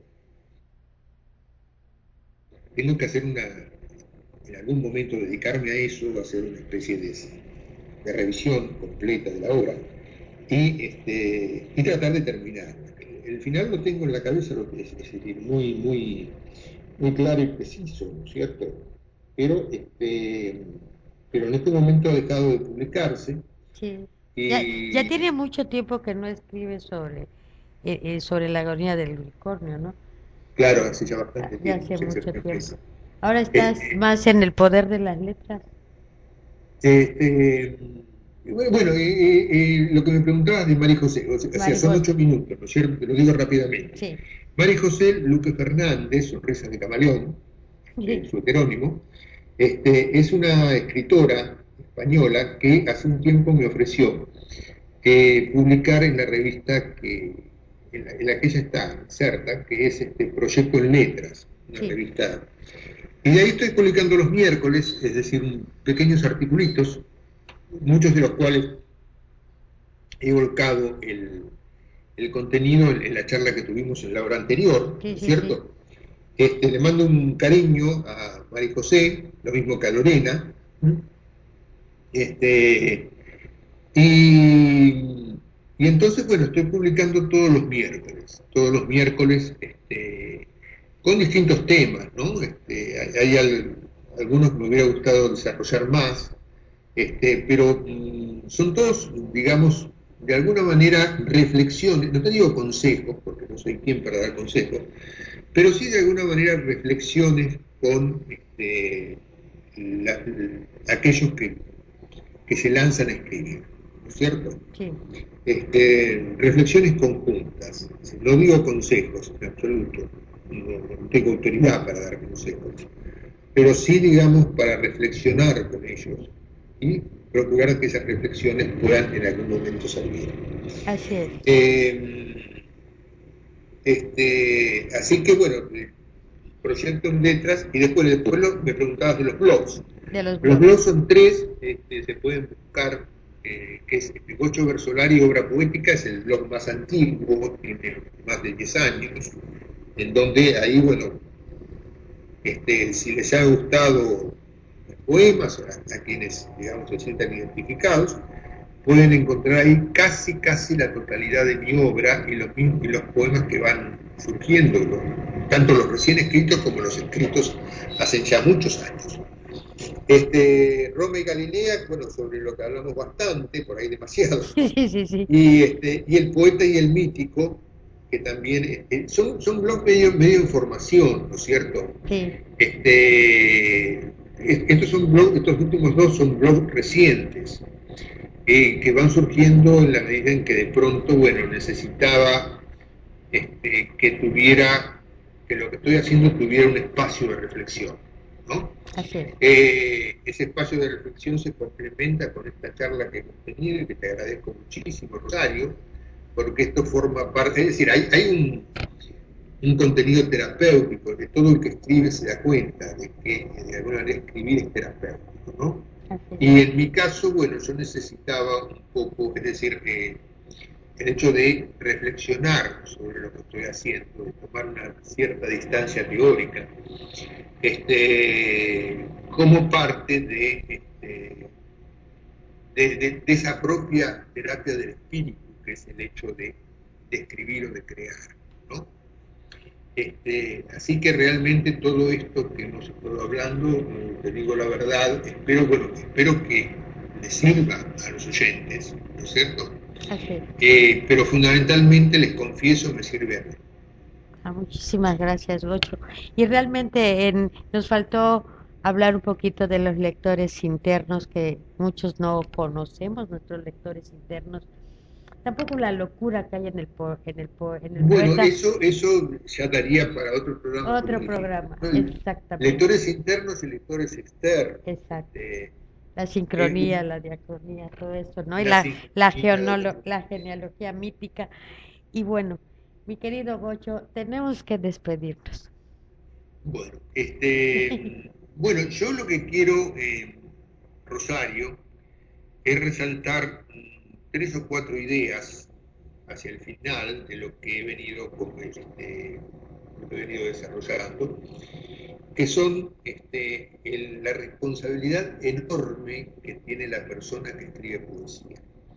Tengo que hacer una, en algún momento dedicarme a eso, hacer una especie de, de revisión completa de la obra y, este, y tratar de terminar. El final lo tengo en la cabeza, lo que es, es decir, muy, muy, muy claro y preciso, ¿no es cierto? Pero, este, pero en este momento ha dejado de publicarse sí. Ya, ya y, tiene mucho tiempo que no escribe sobre, eh, eh, sobre la agonía del unicornio, ¿no? claro, hace ya Ya, bastante ya tiempo, hace hace mucho cerca de tiempo. meses. Ahora estás Este, más en el poder de las letras. Este, bueno, eh, eh, eh, lo que me preguntabas de María José, o sea, son Marijos, ocho minutos, ¿no es cierto? Te lo digo rápidamente. sí. María José Luque Fernández, Sonrisa de Camaleón, eh, su heterónimo, este, es una escritora española que hace un tiempo me ofreció eh, publicar en la revista que, en, la, en la que ella está inserta, que es este Proyecto en Letras, una Sí. revista. Y de ahí estoy publicando los miércoles, es decir, pequeños articulitos, muchos de los cuales he volcado el, el contenido en, en la charla que tuvimos en la hora anterior, ¿no Sí, es sí, sí. cierto? Este, le mando un cariño a María José, lo mismo que a Lorena, este, y, y entonces, bueno, estoy publicando todos los miércoles, todos los miércoles, este, con distintos temas, ¿no? Este, hay, hay al, algunos que me hubiera gustado desarrollar más, este, pero mmm, son todos, digamos, de alguna manera reflexiones, no te digo consejos, porque no soy quien para dar consejos, pero sí de alguna manera reflexiones con este, la, aquellos que, que se lanzan a escribir, ¿no es cierto? Sí. Este, reflexiones conjuntas, no digo consejos en absoluto, no, no tengo autoridad para dar consejos, pero sí, digamos, para reflexionar con ellos y procurar que esas reflexiones puedan en algún momento salir. Así es. Eh, este, así que, bueno, proyecto en letras, y después, después lo, me preguntabas de los blogs. De los Los blogs. blogs son tres, este, se pueden buscar, eh, que es Gocho Versolari Obra Poética, es el blog más antiguo, tiene más de diez años, en donde ahí, bueno, este, si les ha gustado los poemas, a, a quienes, digamos, se sientan identificados, pueden encontrar ahí casi, casi la totalidad de mi obra y los, y los poemas que van surgiendo, los, tanto los recién escritos como los escritos hace ya muchos años. Este, Roma y Galilea, bueno, sobre lo que hablamos bastante, por ahí demasiado, Sí, sí, sí, sí. y, este, y el poeta y el mítico, que también este, son, son blogs medio, medio en formación, ¿no es cierto? Sí. Este, estos, son blogs, estos últimos dos son blogs recientes, eh, que van surgiendo en la medida en que de pronto, bueno, necesitaba este, que tuviera, que lo que estoy haciendo tuviera un espacio de reflexión, ¿no? Así es. Eh, ese espacio de reflexión se complementa con esta charla que hemos tenido y que te agradezco muchísimo, Rosario, porque esto forma parte, es decir, hay, hay un, un contenido terapéutico, que todo el que escribe se da cuenta de que de alguna manera escribir es terapéutico, ¿no? Y en mi caso, bueno, yo necesitaba un poco, es decir, eh, el hecho de reflexionar sobre lo que estoy haciendo, de tomar una cierta distancia teórica, este, como parte de, este, de, de, de esa propia terapia del espíritu, que es el hecho de, de escribir o de crear, ¿no? Este, así que realmente todo esto que hemos estado hablando, te digo la verdad, espero, bueno, espero que les sirva a los oyentes, ¿no es cierto? Así es. Eh, pero fundamentalmente, les confieso, me sirve a mí. Ah, muchísimas gracias, Gocho. Y realmente en, nos faltó hablar un poquito de los lectores internos que muchos no conocemos, nuestros lectores internos, tampoco la locura que hay en el po- en el po- en el Bueno, poeta. eso, eso ya daría para otro programa. Otro como programa, dijiste, ¿no? exactamente. Lectores internos y lectores externos. Exacto. Este, La sincronía, la diacronía, todo eso, ¿no? Y la la, la, sincronía, geonolo- la genealogía mítica. Y bueno, mi querido Gocho, tenemos que despedirnos. Bueno, este, bueno, yo lo que quiero, eh, Rosario, es resaltar mm, tres o cuatro ideas hacia el final de lo que he venido, como, este, lo que he venido desarrollando, que son este, el- la responsabilidad enorme que tiene la persona que escribe poesía.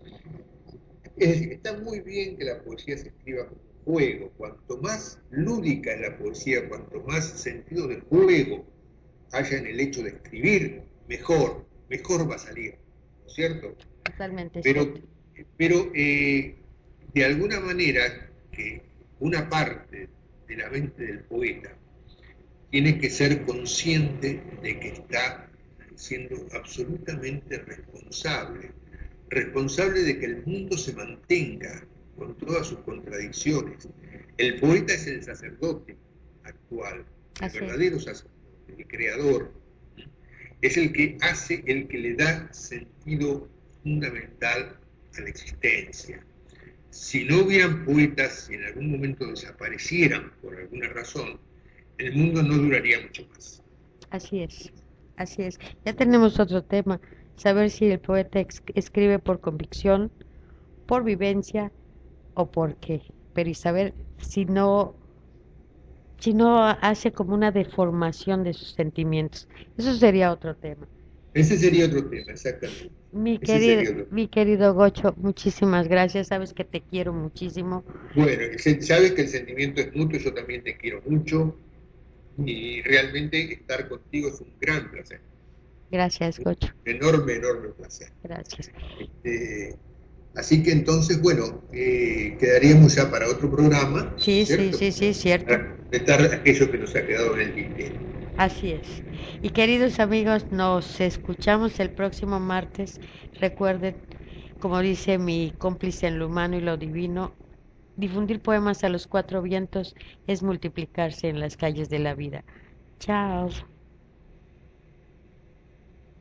Es decir, está muy bien que la poesía se escriba como juego. Cuanto más lúdica es la poesía, cuanto más sentido de juego haya en el hecho de escribir, mejor, mejor va a salir, ¿no es cierto? Totalmente Pero, cierto. pero eh, de alguna manera que una parte de la mente del poeta tiene que ser consciente de que está siendo absolutamente responsable, responsable de que el mundo se mantenga con todas sus contradicciones. El poeta es el sacerdote actual, el Así es. verdadero sacerdote, el creador, es el que hace, el que le da sentido fundamental a la existencia. Si no hubieran poetas, si en algún momento desaparecieran por alguna razón, el mundo no duraría mucho más. Así es, así es. Ya tenemos otro tema, saber si el poeta ex- escribe por convicción, por vivencia o por qué. Pero y saber si no, si no hace como una deformación de sus sentimientos. Eso sería otro tema. Ese sería otro tema, exactamente. Mi Ese querido, sería otro. mi querido Gocho, muchísimas gracias. Sabes que te quiero muchísimo. Bueno, se- sabes que el sentimiento es mutuo, yo también te quiero mucho y realmente estar contigo es un gran placer. Gracias, Gocho. Un enorme, enorme placer. Gracias. Este, así que entonces, bueno, eh, quedaríamos ya para otro programa, Sí, sí, ¿cierto? sí, sí, cierto. Para completar aquello que nos ha quedado en el tintero. Así es. Y queridos amigos, nos escuchamos el próximo martes. Recuerden, como dice mi cómplice en lo humano y lo divino, difundir poemas a los cuatro vientos es multiplicarse en las calles de la vida. Chao.